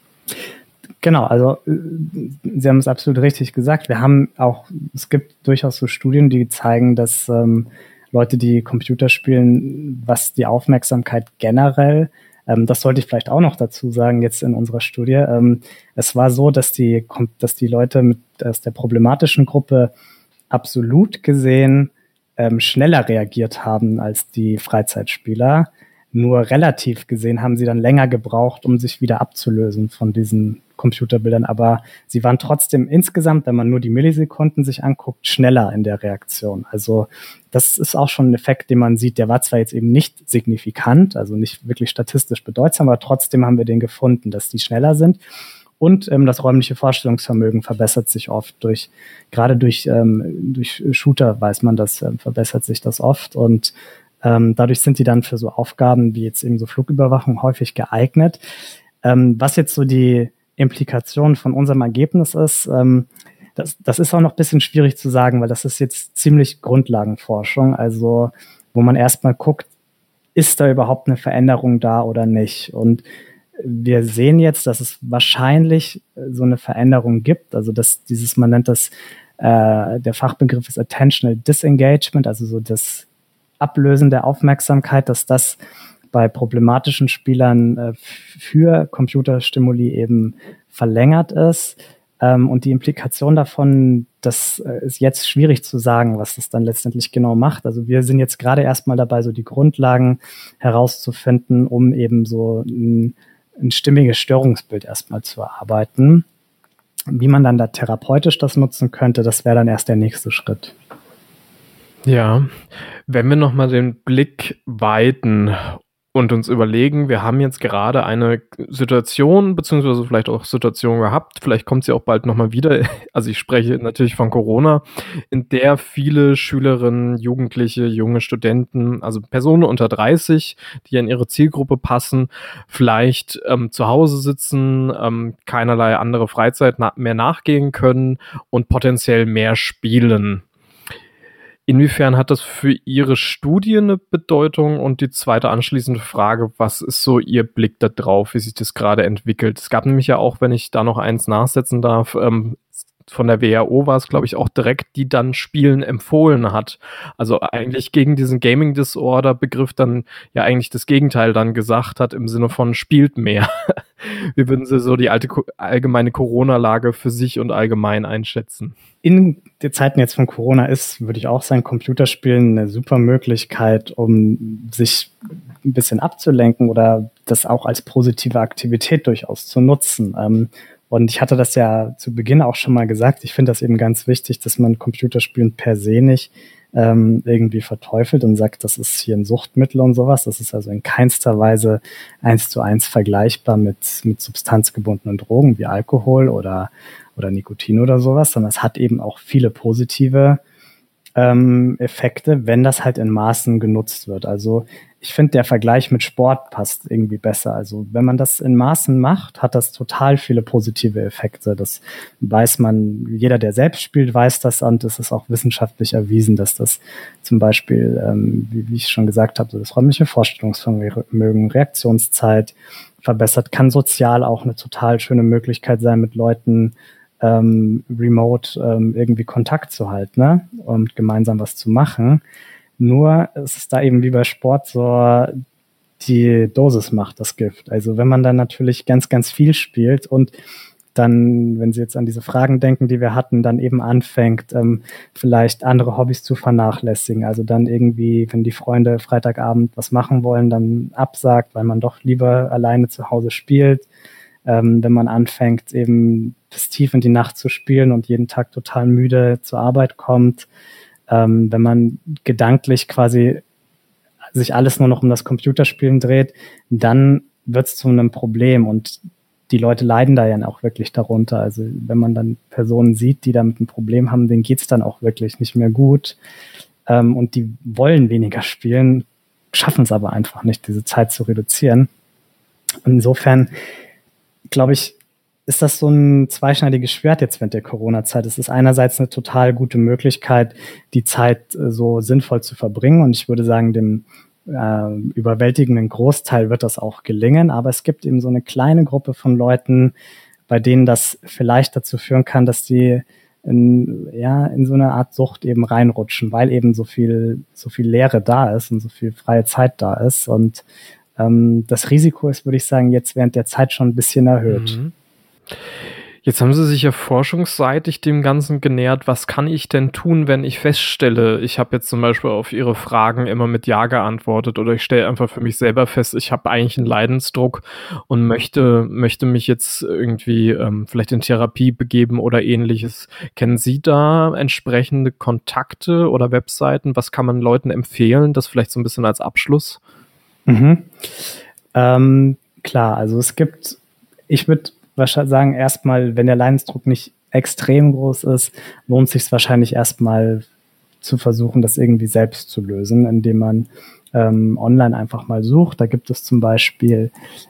Genau, also Sie haben es absolut richtig gesagt. Wir haben auch, es gibt durchaus so Studien, die zeigen, dass ähm, Leute, die Computer spielen, was die Aufmerksamkeit generell, ähm, das sollte ich vielleicht auch noch dazu sagen, jetzt in unserer Studie. Ähm, es war so, dass die, dass die Leute mit, aus der problematischen Gruppe absolut gesehen ähm, schneller reagiert haben als die Freizeitspieler. Nur relativ gesehen haben sie dann länger gebraucht, um sich wieder abzulösen von diesen Computerbildern. Aber sie waren trotzdem insgesamt, wenn man nur die Millisekunden sich anguckt, schneller in der Reaktion. Also das ist auch schon ein Effekt, den man sieht. Der war zwar jetzt eben nicht signifikant, also nicht wirklich statistisch bedeutsam, aber trotzdem haben wir den gefunden, dass die schneller sind. Und ähm, das räumliche Vorstellungsvermögen verbessert sich oft durch, gerade durch, ähm, durch Shooter weiß man das, ähm, verbessert sich das oft. Und Ähm, dadurch sind die dann für so Aufgaben wie jetzt eben so Flugüberwachung häufig geeignet. Ähm, was jetzt so die Implikation von unserem Ergebnis ist, ähm, das, das ist auch noch ein bisschen schwierig zu sagen, weil das ist jetzt ziemlich Grundlagenforschung, also wo man erstmal guckt, ist da überhaupt eine Veränderung da oder nicht? Und wir sehen jetzt, dass es wahrscheinlich so eine Veränderung gibt, also dass dieses, man nennt das, äh, der Fachbegriff ist Attentional Disengagement, also so das Ablösen der Aufmerksamkeit, dass das bei problematischen Spielern äh, für Computerstimuli eben verlängert ist. Ähm, und die Implikation davon, das äh, ist jetzt schwierig zu sagen, was das dann letztendlich genau macht. Also wir sind jetzt gerade erstmal dabei, so die Grundlagen herauszufinden, um eben so ein, ein stimmiges Störungsbild erstmal zu erarbeiten. Wie man dann da therapeutisch das nutzen könnte, das wäre dann erst der nächste Schritt. Ja, wenn wir nochmal den Blick weiten und uns überlegen, wir haben jetzt gerade eine Situation, beziehungsweise vielleicht auch Situation gehabt, vielleicht kommt sie auch bald nochmal wieder, also ich spreche natürlich von Corona, in der viele Schülerinnen, Jugendliche, junge Studenten, also Personen unter dreißig, die in ihre Zielgruppe passen, vielleicht ähm, zu Hause sitzen, ähm, keinerlei andere Freizeit na- mehr nachgehen können und potenziell mehr spielen. Inwiefern hat das für Ihre Studie eine Bedeutung? Und die zweite anschließende Frage, was ist so Ihr Blick da drauf, wie sich das gerade entwickelt? Es gab nämlich ja auch, wenn ich da noch eins nachsetzen darf, ähm, von der W H O war es, glaube ich, auch direkt, die dann Spielen empfohlen hat. Also eigentlich gegen diesen Gaming Disorder Begriff dann ja eigentlich das Gegenteil dann gesagt hat, im Sinne von spielt mehr. Wie würden Sie so die alte allgemeine Corona-Lage für sich und allgemein einschätzen? In den Zeiten jetzt von Corona ist, würde ich auch sagen, Computerspielen eine super Möglichkeit, um sich ein bisschen abzulenken oder das auch als positive Aktivität durchaus zu nutzen. Ähm, Und ich hatte das ja zu Beginn auch schon mal gesagt. Ich finde das eben ganz wichtig, dass man Computerspielen per se nicht ähm, irgendwie verteufelt und sagt, das ist hier ein Suchtmittel und sowas. Das ist also in keinster Weise eins zu eins vergleichbar mit, mit substanzgebundenen Drogen wie Alkohol oder, oder Nikotin oder sowas, sondern es hat eben auch viele positive ähm, Effekte, wenn das halt in Maßen genutzt wird. Also ich finde, der Vergleich mit Sport passt irgendwie besser. Also wenn man das in Maßen macht, hat das total viele positive Effekte. Das weiß man, jeder, der selbst spielt, weiß das, und es ist auch wissenschaftlich erwiesen, dass das zum Beispiel, ähm, wie, wie ich schon gesagt habe, so das räumliche Vorstellungsvermögen, Reaktionszeit verbessert, kann sozial auch eine total schöne Möglichkeit sein, mit Leuten ähm, remote ähm, irgendwie Kontakt zu halten, ne? Und gemeinsam was zu machen. Nur es ist da eben wie bei Sport so, die Dosis macht das Gift. Also wenn man dann natürlich ganz, ganz viel spielt und dann, wenn Sie jetzt an diese Fragen denken, die wir hatten, dann eben anfängt, ähm, vielleicht andere Hobbys zu vernachlässigen. Also dann irgendwie, wenn die Freunde Freitagabend was machen wollen, dann absagt, weil man doch lieber alleine zu Hause spielt. Ähm, wenn man anfängt, eben bis tief in die Nacht zu spielen und jeden Tag total müde zur Arbeit kommt. Ähm, wenn man gedanklich quasi sich alles nur noch um das Computerspielen dreht, dann wird es zu einem Problem und die Leute leiden da ja auch wirklich darunter. Also wenn man dann Personen sieht, die damit ein Problem haben, denen geht's dann auch wirklich nicht mehr gut. Ähm, und die wollen weniger spielen, schaffen es aber einfach nicht, diese Zeit zu reduzieren. Und insofern, glaube ich, ist das so ein zweischneidiges Schwert jetzt während der Corona-Zeit. Es ist einerseits eine total gute Möglichkeit, die Zeit äh, so sinnvoll zu verbringen. Und ich würde sagen, dem äh, überwältigenden Großteil wird das auch gelingen. Aber es gibt eben so eine kleine Gruppe von Leuten, bei denen das vielleicht dazu führen kann, dass die in, ja, in so eine Art Sucht eben reinrutschen, weil eben so viel, so viel Leere da ist und so viel freie Zeit da ist. Und ähm, das Risiko ist, würde ich sagen, jetzt während der Zeit schon ein bisschen erhöht. Mhm. Jetzt haben Sie sich ja forschungsseitig dem Ganzen genähert. Was kann ich denn tun, wenn ich feststelle, ich habe jetzt zum Beispiel auf Ihre Fragen immer mit Ja geantwortet oder ich stelle einfach für mich selber fest, ich habe eigentlich einen Leidensdruck und möchte, möchte mich jetzt irgendwie ähm, vielleicht in Therapie begeben oder ähnliches. Kennen Sie da entsprechende Kontakte oder Webseiten? Was kann man Leuten empfehlen? Das vielleicht so ein bisschen als Abschluss. Mhm. Ähm, klar, also es gibt, ich würde wahrscheinlich sagen, erstmal, wenn der Leidensdruck nicht extrem groß ist, lohnt es sich wahrscheinlich erstmal zu versuchen, das irgendwie selbst zu lösen, indem man ähm, online einfach mal sucht. Da gibt es zum Beispiel,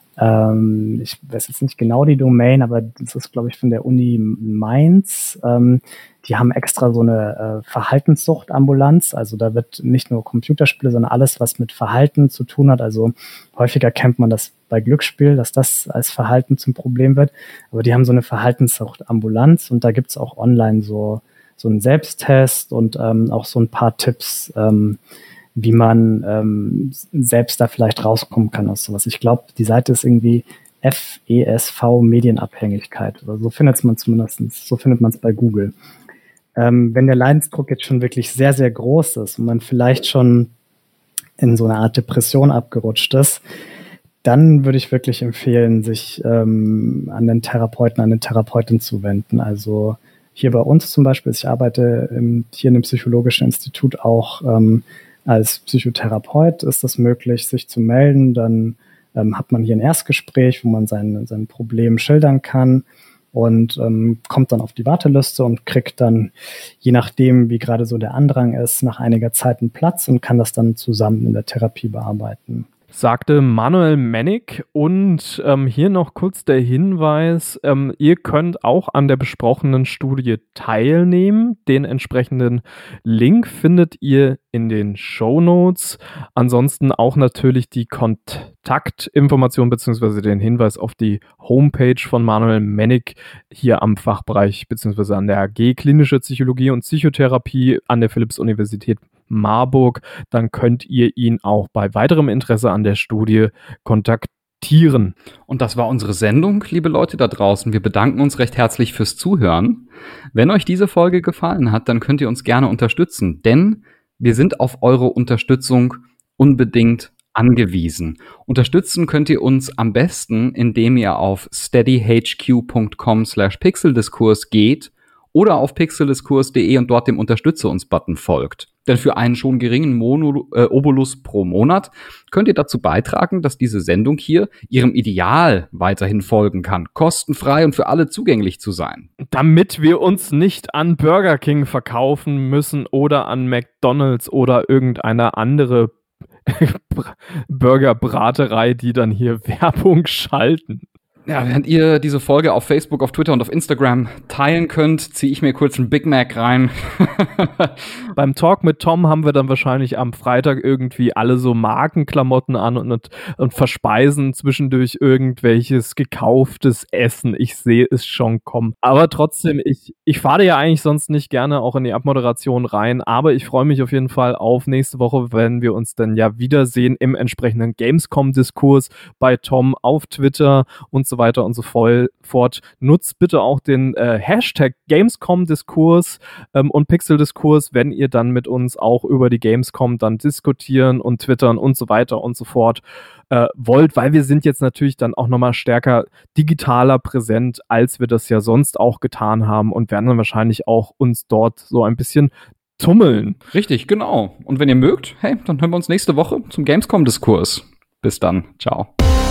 ähm, ich weiß jetzt nicht genau die Domain, aber das ist, glaube ich, von der Uni Mainz. Ähm, die haben extra so eine äh, Verhaltenssuchtambulanz. Also da wird nicht nur Computerspiele, sondern alles, was mit Verhalten zu tun hat. Also häufiger kennt man das bei Glücksspiel, dass das als Verhalten zum Problem wird. Aber die haben so eine Verhaltenssuchtambulanz und da gibt's auch online so, so einen Selbsttest und ähm, auch so ein paar Tipps, ähm, wie man ähm, selbst da vielleicht rauskommen kann aus sowas. Ich glaube, die Seite ist irgendwie F E S V Medienabhängigkeit. Oder so findet man zumindest, so findet man es bei Google. Ähm, wenn der Leidensdruck jetzt schon wirklich sehr, sehr groß ist und man vielleicht schon in so eine Art Depression abgerutscht ist, dann würde ich wirklich empfehlen, sich ähm, an den Therapeuten, an den Therapeutin zu wenden. Also hier bei uns zum Beispiel, ich arbeite im, hier in dem Psychologischen Institut auch ähm, als Psychotherapeut, ist das möglich, sich zu melden. Dann ähm, hat man hier ein Erstgespräch, wo man sein, sein Problem schildern kann und ähm, kommt dann auf die Warteliste und kriegt dann, je nachdem, wie gerade so der Andrang ist, nach einiger Zeit einen Platz und kann das dann zusammen in der Therapie bearbeiten. Sagte Manuel Mennig. Und ähm, hier noch kurz der Hinweis, ähm, ihr könnt auch an der besprochenen Studie teilnehmen. Den entsprechenden Link findet ihr in den Shownotes. Ansonsten auch natürlich die Kontaktinformation bzw. den Hinweis auf die Homepage von Manuel Mennig hier am Fachbereich bzw. an der A G Klinische Psychologie und Psychotherapie an der Philipps-Universität Marburg. Dann könnt ihr ihn auch bei weiterem Interesse an der Studie kontaktieren. Und das war unsere Sendung, liebe Leute da draußen. Wir bedanken uns recht herzlich fürs Zuhören. Wenn euch diese Folge gefallen hat, dann könnt ihr uns gerne unterstützen, denn wir sind auf eure Unterstützung unbedingt angewiesen. Unterstützen könnt ihr uns am besten, indem ihr auf steadyhq.com slash pixeldiskurs geht oder auf pixeldiskurs punkt de und dort dem Unterstütze uns Button folgt. Denn für einen schon geringen Mono, äh, Obolus pro Monat könnt ihr dazu beitragen, dass diese Sendung hier ihrem Ideal weiterhin folgen kann, kostenfrei und für alle zugänglich zu sein. Damit wir uns nicht an Burger King verkaufen müssen oder an McDonald's oder irgendeine andere Burgerbraterei, die dann hier Werbung schalten. Ja, während ihr diese Folge auf Facebook, auf Twitter und auf Instagram teilen könnt, ziehe ich mir kurz einen Big Mac rein. Beim Talk mit Tom haben wir dann wahrscheinlich am Freitag irgendwie alle so Markenklamotten an und, und, und verspeisen zwischendurch irgendwelches gekauftes Essen. Ich sehe es schon kommen. Aber trotzdem, ich, ich fahre ja eigentlich sonst nicht gerne auch in die Abmoderation rein, aber ich freue mich auf jeden Fall auf nächste Woche, wenn wir uns dann ja wiedersehen im entsprechenden Gamescom-Diskurs bei Tom auf Twitter und so weiter und so fort. Nutzt bitte auch den äh, Hashtag Gamescom-Diskurs ähm, und Pixel-Diskurs, wenn ihr dann mit uns auch über die Gamescom dann diskutieren und twittern und so weiter und so fort äh, wollt, weil wir sind jetzt natürlich dann auch nochmal stärker digitaler präsent, als wir das ja sonst auch getan haben und werden dann wahrscheinlich auch uns dort so ein bisschen tummeln. Richtig, genau. Und wenn ihr mögt, hey, dann hören wir uns nächste Woche zum Gamescom-Diskurs. Bis dann. Ciao.